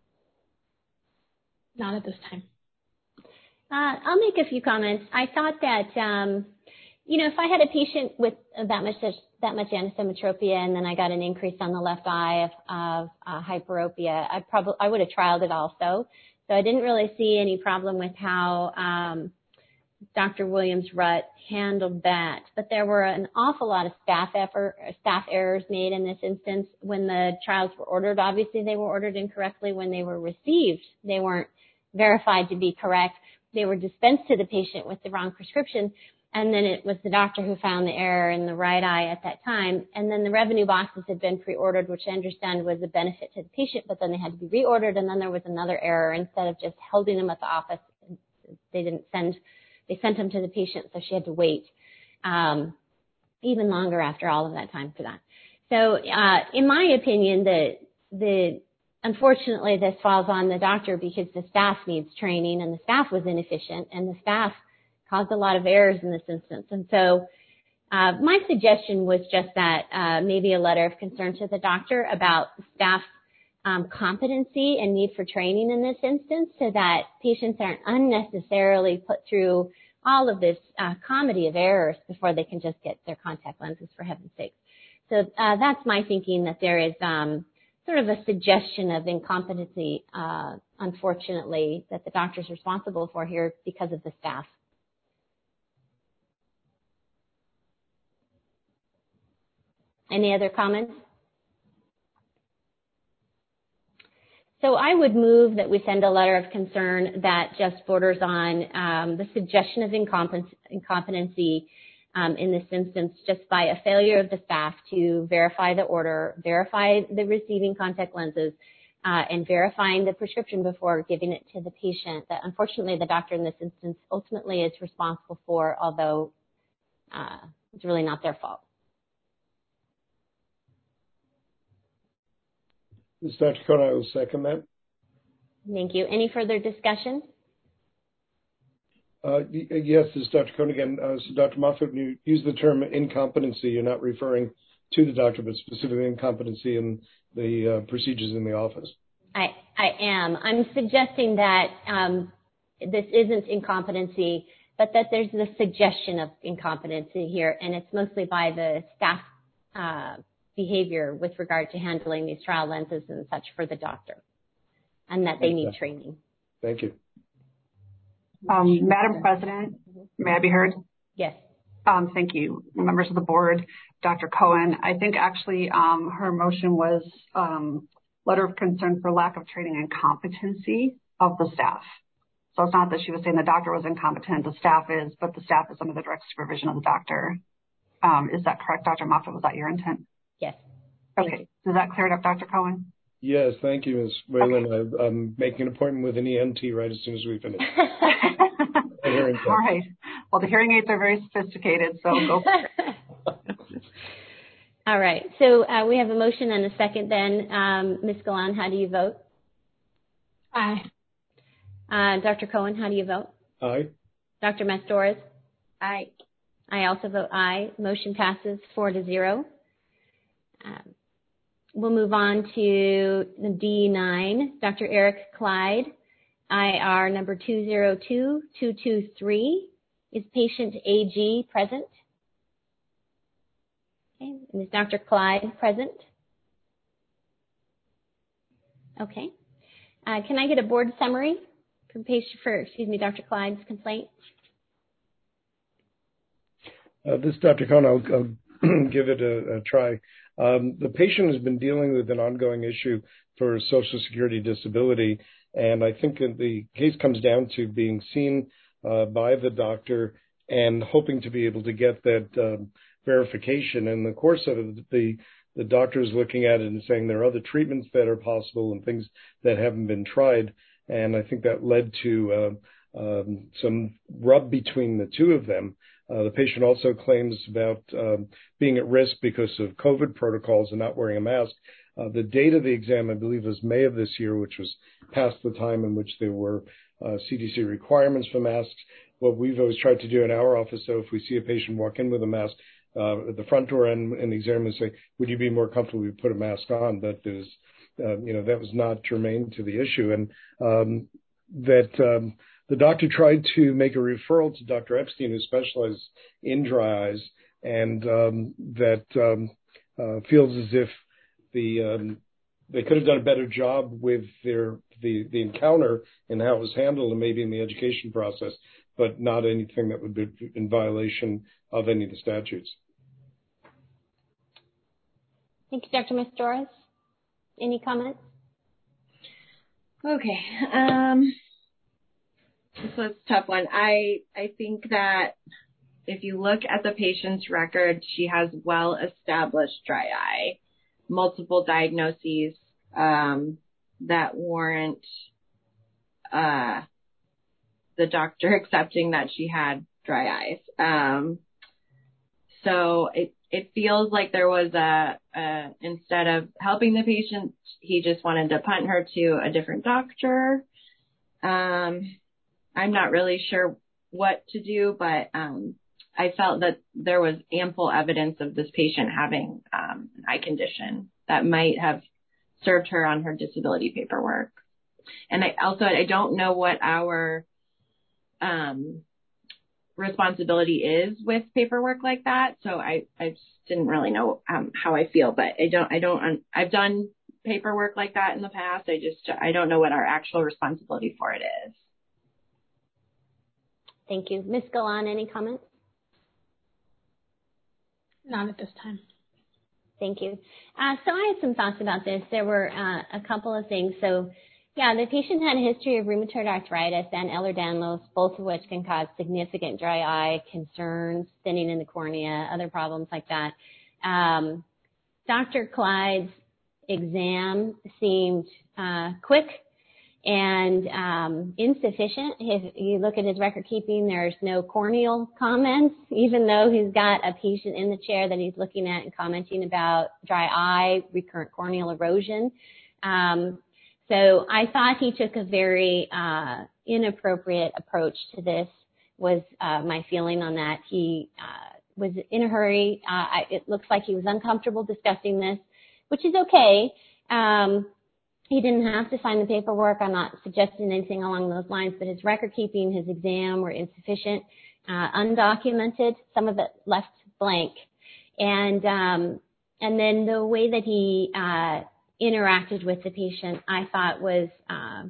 [SPEAKER 7] Not at this time.
[SPEAKER 3] Uh, I'll make a few comments. I thought that, um, you know, if I had a patient with that much that much anisometropia and then I got an increase on the left eye of, of uh, hyperopia, I probably I would have trialed it also. So I didn't really see any problem with how um, Doctor Williams-Rutt handled that. But there were an awful lot of staff effort, staff errors made in this instance. When the trials were ordered, obviously they were ordered incorrectly. When they were received, they weren't verified to be correct. they were dispensed to the patient with the wrong prescription, and then it was the doctor who found the error in the right eye at that time. And then the revenue boxes had been pre-ordered, which I understand was a benefit to the patient, but then they had to be reordered, and then there was another error. Instead of just holding them at the office, they didn't send, they sent them to the patient, so she had to wait um, even longer after all of that time for that. So uh, in my opinion, the the unfortunately this falls on the doctor because the staff needs training, and the staff was inefficient, and the staff caused a lot of errors in this instance. And so uh, my suggestion was just that uh, maybe a letter of concern to the doctor about staff um, competency and need for training in this instance, so that patients aren't unnecessarily put through all of this uh, comedy of errors before they can just get their contact lenses, for heaven's sake. So uh, that's my thinking, that there is um, sort of a suggestion of incompetency, uh, unfortunately, that the doctor is responsible for here because of the staff. Any other comments? So I would move that we send a letter of concern that just borders on um, the suggestion of incompetence, incompetency um, in this instance, just by a failure of the staff to verify the order, verify the receiving contact lenses, uh, and verifying the prescription before giving it to the patient, that unfortunately the doctor in this instance ultimately is responsible for, although uh, it's really not their fault.
[SPEAKER 8] Miz Doctor Cohen, I will second that.
[SPEAKER 3] Thank you. Any further discussion?
[SPEAKER 8] Uh, yes, this is Doctor Cohen again. Uh, so Doctor Moffat, when you use the term incompetency, you're not referring to the doctor, but specifically incompetency in the uh, procedures in the office.
[SPEAKER 3] I, I am. I'm suggesting that um, this isn't incompetency, but that there's the suggestion of incompetency here, and it's mostly by the staff uh, behavior with regard to handling these trial lenses and such for the doctor, and that they need training.
[SPEAKER 8] Thank you.
[SPEAKER 14] Um, Madam President, may I be heard?
[SPEAKER 3] Yes.
[SPEAKER 14] Um, thank you. Members of the board, Doctor Cohen, I think actually um, her motion was um, letter of concern for lack of training and competency of the staff. So it's not that she was saying the doctor was incompetent, the staff is, but the staff is under the direct supervision of the doctor. Um, is that correct, Doctor Moffat? Was that your intent?
[SPEAKER 3] Yes.
[SPEAKER 14] Okay. Does that clear it up, Doctor Cohen?
[SPEAKER 8] Yes, thank you, Miz Whalen.
[SPEAKER 14] Okay.
[SPEAKER 8] I, I'm making an appointment with an E N T right as soon as we finish.
[SPEAKER 14] All right. Well, the hearing aids are very sophisticated, so go for it.
[SPEAKER 3] All right. So uh, we have a motion and a second then. Um, Miz Galan, how do you vote?
[SPEAKER 7] Aye.
[SPEAKER 3] Uh, Doctor Cohen, how do you vote?
[SPEAKER 8] Aye.
[SPEAKER 3] Doctor Mastores?
[SPEAKER 6] Aye.
[SPEAKER 3] I also vote aye. Motion passes four to zero. Um, we'll move on to the D nine. Doctor Eric Clyde, I R number two zero two two two three. Is patient A G present? Okay. And is Doctor Clyde present? Okay. Uh, can I get a board summary for patient for excuse me, Doctor Clyde's complaint?
[SPEAKER 8] Uh, this is Doctor Cohen. I'll, I'll give it a, a try. Um, the patient has been dealing with an ongoing issue for Social Security disability, and I think the case comes down to being seen uh, by the doctor and hoping to be able to get that um, verification. In the course of it, the the doctor is looking at it and saying there are other treatments that are possible and things that haven't been tried, and I think that led to uh, um, some rub between the two of them. Uh, the patient also claims about um, being at risk because of COVID protocols and not wearing a mask. Uh, the date of the exam, I believe, was May of this year, which was past the time in which there were uh, C D C requirements for masks. What we've always tried to do in our office, though, if we see a patient walk in with a mask uh, at the front door and, and the examiner say, would you be more comfortable if we put a mask on? But there's, uh, you know, that was not germane to the issue. And um, that um, the doctor tried to make a referral to Doctor Epstein, who specializes in dry eyes, and um, that um, uh, feels as if the um, they could have done a better job with their the, the encounter and how it was handled, and maybe in the education process, but not anything that would be in violation of any of the statutes.
[SPEAKER 3] Thank you, Doctor Mastores. Any comments?
[SPEAKER 6] Okay. Um, So it's a tough one. I, I think that if you look at the patient's record, she has well-established dry eye, multiple diagnoses um, that warrant uh, the doctor accepting that she had dry eyes. Um, so it, it feels like there was a, a, instead of helping the patient, he just wanted to punt her to a different doctor. Um, I'm not really sure what to do, but um, I felt that there was ample evidence of this patient having um, an eye condition that might have served her on her disability paperwork. And I also, I don't know what our um, responsibility is with paperwork like that. So I, I just didn't really know um, how I feel, but I don't, I don't, I've done paperwork like that in the past. I just, I don't know what our actual responsibility for it is.
[SPEAKER 3] Thank you. Miz Galan, any comments?
[SPEAKER 7] Not at this time.
[SPEAKER 3] Thank you. Uh, so I had some thoughts about this. There were uh, a couple of things. So, yeah, the patient had a history of rheumatoid arthritis and Ehlers-Danlos, both of which can cause significant dry eye concerns, thinning in the cornea, other problems like that. Um, Doctor Clyde's exam seemed uh, quick and um, insufficient. If you look at his record keeping, there's no corneal comments, even though he's got a patient in the chair that he's looking at and commenting about dry eye, recurrent corneal erosion. Um, so I thought he took a very uh, inappropriate approach to this, was uh, my feeling on that. He uh, was in a hurry. Uh, I, it looks like he was uncomfortable discussing this, which is okay. Um, He didn't have to sign the paperwork. I'm not suggesting anything along those lines, but his record keeping, his exam were insufficient, uh, undocumented, some of it left blank. And, um, and then the way that he, uh, interacted with the patient, I thought was, uh,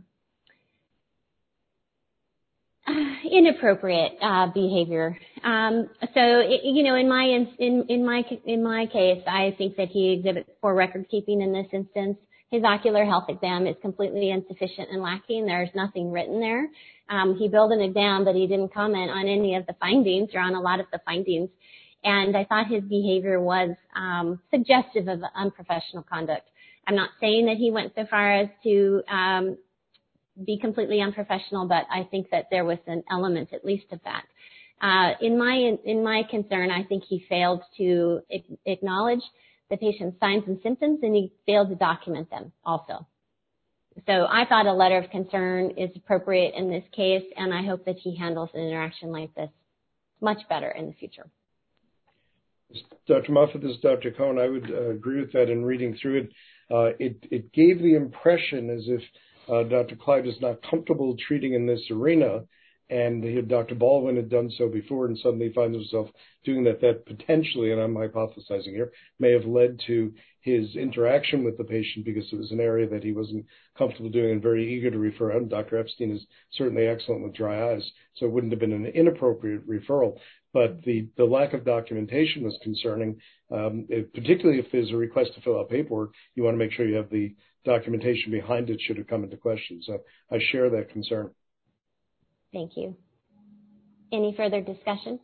[SPEAKER 3] inappropriate, uh, behavior. Um, so, it, you know, in my, in, in my, in my case, I think that he exhibits poor record keeping in this instance. His ocular health exam is completely insufficient and lacking. There's nothing written there. Um, he billed an exam, but he didn't comment on any of the findings or on a lot of the findings. And I thought his behavior was um, suggestive of unprofessional conduct. I'm not saying that he went so far as to um, be completely unprofessional, but I think that there was an element at least of that. Uh, in my in my concern, I think he failed to acknowledge the patient's signs and symptoms, and he failed to document them also. So I thought a letter of concern is appropriate in this case, and I hope that he handles an interaction like this much better in the future.
[SPEAKER 8] Doctor Moffat, this is Doctor Cohen. I would uh, agree with that in reading through it. Uh, it, it gave the impression as if uh, Doctor Clyde was not comfortable treating in this arena, and he, Doctor Baldwin had done so before and suddenly finds himself doing that. That potentially, and I'm hypothesizing here, may have led to his interaction with the patient because it was an area that he wasn't comfortable doing and very eager to refer out. And Doctor Epstein is certainly excellent with dry eyes, so it wouldn't have been an inappropriate referral. But the, the lack of documentation was concerning, um, if, particularly if there's a request to fill out paperwork. You want to make sure you have the documentation behind it should it come into question. So I share that concern.
[SPEAKER 3] Thank you. Any further discussion?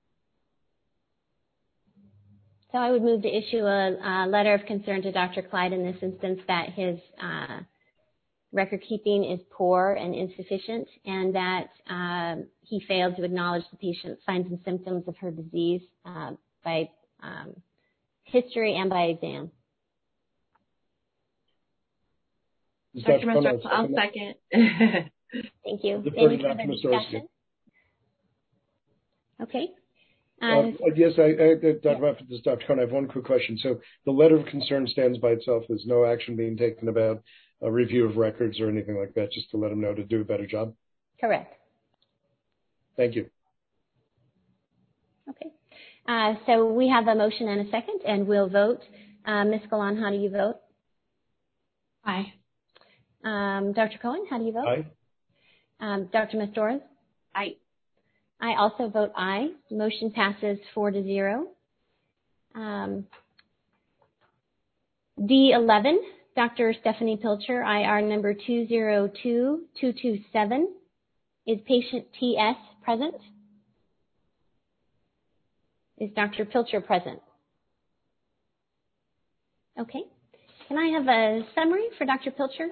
[SPEAKER 3] So I would move to issue a, a letter of concern to Doctor Clyde in this instance that his uh, record keeping is poor and insufficient, and that um, he failed to acknowledge the patient's signs and symptoms of her disease uh, by um, history and by exam.
[SPEAKER 6] Doctor Mestor, I'll second.
[SPEAKER 3] Thank you. Any further discussion? Okay.
[SPEAKER 8] Uh, uh, yes, I, I, Doctor Moffat, this is Doctor Cohen. I have one quick question. So the letter of concern stands by itself. There's no action being taken about a review of records or anything like that, just to let them know to do a better job?
[SPEAKER 3] Correct.
[SPEAKER 8] Thank you.
[SPEAKER 3] Okay. Uh, so we have a motion and a second, and we'll vote. Uh, Miz Galan, how do you vote?
[SPEAKER 7] Aye.
[SPEAKER 3] Um, Doctor Cohen, how do you vote?
[SPEAKER 8] Aye.
[SPEAKER 3] Um, Doctor Mestor?
[SPEAKER 6] Aye.
[SPEAKER 3] I also vote aye. Motion passes four to zero. Um, D eleven, Doctor Stephanie Pilcher, I R number two zero two two two seven. Is patient T S present? Is Doctor Pilcher present? Okay. Can I have a summary for Doctor Pilcher?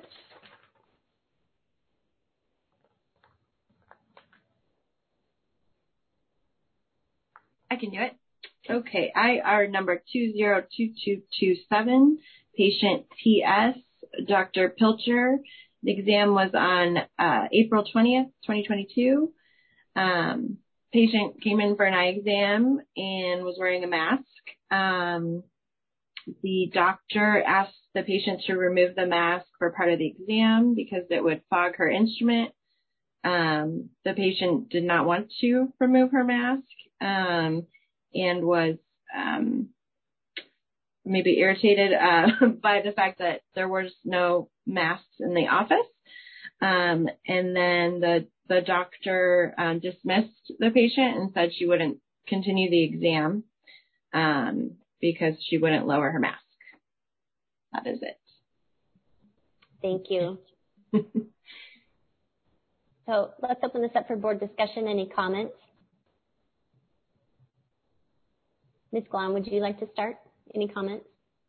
[SPEAKER 6] I can do it. Okay, I R number two zero two two two seven, patient T S, Doctor Pilcher. The exam was on uh, April twentieth, twenty twenty-two. Um, patient came in for an eye exam and was wearing a mask. Um, the doctor asked the patient to remove the mask for part of the exam because it would fog her instrument. Um, the patient did not want to remove her mask um, and was um, maybe irritated uh, by the fact that there was no masks in the office. Um, and then the, the doctor um, dismissed the patient and said she wouldn't continue the exam um, because she wouldn't lower her mask. That is it.
[SPEAKER 3] Thank you. So let's open this up for board discussion. Any comments? Miz Glahn, would you like to start? Any comments?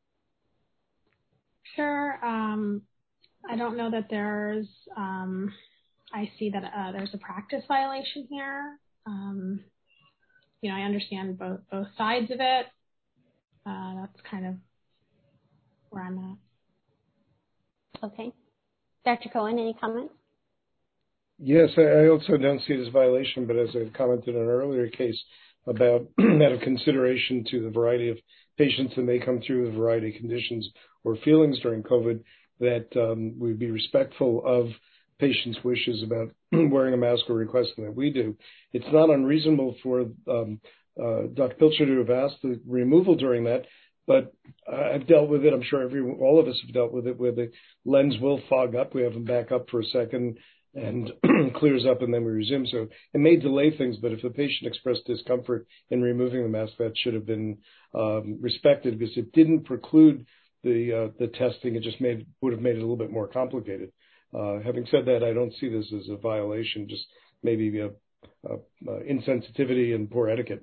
[SPEAKER 7] Sure. Um, I don't know that there's, um, I see that uh, there's a practice violation here. Um, you know, I understand both, both sides of it. Uh, that's kind of where I'm at.
[SPEAKER 3] Okay. Doctor Cohen, any comments?
[SPEAKER 8] Yes, I also don't see it as a violation, but as I commented in an earlier case about out of consideration to the variety of patients that may come through with a variety of conditions or feelings during COVID, that um, we'd be respectful of patients' wishes about wearing a mask or requesting that we do. It's not unreasonable for um, uh, Doctor Pilcher to have asked the removal during that, but I've dealt with it. I'm sure every all of us have dealt with it, where the lens will fog up. We have them back up for a second and clears up, and then we resume. So it may delay things, but if the patient expressed discomfort in removing the mask, that should have been um, respected, because it didn't preclude the uh, the testing. It just made would have made it a little bit more complicated. Uh, having said that, I don't see this as a violation, just maybe a, a, a insensitivity and poor etiquette.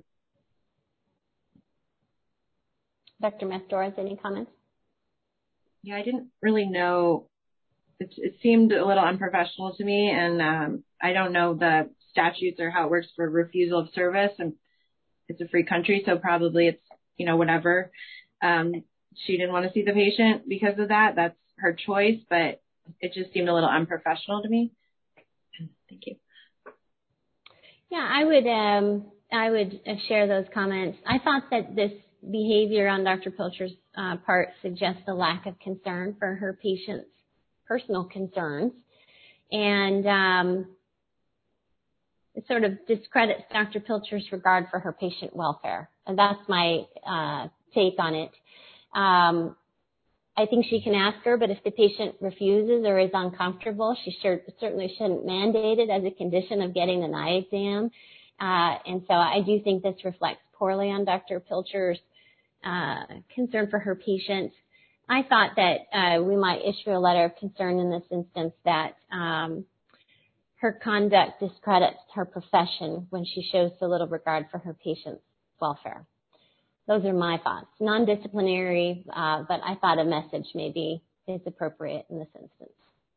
[SPEAKER 3] Doctor Mastores, any comments?
[SPEAKER 6] Yeah, I didn't really know. It, it seemed a little unprofessional to me, and um, I don't know the statutes or how it works for refusal of service. And it's a free country, so probably it's, you know, whatever. Um, she didn't want to see the patient because of that. That's her choice, but it just seemed a little unprofessional to me. Thank you.
[SPEAKER 3] Yeah, I would um, I would share those comments. I thought that this behavior on Doctor Pilcher's uh, part suggests a lack of concern for her patient's personal concerns, and um, it sort of discredits Doctor Pilcher's regard for her patient welfare. And that's my uh, take on it. Um, I think she can ask her, but if the patient refuses or is uncomfortable, she sure, certainly shouldn't mandate it as a condition of getting an eye exam. Uh, and so I do think this reflects poorly on Doctor Pilcher's uh, concern for her patient. I thought that uh, we might issue a letter of concern in this instance that um, her conduct discredits her profession when she shows so little regard for her patient's welfare. Those are my thoughts. Non-disciplinary, uh, but I thought a message maybe is appropriate in this instance.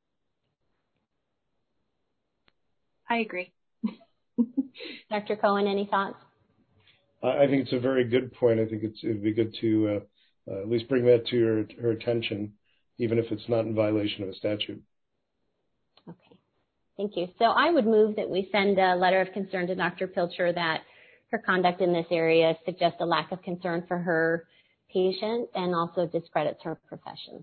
[SPEAKER 6] I agree.
[SPEAKER 3] Doctor Cohen, any thoughts?
[SPEAKER 8] I think it's a very good point. I think it's, it'd be good to uh, uh, at least bring that to her, her attention, even if it's not in violation of a statute.
[SPEAKER 3] Okay. Thank you. So I would move that we send a letter of concern to Doctor Pilcher that her conduct in this area suggests a lack of concern for her patient and also discredits her profession.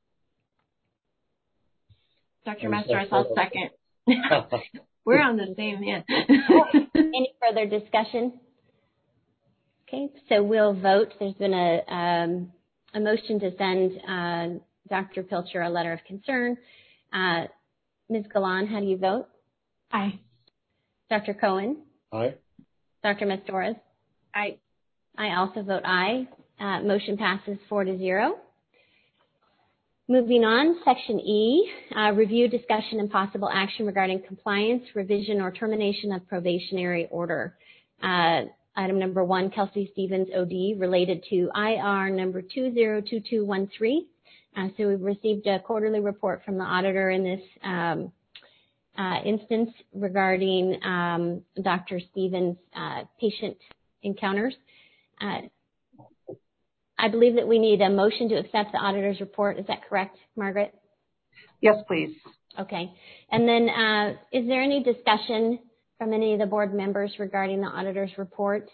[SPEAKER 6] Doctor Mastores, I'll second. We're on the same hand.
[SPEAKER 3] Any further discussion? Okay, so we'll vote. There's been a, um, a motion to send uh, Doctor Pilcher a letter of concern. Uh, Miz Galan, how do you vote?
[SPEAKER 7] Aye.
[SPEAKER 3] Doctor Cohen?
[SPEAKER 8] Aye.
[SPEAKER 3] Doctor Mastores?
[SPEAKER 6] Aye.
[SPEAKER 3] I also vote aye. Uh, motion passes four to zero. Moving on, Section E, uh, review, discussion, and possible action regarding compliance, revision, or termination of probationary order. Uh, item number one, Kelsey Stevens, O D, related to I R number two zero two two one three. Uh, so we've received a quarterly report from the auditor in this um, uh, instance regarding um, Doctor Stevens' uh, patient encounters. Uh, I believe that we need a motion to accept the auditor's report. Is that correct, Margaret?
[SPEAKER 14] Yes, please.
[SPEAKER 3] Okay. And then uh, is there any discussion from any of the board members regarding the auditor's report?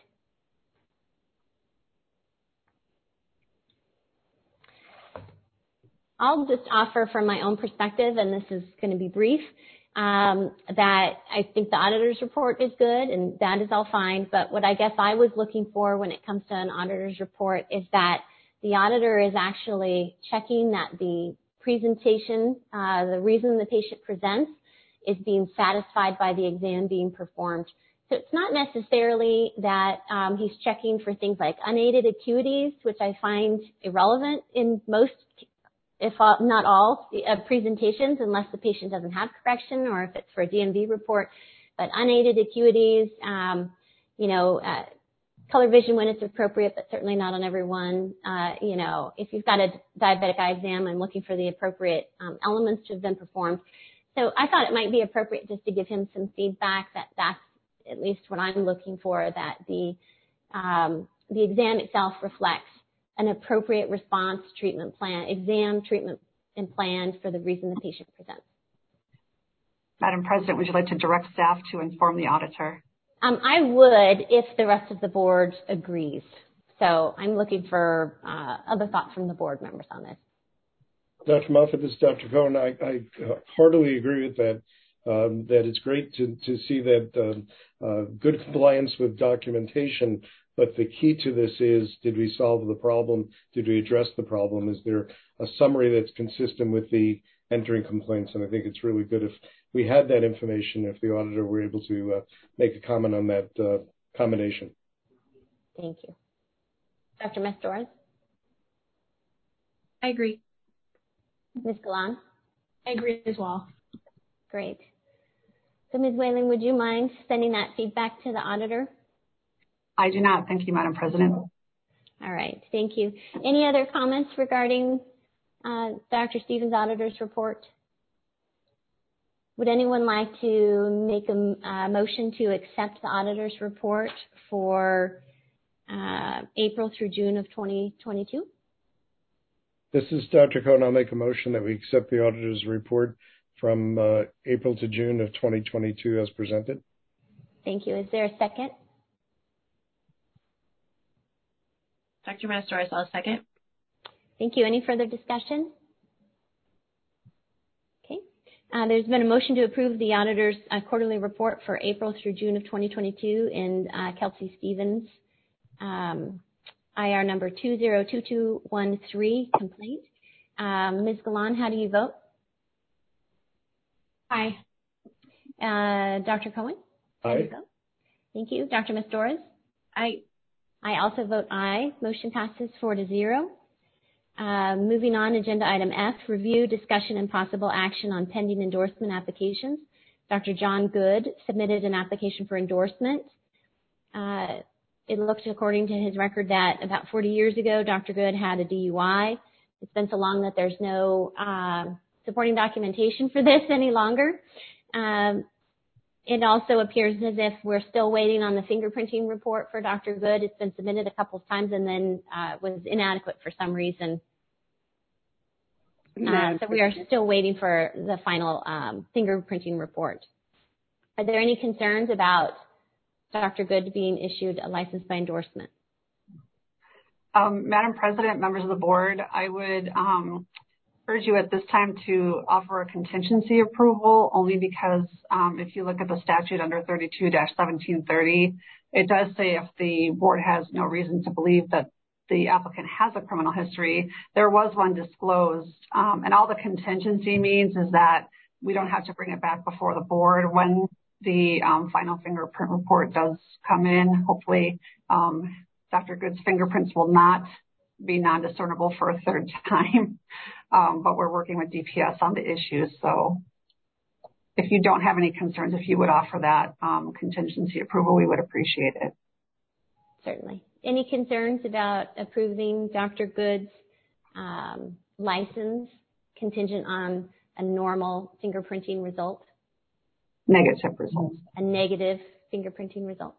[SPEAKER 3] I'll just offer from my own perspective, and this is going to be brief, um, that I think the auditor's report is good, and that is all fine. But what I guess I was looking for when it comes to an auditor's report is that the auditor is actually checking that the presentation, uh, the reason the patient presents, is being satisfied by the exam being performed. So it's not necessarily that um, he's checking for things like unaided acuities, which I find irrelevant in most, if not all, uh, presentations, unless the patient doesn't have correction or if it's for a D M V report. But unaided acuities, um, you know, uh, color vision when it's appropriate, but certainly not on everyone. Uh, you know, if you've got a diabetic eye exam, I'm looking for the appropriate um, elements to have been performed. So I thought it might be appropriate just to give him some feedback that that's at least what I'm looking for, that the um, the exam itself reflects an appropriate response treatment plan, exam treatment and plan for the reason the patient presents.
[SPEAKER 14] Madam President, would you like to direct staff to inform the auditor?
[SPEAKER 3] Um, I would if the rest of the board agrees. So I'm looking for uh, other thoughts from the board members on this.
[SPEAKER 8] Doctor Moffat, this is Doctor Cohen. I, I heartily agree with that. Um, that it's great to, to see that uh, uh, good compliance with documentation, but the key to this is, did we solve the problem? Did we address the problem? Is there a summary that's consistent with the entering complaints? And I think it's really good if we had that information, if the auditor were able to uh, make a comment on that uh, combination.
[SPEAKER 3] Thank you. Doctor Mestores?
[SPEAKER 6] I agree.
[SPEAKER 3] Miz Galan?
[SPEAKER 7] I agree as well.
[SPEAKER 3] Great. So Miz Whaling, would you mind sending that feedback to the auditor?
[SPEAKER 14] I do not. Thank you, Madam President.
[SPEAKER 3] All right. Thank you. Any other comments regarding uh, Doctor Stevens' auditor's report? Would anyone like to make a uh, motion to accept the auditor's report for uh, April through June of twenty twenty-two?
[SPEAKER 8] This is Doctor Cohen. I'll make a motion that we accept the auditor's report from uh, April to June of twenty twenty-two as presented.
[SPEAKER 3] Thank you. Is there a second?
[SPEAKER 6] Doctor Masters, I'll second.
[SPEAKER 3] Thank you. Any further discussion? Okay. Uh, there's been a motion to approve the auditor's uh, quarterly report for April through June of twenty twenty-two in uh, Kelsey Stevens, um, I R number two zero two two one three complaint. Um, Miz Galan, how do you vote?
[SPEAKER 7] Aye.
[SPEAKER 3] Uh, Doctor Cohen? How do you
[SPEAKER 8] Aye.
[SPEAKER 3] vote? Thank you. Doctor Mestores?
[SPEAKER 6] Aye.
[SPEAKER 3] I also vote aye. Motion passes four to zero. Uh, moving on, agenda item F, review, discussion, and possible action on pending endorsement applications. Doctor John Good submitted an application for endorsement. Uh, it looks, according to his record, that about forty years ago, Doctor Good had a D U I. It's been so long that there's no uh, supporting documentation for this any longer. Um, It also appears as if we're still waiting on the fingerprinting report for Doctor Good. It's been submitted a couple of times and then uh, was inadequate for some reason. Uh, so we are still waiting for the final um, fingerprinting report. Are there any concerns about Doctor Good being issued a license by endorsement?
[SPEAKER 14] Um, Madam President, members of the board, I would um, urge you at this time to offer a contingency approval, only because um, if you look at the statute under thirty-two dash seventeen thirty, it does say if the board has no reason to believe that the applicant has a criminal history, there was one disclosed. Um, and all the contingency means is that we don't have to bring it back before the board when the um, final fingerprint report does come in. Hopefully, um, Doctor Good's fingerprints will not be non-discernible for a third time. um, but we're working with D P S on the issues. So if you don't have any concerns, if you would offer that um, contingency approval, we would appreciate it.
[SPEAKER 3] Certainly. Any concerns about approving Doctor Good's um, license contingent on a normal fingerprinting result?
[SPEAKER 14] Negative results.
[SPEAKER 3] A negative fingerprinting result?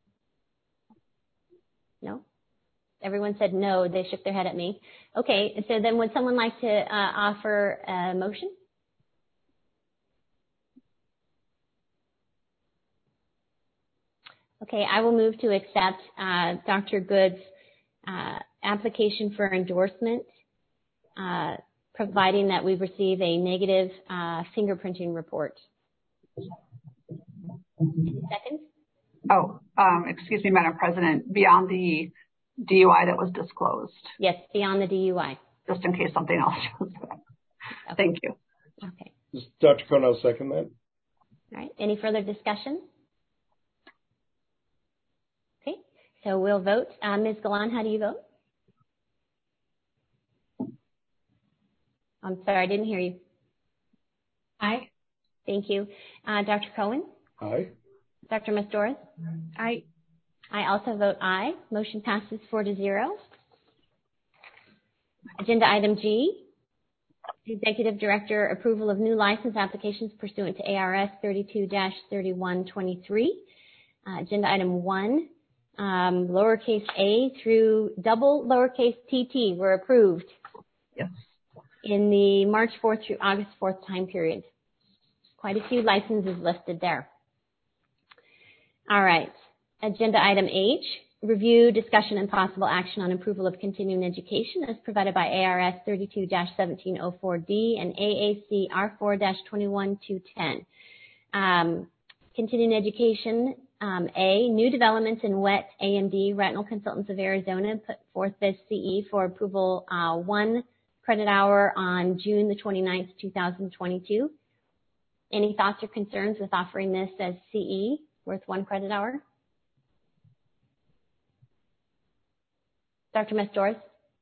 [SPEAKER 3] No? Everyone said no. They shook their head at me. Okay, so then would someone like to uh, offer a motion? Okay, I will move to accept uh, Doctor Good's uh, application for endorsement, uh, providing that we receive a negative uh, fingerprinting report. Second?
[SPEAKER 14] Oh, um, excuse me, Madam President, beyond the D U I that was disclosed.
[SPEAKER 3] Yes, beyond the D U I.
[SPEAKER 14] Just in case something else shows up. Okay. Thank you.
[SPEAKER 3] Okay.
[SPEAKER 8] Doctor Cohen, I'll second that.
[SPEAKER 3] All right. Any further discussion? Okay. So we'll vote. Uh, Miz Galan, how do you vote? I'm sorry, I didn't hear you.
[SPEAKER 7] Aye.
[SPEAKER 3] Thank you. Uh, Doctor Cohen?
[SPEAKER 8] Aye.
[SPEAKER 3] Doctor Mastoris?
[SPEAKER 6] Aye.
[SPEAKER 3] I also vote aye. Motion passes four to zero. Agenda item G, Executive Director approval of new license applications pursuant to A R S thirty-two dash thirty-one twenty-three. Uh, agenda item one, um, lowercase a through double lowercase tt were approved.
[SPEAKER 14] Yes.
[SPEAKER 3] In the March fourth through August fourth time period. Quite a few licenses listed there. All right. Agenda item H, review, discussion, and possible action on approval of continuing education as provided by A R S thirty-two dash seventeen oh four D and A A C R four dash twenty-one two ten. Um, continuing education, um, A, new developments in W E T A M D, Retinal Consultants of Arizona, put forth this C E for approval uh, one credit hour on June the twenty-ninth, two thousand twenty-two. Any thoughts or concerns with offering this as C E worth one credit hour? Doctor Mastoris?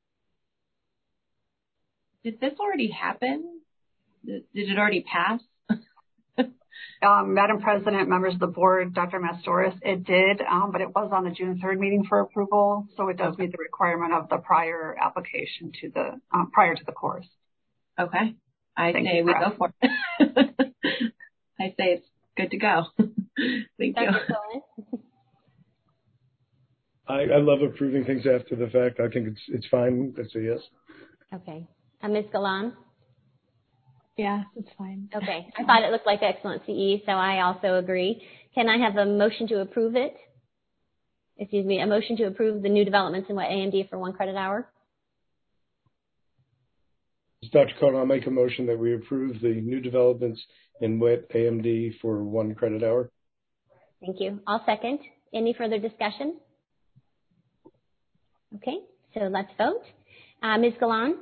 [SPEAKER 6] Did this already happen? Did it already pass?
[SPEAKER 14] um, Madam President, members of the board, Doctor Mastoris, it did, um, but it was on the June third meeting for approval, so it does meet the requirement of the prior application to the, um, prior to the course.
[SPEAKER 6] Okay. I
[SPEAKER 14] Thank
[SPEAKER 6] say we go for it. I say it's good to go. Thank
[SPEAKER 3] Doctor
[SPEAKER 6] you.
[SPEAKER 3] Cohen?
[SPEAKER 8] I, I love approving things after the fact. I think it's it's fine. That's a yes.
[SPEAKER 3] Okay. Uh, Miz Galan?
[SPEAKER 7] Yeah, it's fine.
[SPEAKER 3] Okay. I thought it looked like excellent C E, so I also agree. Can I have a motion to approve it? Excuse me, a motion to approve the new developments in W E T A M D for one credit hour?
[SPEAKER 8] Doctor Cohen, I'll make a motion that we approve the new developments in W E T A M D for one credit hour.
[SPEAKER 3] Thank you. I'll second. Any further discussion? Okay, so let's vote. Uh, Miz Galan?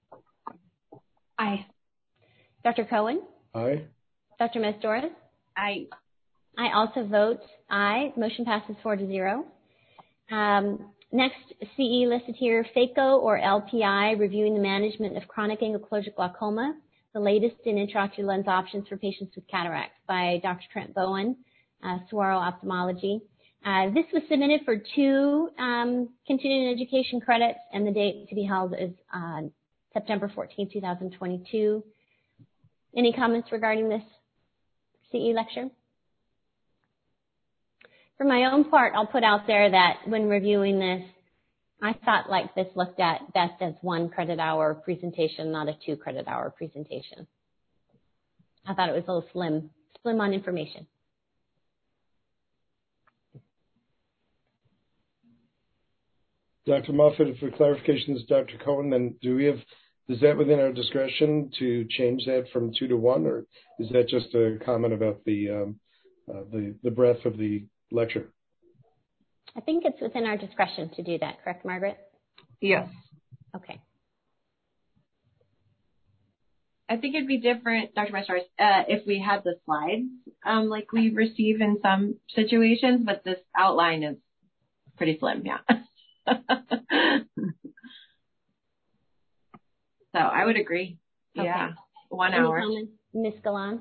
[SPEAKER 7] Aye.
[SPEAKER 3] Doctor Cohen?
[SPEAKER 8] Aye.
[SPEAKER 3] Doctor Mastoris?
[SPEAKER 6] Aye.
[SPEAKER 3] I also vote aye. Motion passes four to zero. Um, next, C E listed here, FACO or L P I, reviewing the management of chronic angle-closure glaucoma, the latest in intraocular lens options for patients with cataracts by Doctor Trent Bowen, uh, Saguaro Ophthalmology. Uh, this was submitted for two um, continuing education credits, and the date to be held is uh, September fourteenth, two thousand twenty-two. Any comments regarding this C E lecture? For my own part, I'll put out there that when reviewing this, I thought like this looked at best as one credit hour presentation, not a two credit hour presentation. I thought it was a little slim, slim on information.
[SPEAKER 8] Doctor Moffitt, for clarifications, Doctor Cohen, then do we have, is that within our discretion to change that from two to one, or is that just a comment about the um, uh, the, the breadth of the lecture?
[SPEAKER 3] I think it's within our discretion to do that, correct, Margaret?
[SPEAKER 14] Yes.
[SPEAKER 3] Okay.
[SPEAKER 6] I think it'd be different, Doctor Mastoris, uh, if we had the slides um, like we receive in some situations, but this outline is pretty slim, yeah. So I would agree. Okay. Yeah, one
[SPEAKER 3] Any
[SPEAKER 6] hour.
[SPEAKER 3] comments, Miz Galan?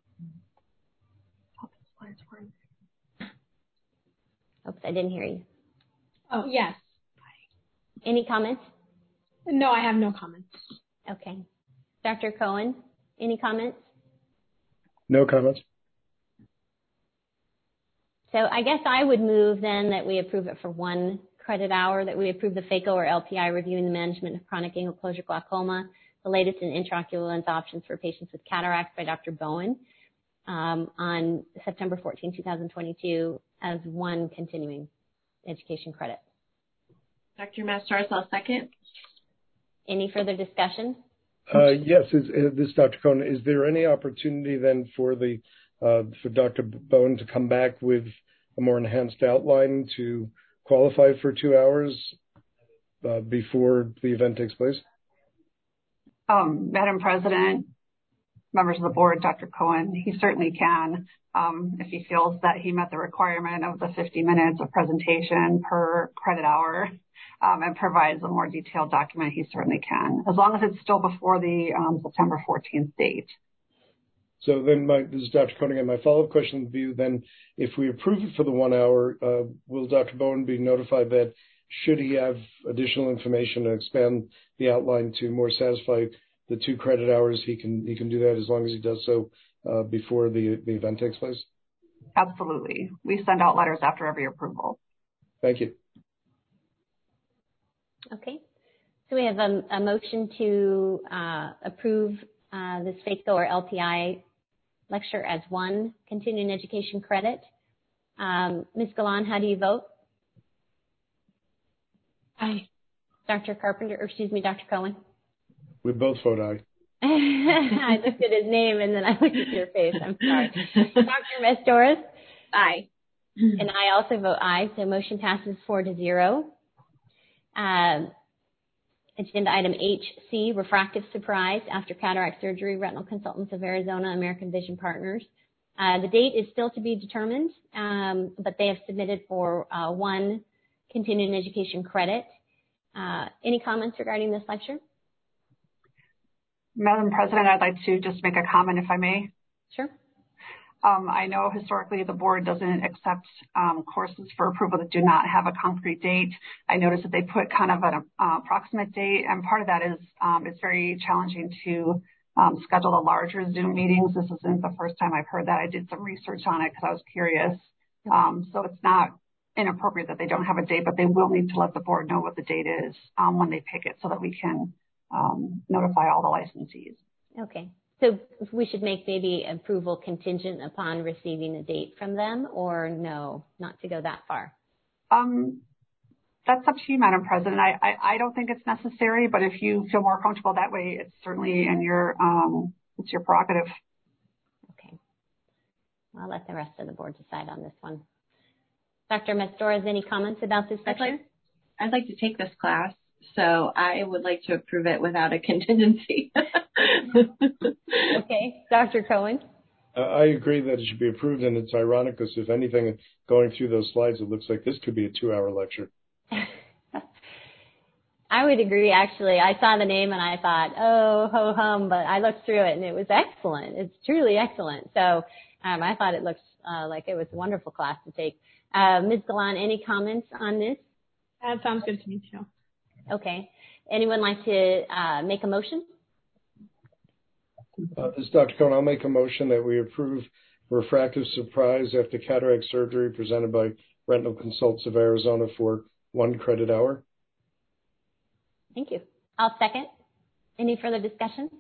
[SPEAKER 3] Oops, I didn't hear you.
[SPEAKER 7] Oh, yes.
[SPEAKER 3] Any comments?
[SPEAKER 7] No, I have no comments.
[SPEAKER 3] Okay. Doctor Cohen, any comments?
[SPEAKER 8] No comments.
[SPEAKER 3] So I guess I would move then that we approve it for one credit hour, that we approve the FACO or L P I reviewing the management of chronic angle closure glaucoma, the latest in intraocular lens options for patients with cataracts by Doctor Bowen um, on September fourteenth, twenty twenty-two as one continuing education credit.
[SPEAKER 6] Doctor Masters, I'll second.
[SPEAKER 3] Any further discussion?
[SPEAKER 8] Uh, yes, is, is this Doctor Cohen, is there any opportunity then for the uh, for Doctor Bowen to come back with a more enhanced outline to qualify for two hours uh, before the event takes place?
[SPEAKER 14] Um, Madam President, members of the board, Doctor Cohen, he certainly can. Um, if he feels that he met the requirement of the fifty minutes of presentation per credit hour um, and provides a more detailed document, he certainly can, as long as it's still before the um, September fourteenth date.
[SPEAKER 8] So then my, this is Doctor Cohen again. My follow-up question would be then, if we approve it for the one hour, uh, will Doctor Bowen be notified that should he have additional information to expand the outline to more satisfy the two credit hours, he can he can do that as long as he does so uh, before the, the event takes place?
[SPEAKER 14] Absolutely. We send out letters after every approval.
[SPEAKER 8] Thank you.
[SPEAKER 3] Okay. So we have a, a motion to uh, approve uh, this FACO or L P I lecture as one continuing education credit. Um, Miz Galan, how do you vote?
[SPEAKER 7] Aye.
[SPEAKER 3] Doctor Carpenter, or excuse me, Doctor Cohen?
[SPEAKER 8] We both vote aye.
[SPEAKER 3] I looked at his name and then I looked at your face. I'm sorry. Doctor Masters?
[SPEAKER 6] Aye.
[SPEAKER 3] And I also vote aye, so motion passes four to zero. Um, agenda item H C, refractive surprise after cataract surgery, Retinal Consultants of Arizona, American Vision Partners. Uh, the date is still to be determined, um, but they have submitted for uh, one continuing education credit. Uh, any comments regarding this lecture?
[SPEAKER 14] Madam President, I'd like to just make a comment, if I may.
[SPEAKER 3] Sure.
[SPEAKER 14] Um, I know historically the board doesn't accept um, courses for approval that do not have a concrete date. I noticed that they put kind of an uh, approximate date, and part of that is um, it's very challenging to um, schedule the larger Zoom meetings. This isn't the first time I've heard that. I did some research on it because I was curious. Um, so it's not inappropriate that they don't have a date, but they will need to let the board know what the date is um, when they pick it so that we can um, notify all the licensees.
[SPEAKER 3] Okay. So we should make maybe approval contingent upon receiving a date from them, or no, not to go that far?
[SPEAKER 14] Um, that's up to you, Madam President. I, I, I don't think it's necessary, but if you feel more comfortable that way, it's certainly in your, um, it's your prerogative.
[SPEAKER 3] Okay. I'll let the rest of the board decide on this one. Doctor Mastores, any comments about this lecture?
[SPEAKER 6] I'd like, I'd like to take this class, so I would like to approve it without a contingency.
[SPEAKER 3] Okay. Doctor Cohen?
[SPEAKER 8] Uh, I agree that it should be approved, and it's ironic because if anything, going through those slides, it looks like this could be a two-hour lecture.
[SPEAKER 3] I would agree, actually. I saw the name and I thought, oh, ho hum, but I looked through it and it was excellent. It's truly excellent. So um, I thought it looked uh, like it was a wonderful class to take. Uh, Miz Galan, any comments on this?
[SPEAKER 7] That sounds good to me, too.
[SPEAKER 3] Okay. Anyone like to uh, make a motion?
[SPEAKER 8] Uh, this is Doctor Cohen. I'll make a motion that we approve refractive surprise after cataract surgery presented by Retinal Consultants of Arizona for one credit hour.
[SPEAKER 3] Thank you. I'll second. Any further discussion?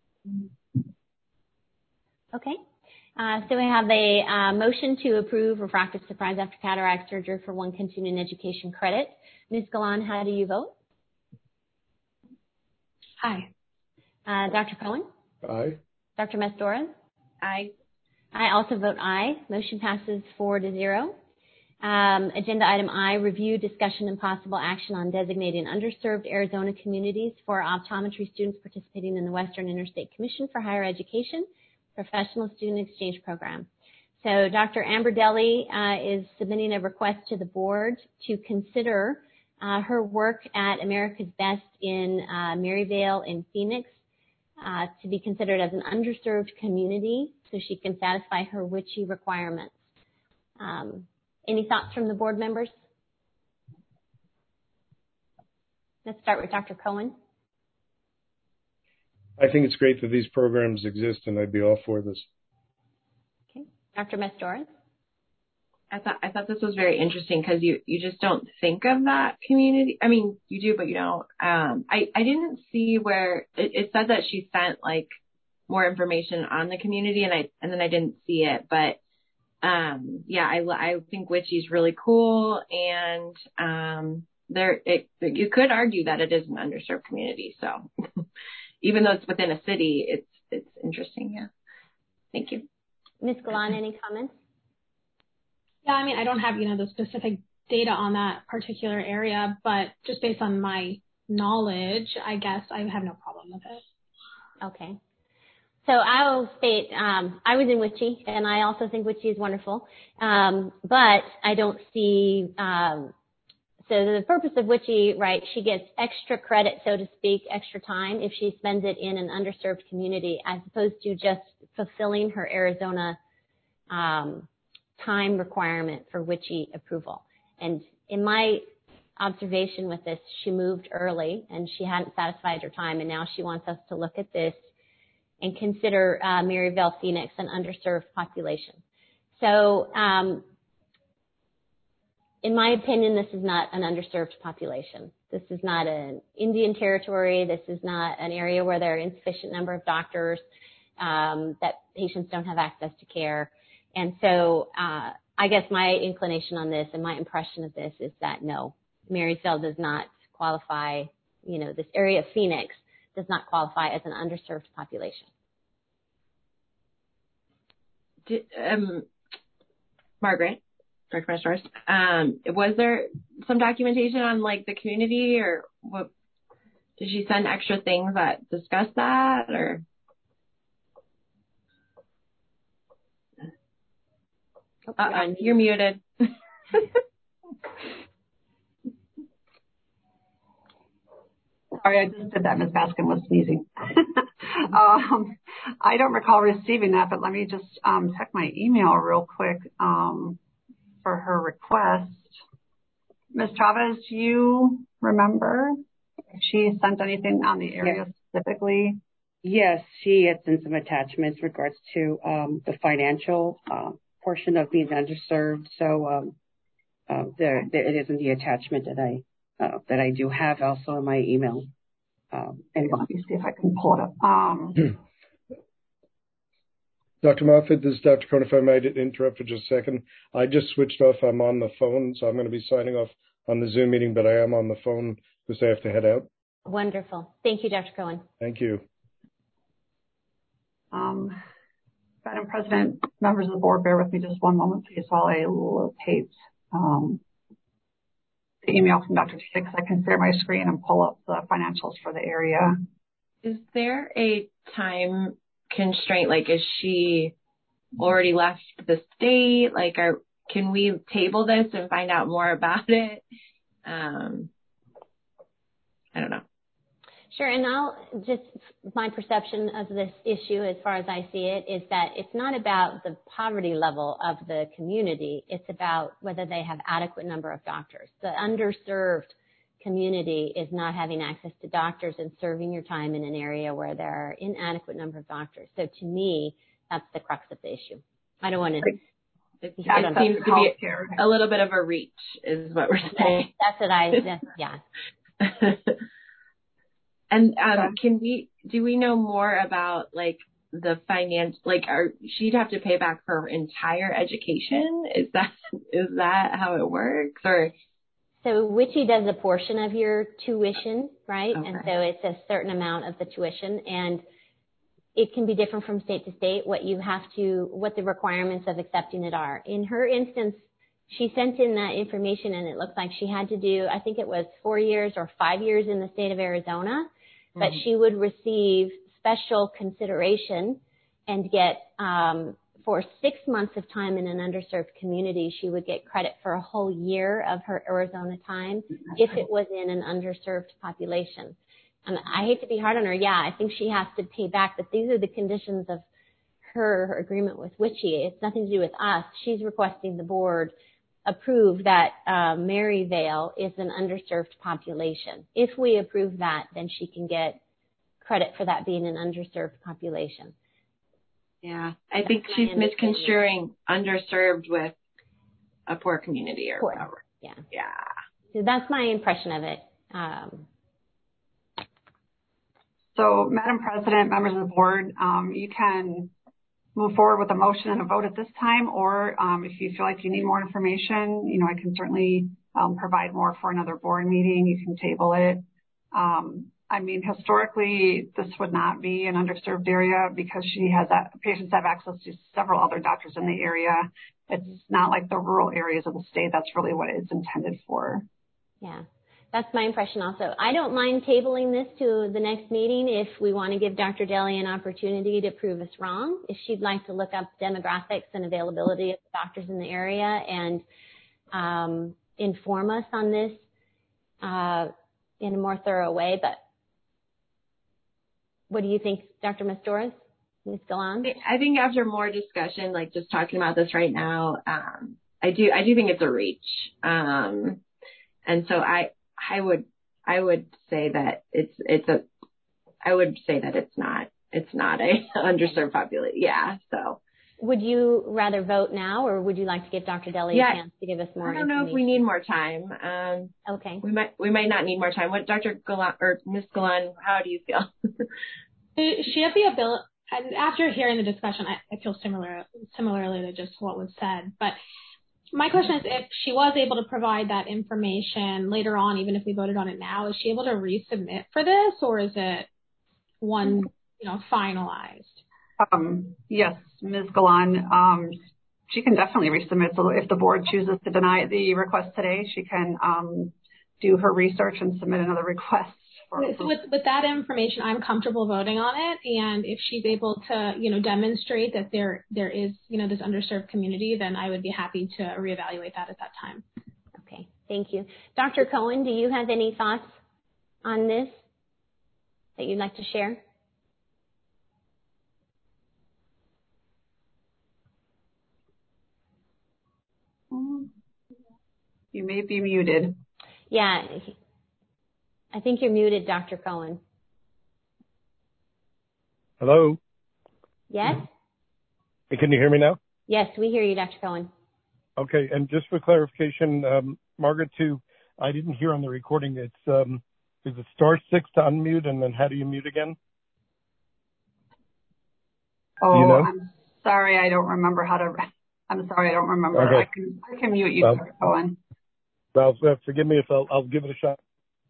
[SPEAKER 3] Okay. Uh, so we have a uh, motion to approve refractive surprise after cataract surgery for one continuing education credit. Miz Galan, how do you vote?
[SPEAKER 7] Aye.
[SPEAKER 3] Uh, Doctor Cohen?
[SPEAKER 8] Aye.
[SPEAKER 3] Doctor Mastores?
[SPEAKER 6] Aye.
[SPEAKER 3] I also vote aye. Motion passes four to zero. Um, agenda item I, review, discussion, and possible action on designating underserved Arizona communities for optometry students participating in the Western Interstate Commission for Higher Education Professional Student Exchange Program. So Doctor Amber Deli uh, is submitting a request to the board to consider uh, her work at America's Best in uh, Maryvale in Phoenix uh, to be considered as an underserved community so she can satisfy her W I C I requirements. Um, any thoughts from the board members? Let's start with Doctor Cohen.
[SPEAKER 8] I think it's great that these programs exist, and I'd be all for this.
[SPEAKER 3] Okay. Doctor Mestores?
[SPEAKER 6] I thought I thought this was very interesting because you, you just don't think of that community. I mean, you do, but you don't. Um, I, I didn't see where it, it said that she sent like more information on the community, and I and then I didn't see it. But um, yeah, I, I think W I C I is really cool, and um, there it you could argue that it is an underserved community. So even though it's within a city, it's it's interesting. Yeah. Thank you.
[SPEAKER 3] Miz Galan, any comments?
[SPEAKER 7] Yeah, I mean, I don't have, you know, the specific data on that particular area, but just based on my knowledge, I guess I have no problem with it.
[SPEAKER 3] Okay. So I will state, um, I was in W I C I, and I also think W I C I is wonderful, um, but I don't see, um, so the purpose of W I C I, right, she gets extra credit, so to speak, extra time if she spends it in an underserved community as opposed to just fulfilling her Arizona um time requirement for W I C I approval. And in my observation with this, she moved early and she hadn't satisfied her time, and now she wants us to look at this and consider uh, Maryvale Phoenix an underserved population. So um, in my opinion, this is not an underserved population. This is not an Indian territory. This is not an area where there are insufficient number of doctors, um, that patients don't have access to care. And so uh, I guess my inclination on this and my impression of this is that no, Marysville does not qualify, you know, this area of Phoenix does not qualify as an underserved population.
[SPEAKER 6] Did, um, Margaret, Doctor Mestores, um, was there some documentation on like the community, or what? Did she send extra things that discuss that, or? Uh-oh, you're muted.
[SPEAKER 14] Sorry, I just did that. Miz Baskin was sneezing. um, I don't recall receiving that, but let me just um, check my email real quick um, for her request. Miz Chavez, do you remember if she sent anything on the area yes. specifically?
[SPEAKER 19] Yes, she had sent some attachments in regards to um, the financial uh, portion of being underserved. So um, uh, there, there it is in the attachment that I uh, that I do have also in my email. Um,
[SPEAKER 14] and let me see if I can pull it up. Um,
[SPEAKER 8] Doctor Moffitt, this is Doctor Cohen. If I might interrupt for just a second, I just switched off. I'm on the phone, so I'm going to be signing off on the Zoom meeting, but I am on the phone because I have to head out.
[SPEAKER 3] Wonderful. Thank you, Doctor Cohen.
[SPEAKER 8] Thank you.
[SPEAKER 14] Um, Madam President, members of the board, bear with me just one moment, please, while I locate um, the email from Doctor Tate, because I can share my screen and pull up the financials for the area.
[SPEAKER 6] Is there a time constraint? Like, is she already left the state? Like, are, can we table this and find out more about it? Um, I don't know.
[SPEAKER 3] Sure, and I'll just, my perception of this issue as far as I see it is that it's not about the poverty level of the community, it's about whether they have adequate number of doctors. The underserved community is not having access to doctors and serving your time in an area where there are inadequate number of doctors. So to me, that's the crux of the issue. I don't want to...
[SPEAKER 6] It, it seems to be a little bit of a reach is what we're saying.
[SPEAKER 3] That's what I, that's, yeah.
[SPEAKER 6] And um, can we, do we know more about like the finance, like are, she'd have to pay back her entire education? Is that, is that how it works? Or?
[SPEAKER 3] So W I C I does a portion of your tuition, right?
[SPEAKER 6] Okay.
[SPEAKER 3] And so it's a certain amount of the tuition, and it can be different from state to state what you have to, what the requirements of accepting it are. In her instance, she sent in that information and it looks like she had to do, I think it was four years or five years in the state of Arizona, mm-hmm. but she would receive special consideration and get, um, for six months of time in an underserved community, she would get credit for a whole year of her Arizona time if it was in an underserved population. And I hate to be hard on her. Yeah, I think she has to pay back, but these are the conditions of her, her agreement with Witchy. It's nothing to do with us. She's requesting the board approve that uh, Maryvale is an underserved population. If we approve that, then she can get credit for that being an underserved population.
[SPEAKER 6] Yeah, I think she's misconstruing underserved with a poor community or
[SPEAKER 3] poor.
[SPEAKER 6] whatever.
[SPEAKER 3] Yeah.
[SPEAKER 6] Yeah.
[SPEAKER 3] So that's my impression of it. Um,
[SPEAKER 14] so, Madam President, members of the board, um, you can move forward with a motion and a vote at this time, or um, if you feel like you need more information, you know, I can certainly um, provide more for another board meeting. You can table it. Um, I mean, historically, this would not be an underserved area because she has that, patients have access to several other doctors in the area. It's not like the rural areas of the state. That's really what it's intended for.
[SPEAKER 3] Yeah. That's my impression also. I don't mind tabling this to the next meeting if we want to give Doctor Daly an opportunity to prove us wrong. If she'd like to look up demographics and availability of doctors in the area and um, inform us on this uh, in a more thorough way. But what do you think, Doctor Mastores? Miz Galan?
[SPEAKER 6] I think after more discussion, like just talking about this right now, um, I do I do think it's a reach. Um, and so I I would I would say that it's it's a I would say that it's not it's not a underserved population. Yeah. So
[SPEAKER 3] would you rather vote now, or would you like to give Doctor Daly
[SPEAKER 6] yeah,
[SPEAKER 3] a chance to give us more?
[SPEAKER 6] I don't know if we need more time. Um,
[SPEAKER 3] okay.
[SPEAKER 6] We might we might not need more time. What Doctor Galan or Miz Galan, how do you feel?
[SPEAKER 7] She has the ability, and after hearing the discussion, I, I feel similar similarly to just what was said. But my question is, if she was able to provide that information later on, even if we voted on it now, is she able to resubmit for this, or is it one, you know, finalized?
[SPEAKER 14] Um, yes, Miz Galan, um, she can definitely resubmit. So if the board chooses to deny the request today, she can um, do her research and submit another request. For,
[SPEAKER 7] with, with with that information, I'm comfortable voting on it, and if she's able to, you know, demonstrate that there there is, you know, this underserved community, then I would be happy to reevaluate that at that time.
[SPEAKER 3] Okay, thank you. Doctor Cohen, do you have any thoughts on this that you'd like to share?
[SPEAKER 14] You may be muted.
[SPEAKER 3] Yeah, I think you're muted, Doctor Cohen.
[SPEAKER 20] Hello?
[SPEAKER 3] Yes?
[SPEAKER 20] Hey, can you hear me now?
[SPEAKER 3] Yes, we hear you, Doctor Cohen.
[SPEAKER 20] Okay, and just for clarification, um, Margaret, too, I didn't hear on the recording, it's, um, is it star six to unmute, and then how do you mute again?
[SPEAKER 14] Oh,
[SPEAKER 20] do you know?
[SPEAKER 14] I'm sorry, I don't remember how to, I'm sorry, I don't remember.
[SPEAKER 20] Okay.
[SPEAKER 14] I can I can mute you,
[SPEAKER 20] well,
[SPEAKER 14] Doctor Cohen.
[SPEAKER 20] Well, uh, forgive me if I'll, I'll give it a shot.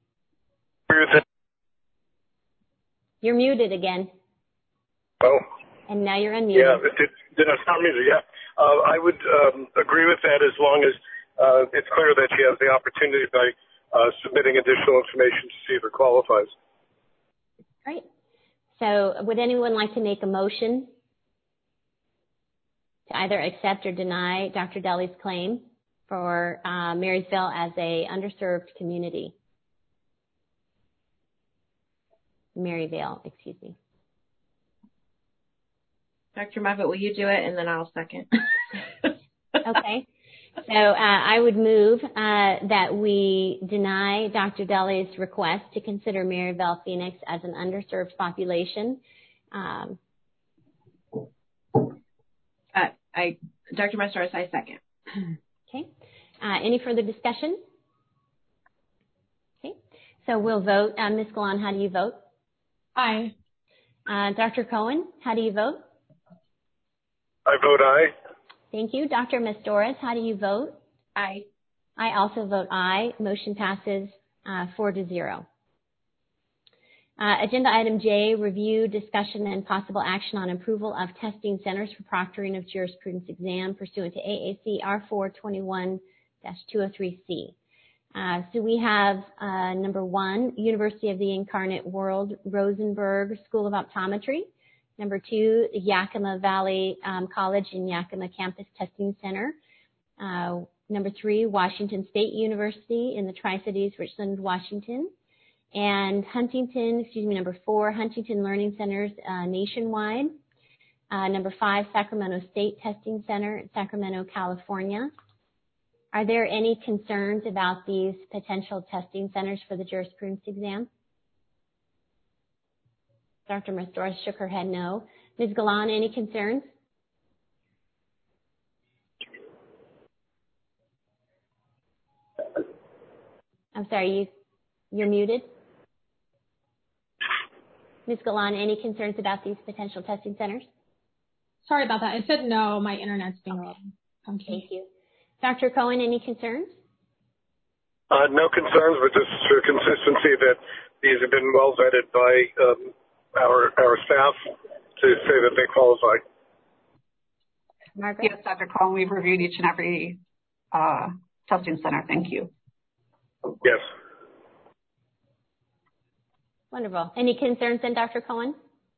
[SPEAKER 3] You're muted again.
[SPEAKER 21] Oh.
[SPEAKER 3] And now you're unmuted.
[SPEAKER 21] Yeah, did, did I sound muted? Yeah. Uh, I would um, agree with that as long as uh, it's clear that she has the opportunity by uh, submitting additional information to see if it qualifies.
[SPEAKER 3] Great. So would anyone like to make a motion to either accept or deny Doctor Daly's claim for uh, Marysville as a underserved community? Maryvale, excuse me.
[SPEAKER 6] Doctor Moffitt, will you do it, and then I'll second.
[SPEAKER 3] Okay. So uh, I would move uh, that we deny Doctor Daly's request to consider Maryvale Phoenix as an underserved population. Um,
[SPEAKER 6] uh, I, Doctor Mastores, I second.
[SPEAKER 3] Okay. Uh, any further discussion? Okay. So we'll vote. Uh, Miz Galan, how do you vote?
[SPEAKER 7] Aye.
[SPEAKER 3] Uh, Doctor Cohen, how do you vote?
[SPEAKER 21] I vote aye.
[SPEAKER 3] Thank you. Doctor Mastores, how do you vote?
[SPEAKER 6] Aye.
[SPEAKER 3] I also vote aye. Motion passes uh, four to zero. Uh, agenda item J, review, discussion, and possible action on approval of testing centers for proctoring of jurisprudence exam pursuant to A A C R four twenty-one dash two oh three C. Uh, so we have uh, number one, University of the Incarnate Word Rosenberg School of Optometry. Number two, Yakima Valley um, College and Yakima Campus Testing Center. Uh, number three, Washington State University in the Tri-Cities, Richland, Washington. And Huntington, excuse me, number four, Huntington Learning Centers uh, nationwide. Uh, number five, Sacramento State Testing Center in Sacramento, California. Are there any concerns about these potential testing centers for the jurisprudence exam? Doctor Mastores shook her head no. Miz Galan, any concerns? I'm sorry, you, you're muted. Miz Galan, any concerns about these potential testing centers?
[SPEAKER 7] Sorry about that. I said no. My internet's being okay.
[SPEAKER 3] Thank you. Thank you. Doctor Cohen, any concerns?
[SPEAKER 21] Uh, no concerns, but just for consistency that these have been well vetted by um, our our staff to say that they qualify.
[SPEAKER 3] Margaret?
[SPEAKER 14] Yes, Doctor Cohen, we've reviewed each and every uh, testing center. Thank you.
[SPEAKER 21] Yes.
[SPEAKER 3] Wonderful. Any concerns then, Doctor Cohen?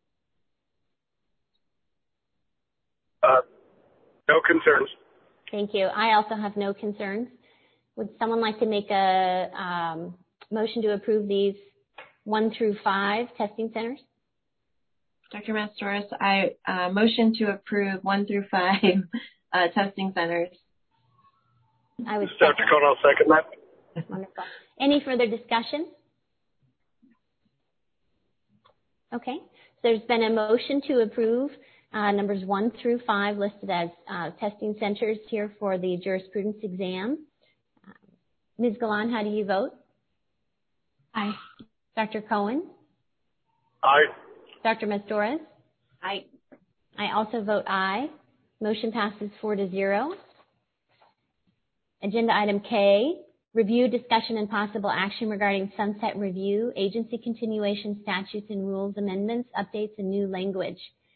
[SPEAKER 21] Uh, no concerns.
[SPEAKER 3] Thank you. I also have no concerns. Would someone like to make a um, motion to approve these one through five testing centers?
[SPEAKER 6] Doctor Mastores, I uh, motion to approve one through five uh, testing centers.
[SPEAKER 3] I would
[SPEAKER 21] Doctor Cohen, I'll second that.
[SPEAKER 3] Wonderful. Any further discussion? Okay. So there's been a motion to approve uh, numbers one through five listed as uh, testing centers here for the jurisprudence exam. Uh, Miz Galan, how do you vote?
[SPEAKER 7] Aye.
[SPEAKER 3] Doctor Cohen?
[SPEAKER 21] Aye.
[SPEAKER 3] Doctor Mastores?
[SPEAKER 16] Aye.
[SPEAKER 3] I also vote aye. Motion passes four to zero. Agenda item K, review, discussion, and possible action regarding sunset review, agency continuation statutes and rules amendments, updates, and new language.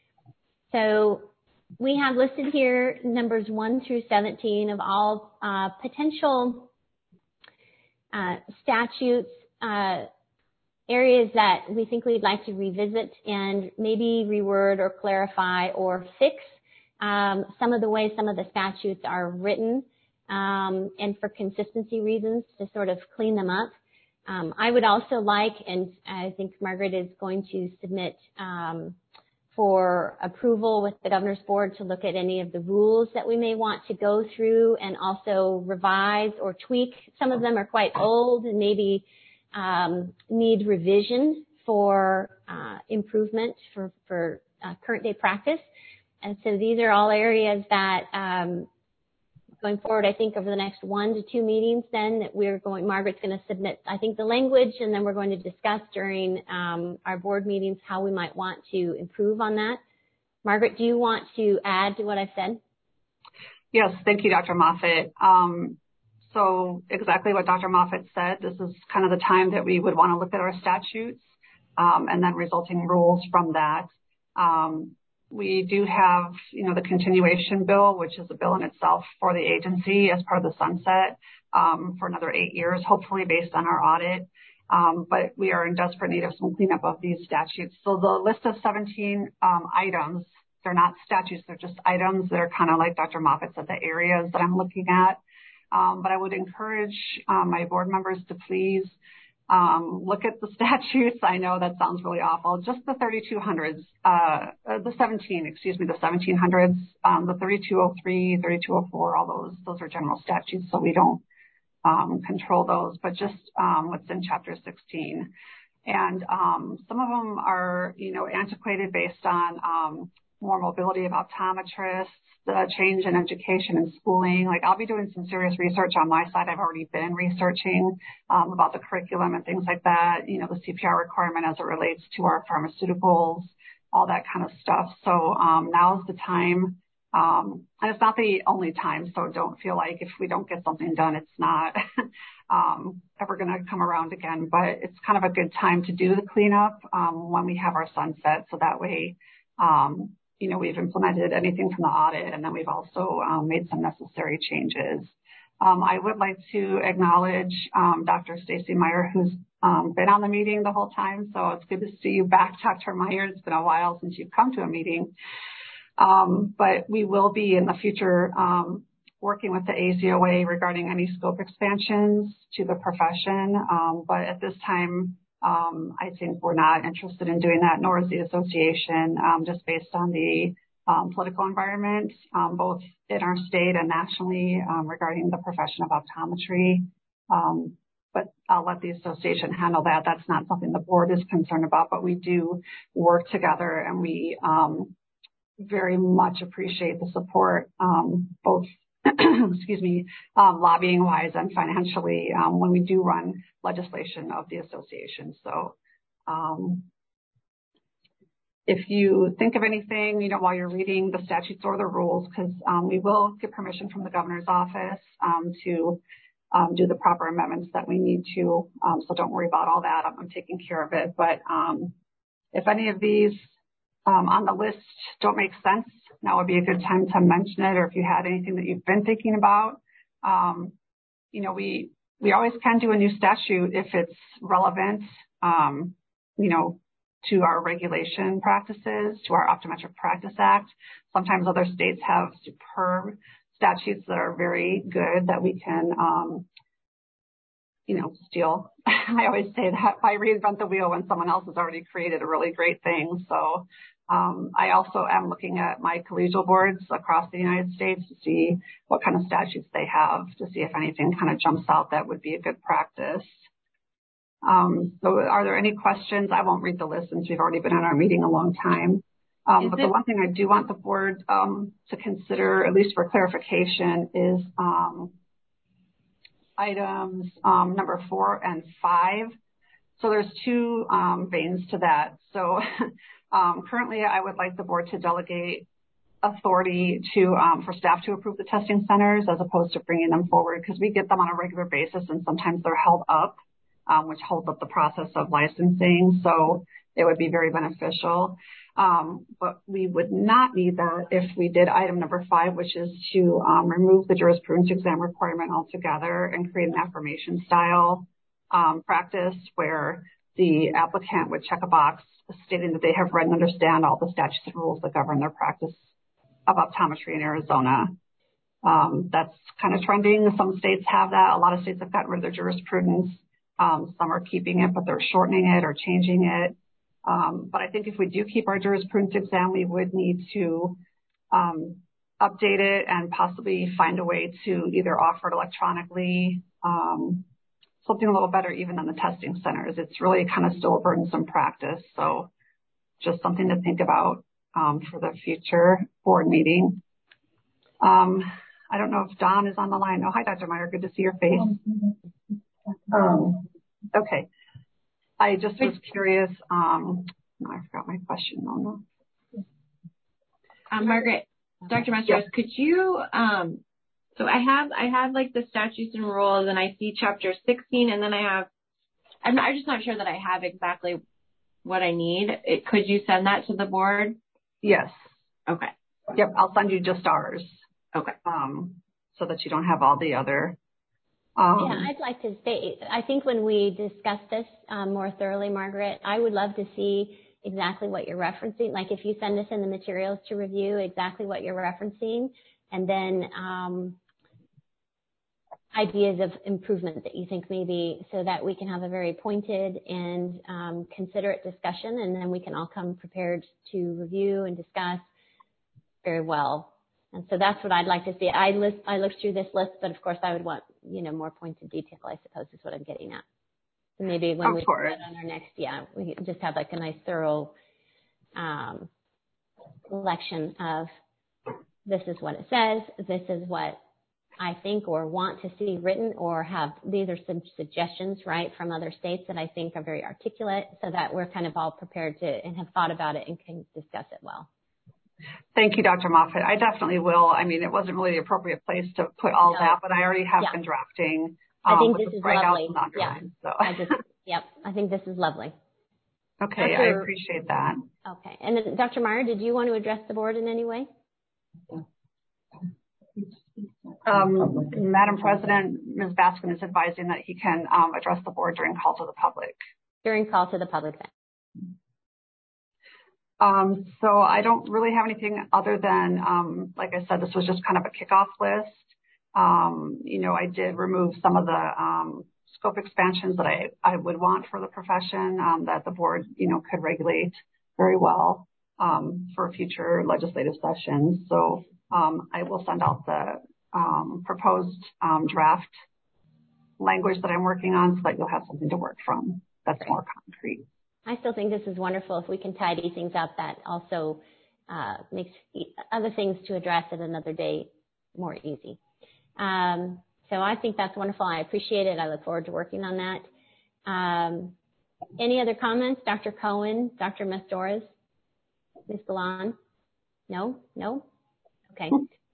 [SPEAKER 3] So we have listed here numbers one through seventeen of all uh, potential uh, statutes, uh, areas that we think we'd like to revisit and maybe reword or clarify or fix um, some of the ways some of the statutes are written. Um, and for consistency reasons to sort of clean them up. Um, I would also like, and I think Margaret is going to submit um, for approval with the Governor's Board to look at any of the rules that we may want to go through and also revise or tweak. Some of them are quite old and maybe um, need revision for uh, improvement for, for uh, current day practice. And so these are all areas that um, going forward, I think over the next one to two meetings then that we're going, Margaret's going to submit, I think, the language, and then we're going to discuss during um, our board meetings how we might want to improve on that. Margaret, do you want to add to what I've said?
[SPEAKER 14] Yes, thank you, Doctor Moffitt. Um, so exactly what Doctor Moffitt said, this is kind of the time that we would want to look at our statutes um, and then resulting rules from that. Um, We do have, you know, the continuation bill, which is a bill in itself for the agency as part of the sunset um, for another eight years, hopefully based on our audit. Um, but we are in desperate need of some cleanup of these statutes. So the list of seventeen um, items, they're not statutes, they're just items that are kind of like Doctor Moffitt said, the areas that I'm looking at. Um, but I would encourage um, my board members to please Um, look at the statutes. I know that sounds really awful. Just the thirty-two hundreds, uh, the seventeen, excuse me, the seventeen hundreds, um, the thirty-two oh three, thirty-two oh four, all those, those are general statutes, so we don't um, control those, but just um, what's in Chapter sixteen. And um, some of them are, you know, antiquated based on um, more mobility of optometrists, the change in education and schooling. Like I'll be doing some serious research on my side. I've already been researching um, about the curriculum and things like that, you know, the C P R requirement as it relates to our pharmaceuticals, all that kind of stuff. So um, now's the time. Um, and it's not the only time, so don't feel like if we don't get something done, it's not um, ever going to come around again. But it's kind of a good time to do the cleanup um, when we have our sunset, so that way um, you know, we've implemented anything from the audit, and then we've also um, made some necessary changes. Um, I would like to acknowledge um, Doctor Stacy Meyer, who's um, been on the meeting the whole time. So it's good to see you back, Doctor Meyer. It's been a while since you've come to a meeting. Um, but we will be in the future um, working with the A Z O A regarding any scope expansions to the profession. Um, but at this time, Um, I think we're not interested in doing that, nor is the association, um, just based on the um, political environment, um, both in our state and nationally, um, regarding the profession of optometry. Um, but I'll let the association handle that. That's not something the board is concerned about, but we do work together, and we um, very much appreciate the support, um, both excuse me, um, lobbying wise and financially, um, when we do run legislation of the association. So, um, if you think of anything, you know, while you're reading the statutes or the rules, because um, we will get permission from the governor's office um, to um, do the proper amendments that we need to. Um, so don't worry about all that. I'm, I'm taking care of it. But um, if any of these um, on the list don't make sense, now would be a good time to mention it. Or if you had anything that you've been thinking about, um, you know, we we always can do a new statute if it's relevant, um, you know, to our regulation practices, to our Optometric Practice Act. Sometimes other states have superb statutes that are very good that we can, um, you know, steal. I always say that I reinvent the wheel when someone else has already created a really great thing. So um, I also am looking at my collegial boards across the United States to see what kind of statutes they have, to see if anything kind of jumps out that would be a good practice. Um, so are there any questions? I won't read the list since we've already been in our meeting a long time. Um, but the one thing I do want the board um, to consider, at least for clarification, is um, items um, number four and five. So there's two um, veins to that. So um, currently I would like the board to delegate authority to um, for staff to approve the testing centers as opposed to bringing them forward, because we get them on a regular basis and sometimes they're held up. Um, which holds up the process of licensing. So it would be very beneficial. Um, but we would not need that if we did item number five, which is to um, remove the jurisprudence exam requirement altogether and create an affirmation style um, practice where the applicant would check a box stating that they have read and understand all the statutes and rules that govern their practice of optometry in Arizona. Um, that's kind of trending. Some states have that. A lot of states have gotten rid of their jurisprudence. Um, some are keeping it, but they're shortening it or changing it. Um, but I think if we do keep our jurisprudence exam, we would need to um, update it and possibly find a way to either offer it electronically, um, something a little better even than the testing centers. It's really kind of still a burdensome practice. So just something to think about um, for the future board meeting. Um, I don't know if Don is on the line. Oh, hi, Doctor Meyer. Good to see your face. Um, okay. I just was curious. Um, I forgot my question. Oh, no.
[SPEAKER 6] Um, Margaret, Doctor Masters, could you, um, so I have, I have like the statutes and rules and I see chapter sixteen and then I have, I'm, I'm just not sure that I have exactly what I need. It, could you send that to the board?
[SPEAKER 14] Yes.
[SPEAKER 6] Okay.
[SPEAKER 14] Yep. I'll send you just ours.
[SPEAKER 6] Okay.
[SPEAKER 14] Um, so that you don't have all the other. Um,
[SPEAKER 3] yeah, I'd like to say, I think when we discuss this um, more thoroughly, Margaret, I would love to see exactly what you're referencing. Like if you send us in the materials to review exactly what you're referencing, and then um, ideas of improvement that you think maybe, so that we can have a very pointed and um, considerate discussion, and then we can all come prepared to review and discuss very well. And so that's what I'd like to see. I list, I looked through this list, but of course I would want, you know, more pointed detail, I suppose is what I'm getting at. So maybe when
[SPEAKER 14] of
[SPEAKER 3] we do
[SPEAKER 14] course.
[SPEAKER 3] that on our next, yeah, we just have like a nice thorough um, selection of this is what it says, this is what I think or want to see written, or have, these are some suggestions, right, from other states that I think are very articulate, so that we're kind of all prepared to and have thought about it and can discuss it well.
[SPEAKER 14] Thank you, Doctor Moffitt. I definitely will. I mean, it wasn't really the appropriate place to put all
[SPEAKER 3] no.
[SPEAKER 14] that, but I already have
[SPEAKER 3] yeah.
[SPEAKER 14] been drafting.
[SPEAKER 3] Um, I think
[SPEAKER 14] with
[SPEAKER 3] this is
[SPEAKER 14] right
[SPEAKER 3] lovely.
[SPEAKER 14] Yeah.
[SPEAKER 3] So. I just, yep, I think this is lovely.
[SPEAKER 14] Okay, Doctor I appreciate that.
[SPEAKER 3] Okay, and then Doctor Meyer, did you want to address the board in any way?
[SPEAKER 14] Um, Madam President, Miz Baskin is advising that he can um, address the board during call to the public.
[SPEAKER 3] During call to the public, then.
[SPEAKER 14] Um, so I don't really have anything other than, um, like I said, this was just kind of a kickoff list. Um, you know, I did remove some of the um, scope expansions that I, I would want for the profession, um, that the board, you know, could regulate very well, um, for future legislative sessions. So, um, I will send out the, um, proposed, um, draft language that I'm working on so that you'll have something to work from that's more concrete.
[SPEAKER 3] I still think this is wonderful. If we can tidy things up, that also uh, makes other things to address at another day more easy. Um, so I think that's wonderful. I appreciate it. I look forward to working on that. Um, any other comments? Doctor Cohen, Doctor Mestores, Miz Galan? No? No? Okay.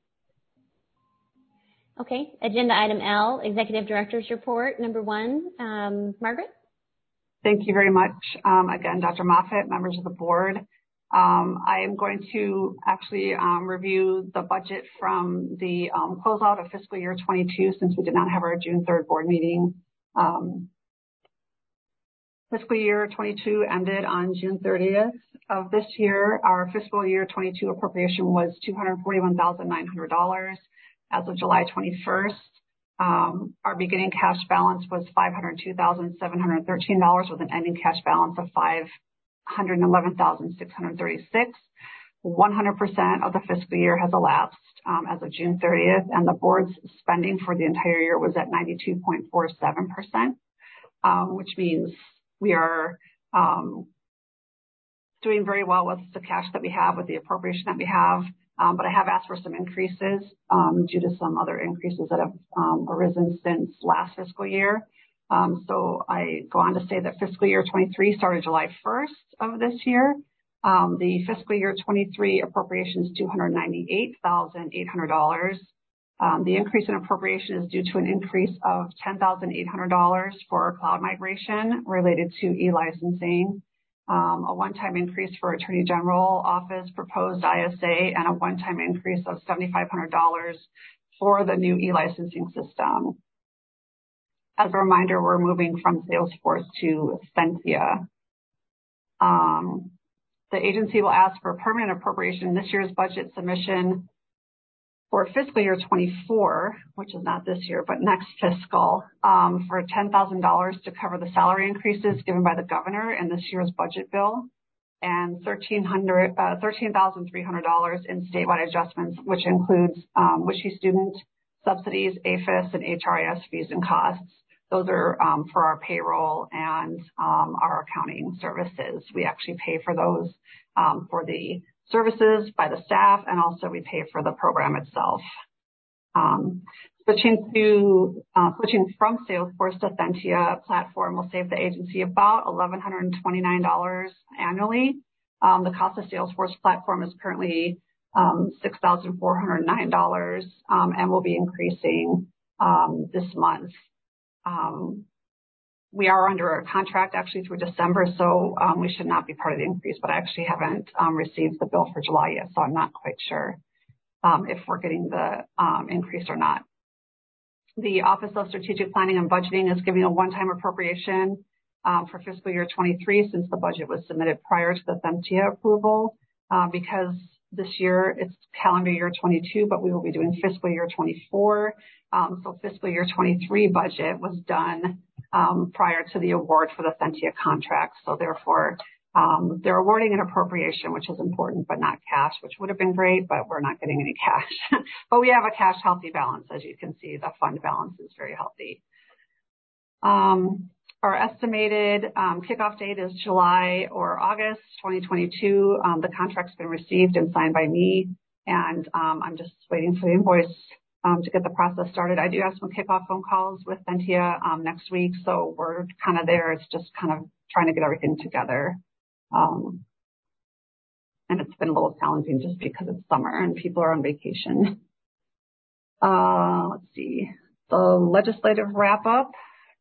[SPEAKER 3] Okay. Agenda item L, Executive Director's Report, number one. Um, Margaret?
[SPEAKER 14] Thank you very much. Um, again, Doctor Moffitt, members of the board. Um, I am going to actually um, review the budget from the um, closeout of fiscal year twenty-two, since we did not have our June third board meeting. Um, fiscal year twenty-two ended on June thirtieth of this year. Our fiscal year twenty-two appropriation was two hundred forty-one thousand nine hundred dollars. As of July twenty-first, um, our beginning cash balance was five hundred two thousand seven hundred thirteen dollars with an ending cash balance of five hundred eleven thousand six hundred thirty-six dollars. one hundred percent of the fiscal year has elapsed um, as of June thirtieth, and the board's spending for the entire year was at ninety-two point four seven percent, um, which means we are um, doing very well with the cash that we have, with the appropriation that we have. Um, but I have asked for some increases um, due to some other increases that have um, arisen since last fiscal year. Um, so I go on to say that fiscal year twenty-three started July first of this year. Um, the fiscal year twenty-three appropriation is two hundred ninety-eight thousand eight hundred dollars. Um, the increase in appropriation is due to an increase of ten thousand eight hundred dollars for cloud migration related to e-licensing. Um, a one-time increase for Attorney General Office proposed I S A, and a one-time increase of seven thousand five hundred dollars for the new e-licensing system. As a reminder, we're moving from Salesforce to Scentia. Um, the agency will ask for a permanent appropriation in this year's budget submission for fiscal year twenty-four, which is not this year, but next fiscal, um, for ten thousand dollars to cover the salary increases given by the governor in this year's budget bill, and thirteen thousand three hundred dollars in statewide adjustments, which includes um, W S H E student subsidies, A F I S, and H R I S fees and costs. Those are um, for our payroll and um, our accounting services. We actually pay for those um, for the services by the staff, and also we pay for the program itself. Um, switching to uh, switching from Salesforce to Scentia platform will save the agency about one thousand one hundred twenty-nine dollars annually. Um, the cost of Salesforce platform is currently um, six thousand four hundred nine dollars um, and will be increasing um, this month. Um, We are under a contract actually through December, so um, we should not be part of the increase, but I actually haven't um, received the bill for July yet, so I'm not quite sure um, if we're getting the um, increase or not. The Office of Strategic Planning and Budgeting is giving a one-time appropriation um, for fiscal year twenty-three, since the budget was submitted prior to the Scentia approval, uh, because this year it's calendar year twenty-two, but we will be doing fiscal year twenty-four. Um, so fiscal year twenty-three budget was done Um, prior to the award for the Scentia contract. So therefore, um, they're awarding an appropriation, which is important, but not cash, which would have been great, but we're not getting any cash. But we have a cash healthy balance. As you can see, the fund balance is very healthy. Um, our estimated um, kickoff date is July or August twenty twenty-two. Um, the contract's been received and signed by me, and um, I'm just waiting for the invoice Um, to get the process started. I do have some kickoff phone calls with Scentia um, next week, so we're kind of there. It's just kind of trying to get everything together. Um, and it's been a little challenging just because it's summer and people are on vacation. Uh, let's see. The legislative wrap-up.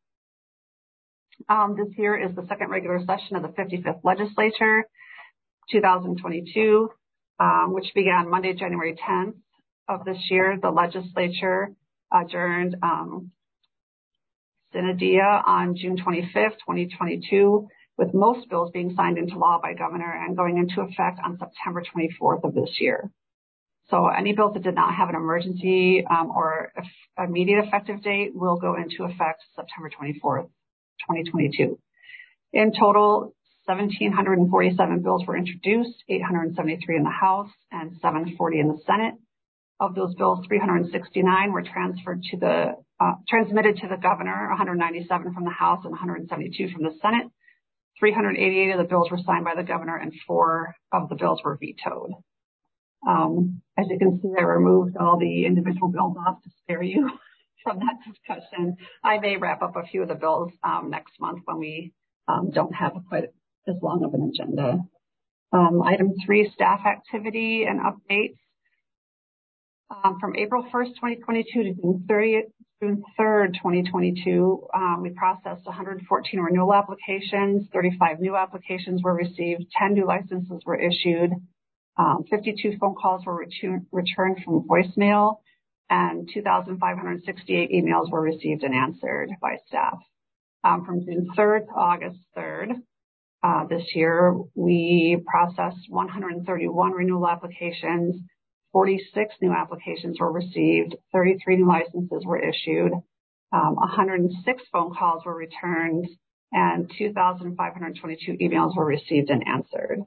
[SPEAKER 14] Um, this year is the second regular session of the fifty-fifth legislature, two thousand twenty-two, um, which began Monday, January tenth. Of this year. The legislature adjourned um, sine die on June twenty-fifth, twenty twenty-two, with most bills being signed into law by governor and going into effect on September twenty-fourth of this year. So any bills that did not have an emergency um, or immediate effective date will go into effect September twenty-fourth, twenty twenty-two. In total, one thousand seven hundred forty-seven bills were introduced, eight hundred seventy-three in the House and seven hundred forty in the Senate. Of those bills, three hundred sixty-nine were transferred to the uh, transmitted to the governor, one hundred ninety-seven from the House and one hundred seventy-two from the Senate. three hundred eighty-eight of the bills were signed by the governor and four of the bills were vetoed. Um, as you can see, I removed all the individual bills off to spare you from that discussion. I may wrap up a few of the bills um, next month when we um, don't have quite as long of an agenda. Um, item three, staff activity and updates. Um, from April first, twenty twenty-two to June thirtieth, June third, twenty twenty-two, um, we processed one hundred fourteen renewal applications, thirty-five new applications were received, ten new licenses were issued, um, fifty-two phone calls were retu- returned from voicemail, and two thousand five hundred sixty-eight emails were received and answered by staff. Um, from June third to August third uh, this year, we processed one hundred thirty-one renewal applications, forty-six new applications were received, thirty-three new licenses were issued, um, one hundred six phone calls were returned, and two thousand five hundred twenty-two emails were received and answered.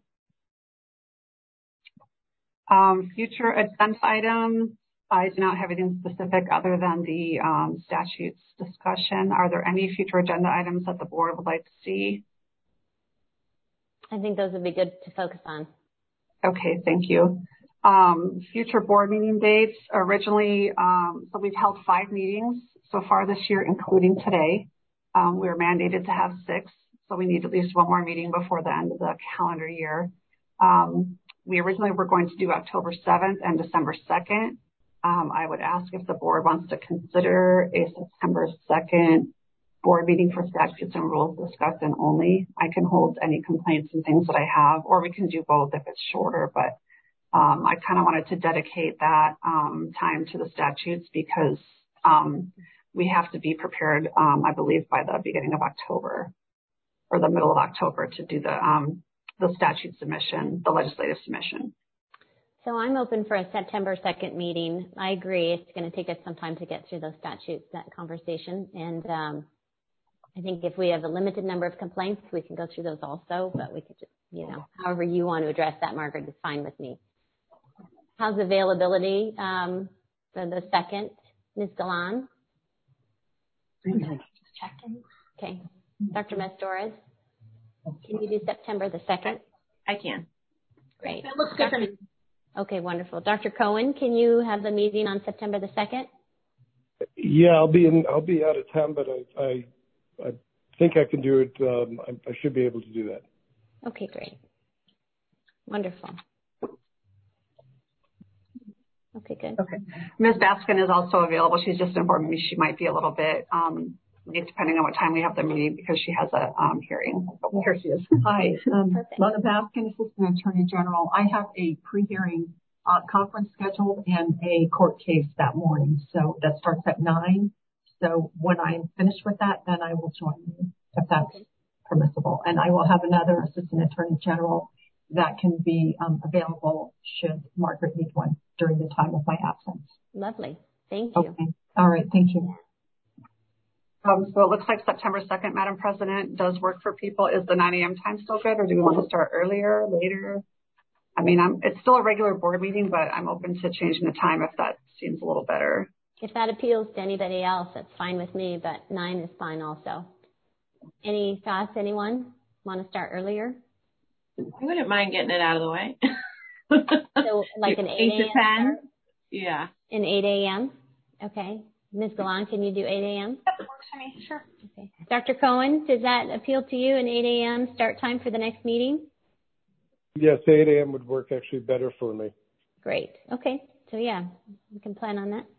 [SPEAKER 14] Um, future agenda items, I do not have anything specific other than the um, statutes discussion. Are there any future agenda items that the board would like to see?
[SPEAKER 3] I think those would be good to focus on.
[SPEAKER 14] Okay, thank you. Um, future board meeting dates. Originally, um, so we've held five meetings so far this year, including today. Um, we were mandated to have six, so we need at least one more meeting before the end of the calendar year. Um, we originally were going to do October seventh and December second. Um, I would ask if the board wants to consider a September second board meeting for statutes and rules discussion only. I can hold any complaints and things that I have, or we can do both if it's shorter, but Um, I kind of wanted to dedicate that um, time to the statutes because um, we have to be prepared, um, I believe, by the beginning of October or the middle of October to do the um, the statute submission, the legislative submission.
[SPEAKER 3] So I'm open for a September second meeting. I agree. It's going to take us some time to get through those statutes, that conversation. And um, I think if we have a limited number of complaints, we can go through those also. But we could just, you know, however you want to address that, Margaret, is fine with me. How's availability um, for the second, Miz Galan?
[SPEAKER 16] Just checking.
[SPEAKER 3] Okay. Doctor Mestores, can you do September the second?
[SPEAKER 6] I can.
[SPEAKER 3] Great.
[SPEAKER 7] That looks good for me.
[SPEAKER 3] Okay, wonderful. Doctor Cohen, can you have the meeting on September the second?
[SPEAKER 20] Yeah, I'll be in. I'll be out of town, but I I, I think I can do it. Um, I, I should be able to do that.
[SPEAKER 3] Okay, great. Wonderful. Okay, good.
[SPEAKER 14] Okay. Miz Baskin is also available. She's just informed me she might be a little bit um, late depending on what time we have the meeting because she has a um, hearing. Oh, here she is.
[SPEAKER 18] Hi, um, Mona Baskin, Assistant Attorney General. I have a pre-hearing uh, conference scheduled and a court case that morning. So that starts at nine. So when I'm finished with that, then I will join you if that's permissible. And I will have another Assistant Attorney General that can be um, available should Margaret need one during the time of my absence.
[SPEAKER 3] Lovely. Thank you.
[SPEAKER 18] Okay. All right. Thank you.
[SPEAKER 14] Um, so it looks like September second, Madam President, does work for people. Is the nine a.m. time still good, or do we want to start earlier, later? I mean, I'm, it's still a regular board meeting, but I'm open to changing the time if that seems a little better.
[SPEAKER 3] If that appeals to anybody else, that's fine with me, but nine is fine also. Any thoughts, anyone? Want to start earlier?
[SPEAKER 6] I wouldn't mind getting it out of the way.
[SPEAKER 3] So like an eight
[SPEAKER 6] to ten? Yeah.
[SPEAKER 3] An eight a.m.? Okay. Miz Galan, can you do eight a.m.?
[SPEAKER 7] That works for me, sure.
[SPEAKER 3] Okay. Doctor Cohen, does that appeal to you, an eight a.m. start time for the next meeting?
[SPEAKER 20] Yes, eight a.m. would work actually better for me.
[SPEAKER 3] Great. Okay. So yeah, we can plan on that.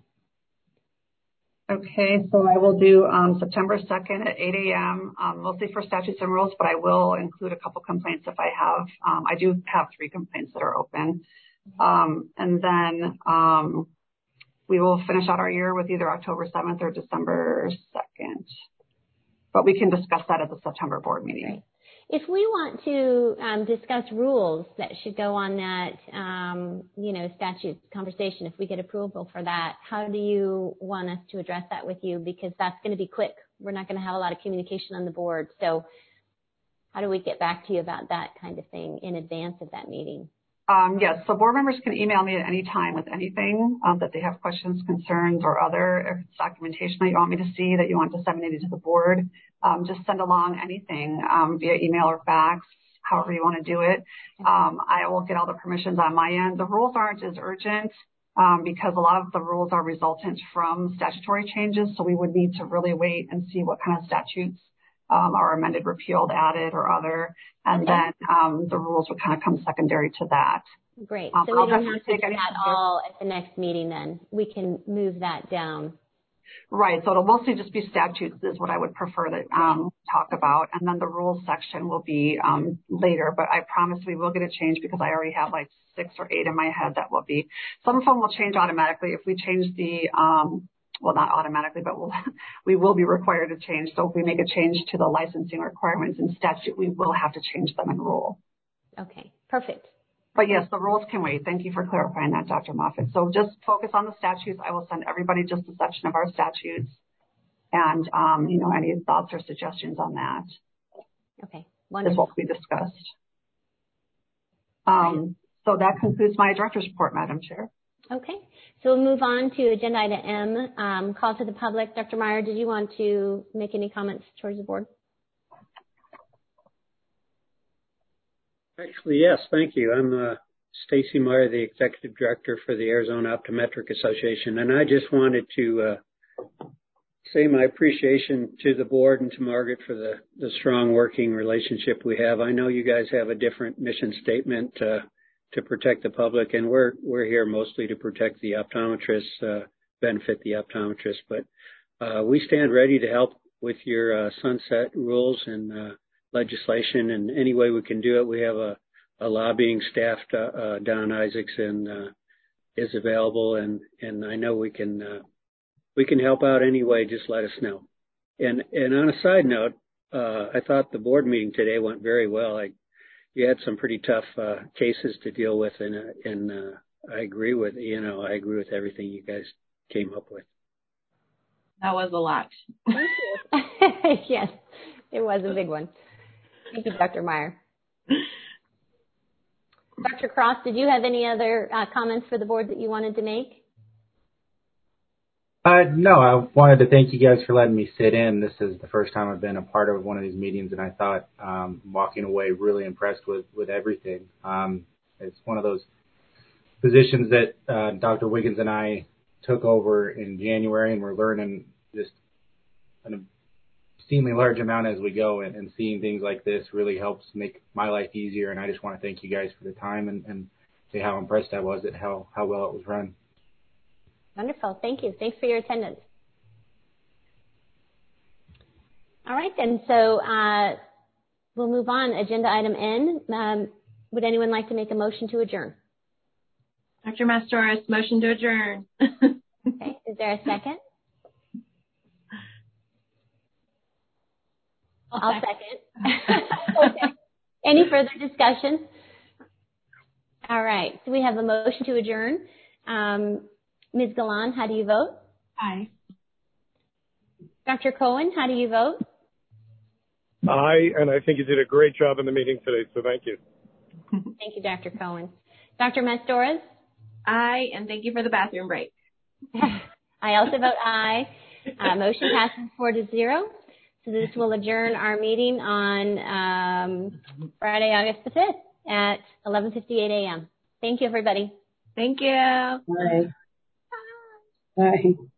[SPEAKER 14] Okay, so I will do um, September second at eight a.m., um, mostly for statutes and rules, but I will include a couple complaints if I have. Um, I do have three complaints that are open. Um, and then um, we will finish out our year with either October seventh or December second. But we can discuss that at the September board meeting.
[SPEAKER 3] Right. If we want to um, discuss rules that should go on that, um, you know, statute conversation, if we get approval for that, how do you want us to address that with you? Because that's going to be quick. We're not going to have a lot of communication on the board. So how do we get back to you about that kind of thing in advance of that meeting?
[SPEAKER 14] Um, yes, so board members can email me at any time with anything um, that they have questions, concerns, or other if it's documentation that you want me to see that you want disseminated to the board. Um, just send along anything um, via email or fax, however you want to do it. Um, I will get all the permissions on my end. The rules aren't as urgent um, because a lot of the rules are resultant from statutory changes, so we would need to really wait and see what kind of statutes Um, are amended, repealed, added, or other, and okay. then um, the rules would kind of come secondary to that.
[SPEAKER 3] Great.
[SPEAKER 14] Um,
[SPEAKER 3] so we
[SPEAKER 14] I'll
[SPEAKER 3] don't have to
[SPEAKER 14] take
[SPEAKER 3] do that all at the next meeting then. We can move that down.
[SPEAKER 14] Right. So it'll mostly just be statutes is what I would prefer to um, talk about, and then the rules section will be um, later, but I promise we will get a change because I already have like six or eight in my head that will be. Some of them will change automatically if we change the um, well, not automatically, but we'll, we will be required to change. So if we make a change to the licensing requirements in statute, we will have to change them in rule.
[SPEAKER 3] Okay, perfect.
[SPEAKER 14] But yes, the rules can wait. Thank you for clarifying that, Doctor Moffitt. So just focus on the statutes. I will send everybody just a section of our statutes and, um, you know, any thoughts or suggestions on that.
[SPEAKER 3] Okay, wonderful.
[SPEAKER 14] Is what we discussed. Um, so that concludes my director's report, Madam Chair.
[SPEAKER 3] Okay, so we'll move on to agenda item M, um, call to the public. Doctor Meyer, did you want to make any comments towards the board?
[SPEAKER 4] Actually, yes, thank you. I'm uh, Stacy Meyer, the Executive Director for the Arizona Optometric Association, and I just wanted to uh, say my appreciation to the board and to Margaret for the, the strong working relationship we have. I know you guys have a different mission statement uh, to protect the public, and we're we're here mostly to protect the optometrists, uh, benefit the optometrists. But uh, we stand ready to help with your uh, sunset rules and uh, legislation, and any way we can do it. We have a, a lobbying staff. To, uh, Don Isaacson uh, is available, and and I know we can uh, we can help out any way. Just let us know. And and on a side note, uh, I thought the board meeting today went very well. I You had some pretty tough uh, cases to deal with, and, uh, and uh, I agree with you know I agree with everything you guys came up with.
[SPEAKER 6] That was a lot.
[SPEAKER 3] Thank you. Yes, it was a big one. Thank you, Doctor Meyer. Doctor Cross, did you have any other uh, comments for the board that you wanted to make?
[SPEAKER 17] Uh, no, I wanted to thank you guys for letting me sit in. This is the first time I've been a part of one of these meetings, and I thought um, walking away really impressed with, with everything. Um, it's one of those positions that uh, Doctor Wiggins and I took over in January, and we're learning just an obscenely large amount as we go, and, and seeing things like this really helps make my life easier, and I just want to thank you guys for the time and, and say how impressed I was at how, how well it was run.
[SPEAKER 3] Wonderful. Thank you. Thanks for your attendance. All right, then. So uh, we'll move on. Agenda item N. Um, would anyone like to make a motion to adjourn?
[SPEAKER 6] Doctor Mastoris, motion to adjourn.
[SPEAKER 3] Okay. Is there a second?
[SPEAKER 7] I'll,
[SPEAKER 3] I'll second. second. Okay. Any further discussion? All right. So we have a motion to adjourn. Um, Miz Galan, how do you vote?
[SPEAKER 7] Aye.
[SPEAKER 3] Doctor Cohen, how do you vote?
[SPEAKER 20] Aye, and I think you did a great job in the meeting today, so thank you.
[SPEAKER 3] Thank you, Doctor Cohen. Doctor Mastoris?
[SPEAKER 6] Aye, and thank you for the bathroom break.
[SPEAKER 3] I also vote aye. Uh, motion passes four to zero. So this will adjourn our meeting on um, Friday, August the fifth at eleven fifty-eight a.m. Thank you, everybody.
[SPEAKER 6] Thank you.
[SPEAKER 19] Bye. Bye.